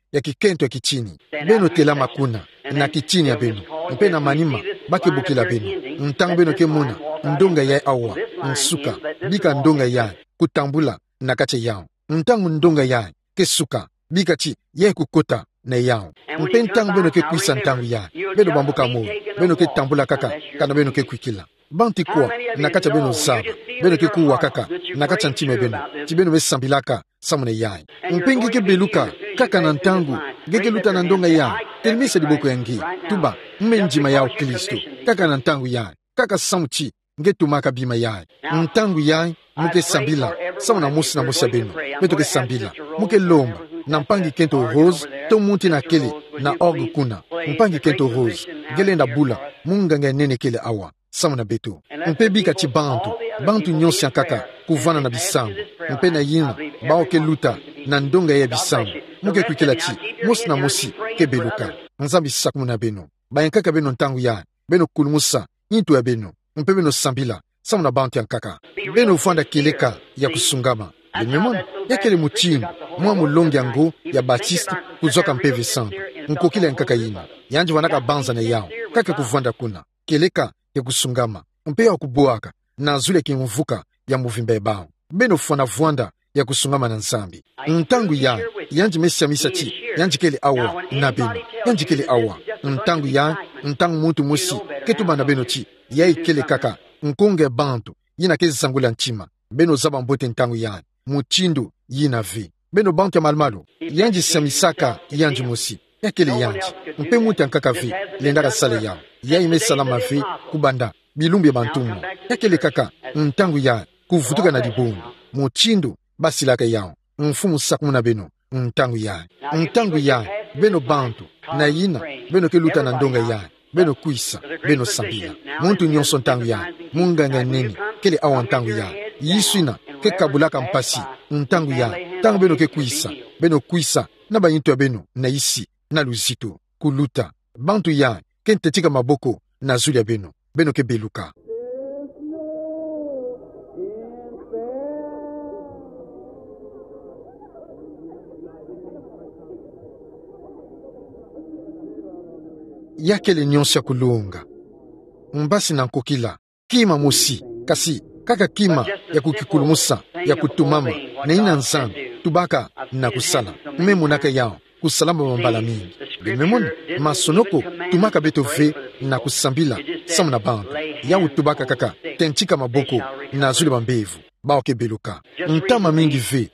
ya kikento ya kichini beno telama kuna na kichini ya beno mpe na manima bake bukila beno ntango beno ke muna ndonga ya awa nsuka bika ndonga ya kutambula na kache yao ntango ndonga ya ke suka bika chi ye kukota na yao mpe ntango beno ke kuisa ntango ya beno bambuka mo beno ke tambula kaka kana beno ke kwikila banti kwa na kacha beno zaba beno ke kuwa kaka na kacha ntime beno ti beno besambilaka samune yai mpengi ke beluka kaka na ntangu geke luta na ndonga yai telimisa diboko yangi tuba mmenjima yao Kristo kaka na ntangu yai kaka samuchi nge tumaka bima yai ntangu yai muke sambila samuna musi na musi ya beno beto ke sambila muke lomba na mpangi kento rose to munti na kele na orgu kuna mpangi kento rose gele na bula munga nga nene kele awa samuna beto mpe bika chi bantu nyonsi ya kaka kuvana na bisambu mpe na yina bao ke luta na ndonga ya bisambu muke kwikela chi musi na musi ke beluka nzambi sakumuna beno bayenkaka beno ntangu ya beno kulumusa intu ya beno mpe beno sambila samuna bantu ya kaka beno ufanda keleka ya kusungama lememona yakele muchini mwa mulongi yango ya Batiste kuzoka mpe visambu nkokile nkaka yina yanji wanaka banza na yao kake kuvanda kuna keleka ya kusungama mpe ya kuboaka na zule kimvuka ya muvimba ebao beno fwana vwanda ya kusungama na nzambi ntangu ya yanji mesiamisa chi yanji kele awa na beno yanji kele awa ntangu ya ntangu muntu musi ketuba na beno chi yai kele kaka nkonge bantu yina kezi sangula nchima beno zaba mbote ntangu ya muchindu yina vi beno bantu ya malmalu yanji siamisaka yanji musi yakele yanji mpe mutu yankaka vi lendaka sale yao yai mesalama vi kubanda bilumbi ya bantumu yakele kaka ntangu ya kuvutuka na dibungu muchindu basilaka yao mfumu sakumu na beno ntangu ya beno bantu na yina beno ke luta na ndonga ya beno kuisa beno sambila muntu nyonso ntangu ya munganga neni kele awa ntangu ya yiswina ke kabulaka mpasi ntangu ya tangu beno ke kuisa na bayintu ya beno na isi na luzito kuluta bantu ya ke ntetika maboko na zuli ya beno ke beluka yakele nyonso ya kulunga mbasi na nkokila kima musi kasi kaka kima ya kukikulumusa ya kutumama na ina nzambi tubaka na kusala memunaka yao kusalamba mambala mingi bememona masonoko tumaka beto ve na kusambila samu na bantu yao tubaka kaka tenchika maboko na zuli bambevu bao ke beluka ntama mingi ve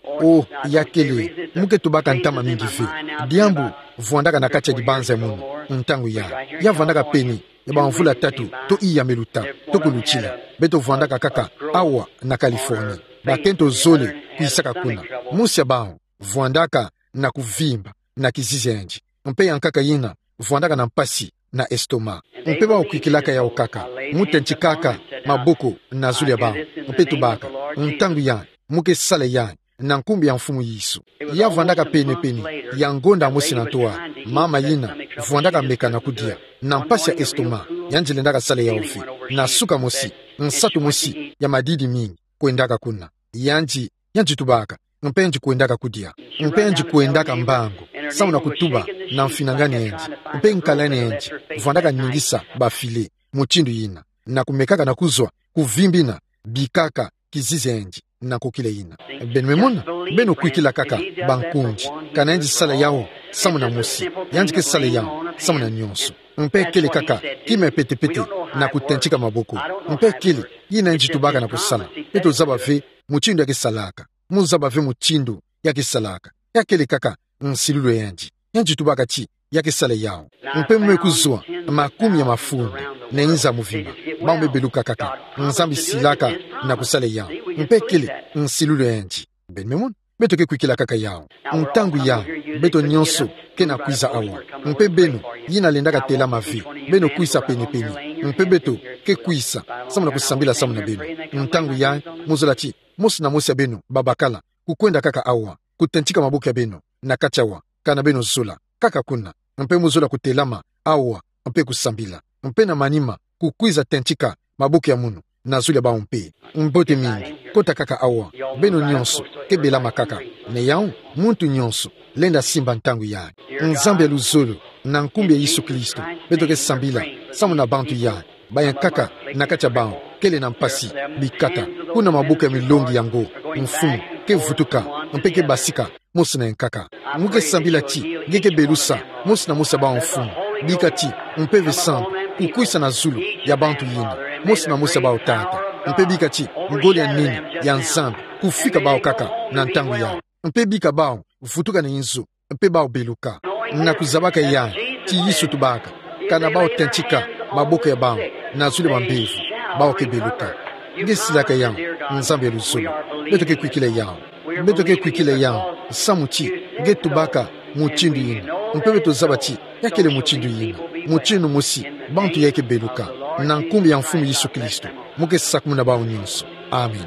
yakele muke tubaka ntama mingi ve diambu vuandaka na kacha dibanza munu ntangu ya vandaka peni ya bamvula tatu to iya meluta to kuluchila beto vuandaka kaka awa na California bakento zole kuisaka kuna musi ya bao vuandaka na kuvimba na kizizi enji mpe yankaka yina vuandaka na mpasi na estoma mpe bao kwikilaka yao kaka mutenchikaka maboko na zuli ya bao mpe tubaka ntangu ya muke sale ya na nkumbi ya mfumu Yesu ya vuandaka pene ya ngonda musi na toa mama yina vuandaka meka na kudia na mpasi ya estoma yanjilendaka sale ya ofi na suka musi nsatu musi ya madidi mingi kuendaka kuna yanji tubaka mpenji kuendaka kudia mpenji kuendaka mbango samu na kutuba na mfinangani enji mpenji kalani enji vuandaka nyingisa bafile muchindu yina na kumekaka na kuzwa kuvimbina bikaka kizizi enji na kukile yina benmemona beno kuikila kaka bankunji kana enji sala yao samu na musi yanji ke sala yao samu na nyonso mpe kele kaka kime pete na kutenchika maboko mpe kele yina enji tubaka na kusala eto zaba ve muchindu yake salaka muzaba ve muchindu yake salaka yakele kaka nsilulu yanji tubaka chi yake sale yao mpe mwe kuzua makumi ya mafunda na inza muvimba bambe beluka kaka nzambi silaka na kusale yao mpe kele nsilulu yanji benmemona beto ke kwikila kaka yao ntangu ya beto nyonso ke na kuiza awa mpe beno yina lendaka tela mavi beno kuisa peni mpe beto ke kuisa samu na kusambila samu na beno ntangu ya muzola chi musi na musi ya beno babakala kukwenda kaka awa kutenchika mabuku ya beno na kachawa kana beno zola kaka kuna mpe muzola kutelama awa mpe kusambila mpe na manima kukwiza tenchika mabuku ya munu na zuli ya bao mpe mbote mingi kota kaka awa beno nyonso ke belama kaka ne yao muntu nyonso lenda simba ntangu ya nzambe luzulu na nkumbi ya Yesu Kristo betoke sambila samu na bantu ya bayankaka na kacha bao kele na mpasi bikata kuna mabuka milongi yango mfumu ke vutuka mpeke basika musi na yankaka muke sambila ti geke belusa musi na musa bao mfumu bikati mpeve sambu kukuisa na zulu ya bantu yina musi na musa bao tata mpe bikati ngoli ya nini ya nzambe kufika bao kaka na ntangu ya mpe bika bao vutuka na inzu mpe bao beluka na kuzabaka ya ti Yesu tubaka kana bao tenchika maboka ya bao na zulu mambevu bao ke beluka ngesilaka ya nzambe luzulu betoke kwikile ya betoke kwikile ya samuchi getubaka muchindu yina mpe beto zabati yakele muchindu yina muchindu musi bantu yake beluka na nkumbi ya mfumu Yesu Kristo muke sakumuna bao nyonso amen.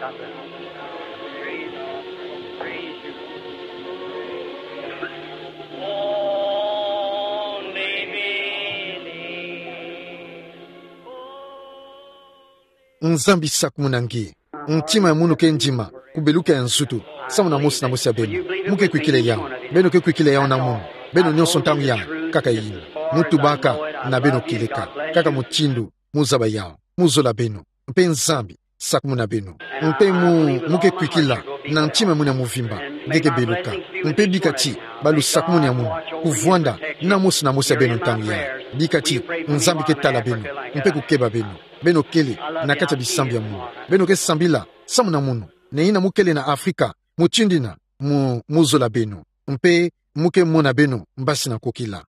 Nzambi sakumuna ngi ntima ya munu ke njima kubeluka ya nzutu samu na musi ya beno muke kwikile yao beno ke kwikile yao na munu beno nyonso ntangu ya kaka yina mutu baka na beno kileka kaka muchindu muzaba yao muzola beno mpe nzambi sakumuna beno mpe muke kwikila na ntima muna muvimba ngeke beluka mpe bikati balu sakumuna ya munu kuvwanda na musi ya beno ntangu ya bikati nzambi ke tala beno mpe kukeba beno kele na kati ya bisambi ya munu beno ke sambila samu na munu ne ina mukele na Afrika muchindina muzola beno mpe muke mona beno mbasi na kokila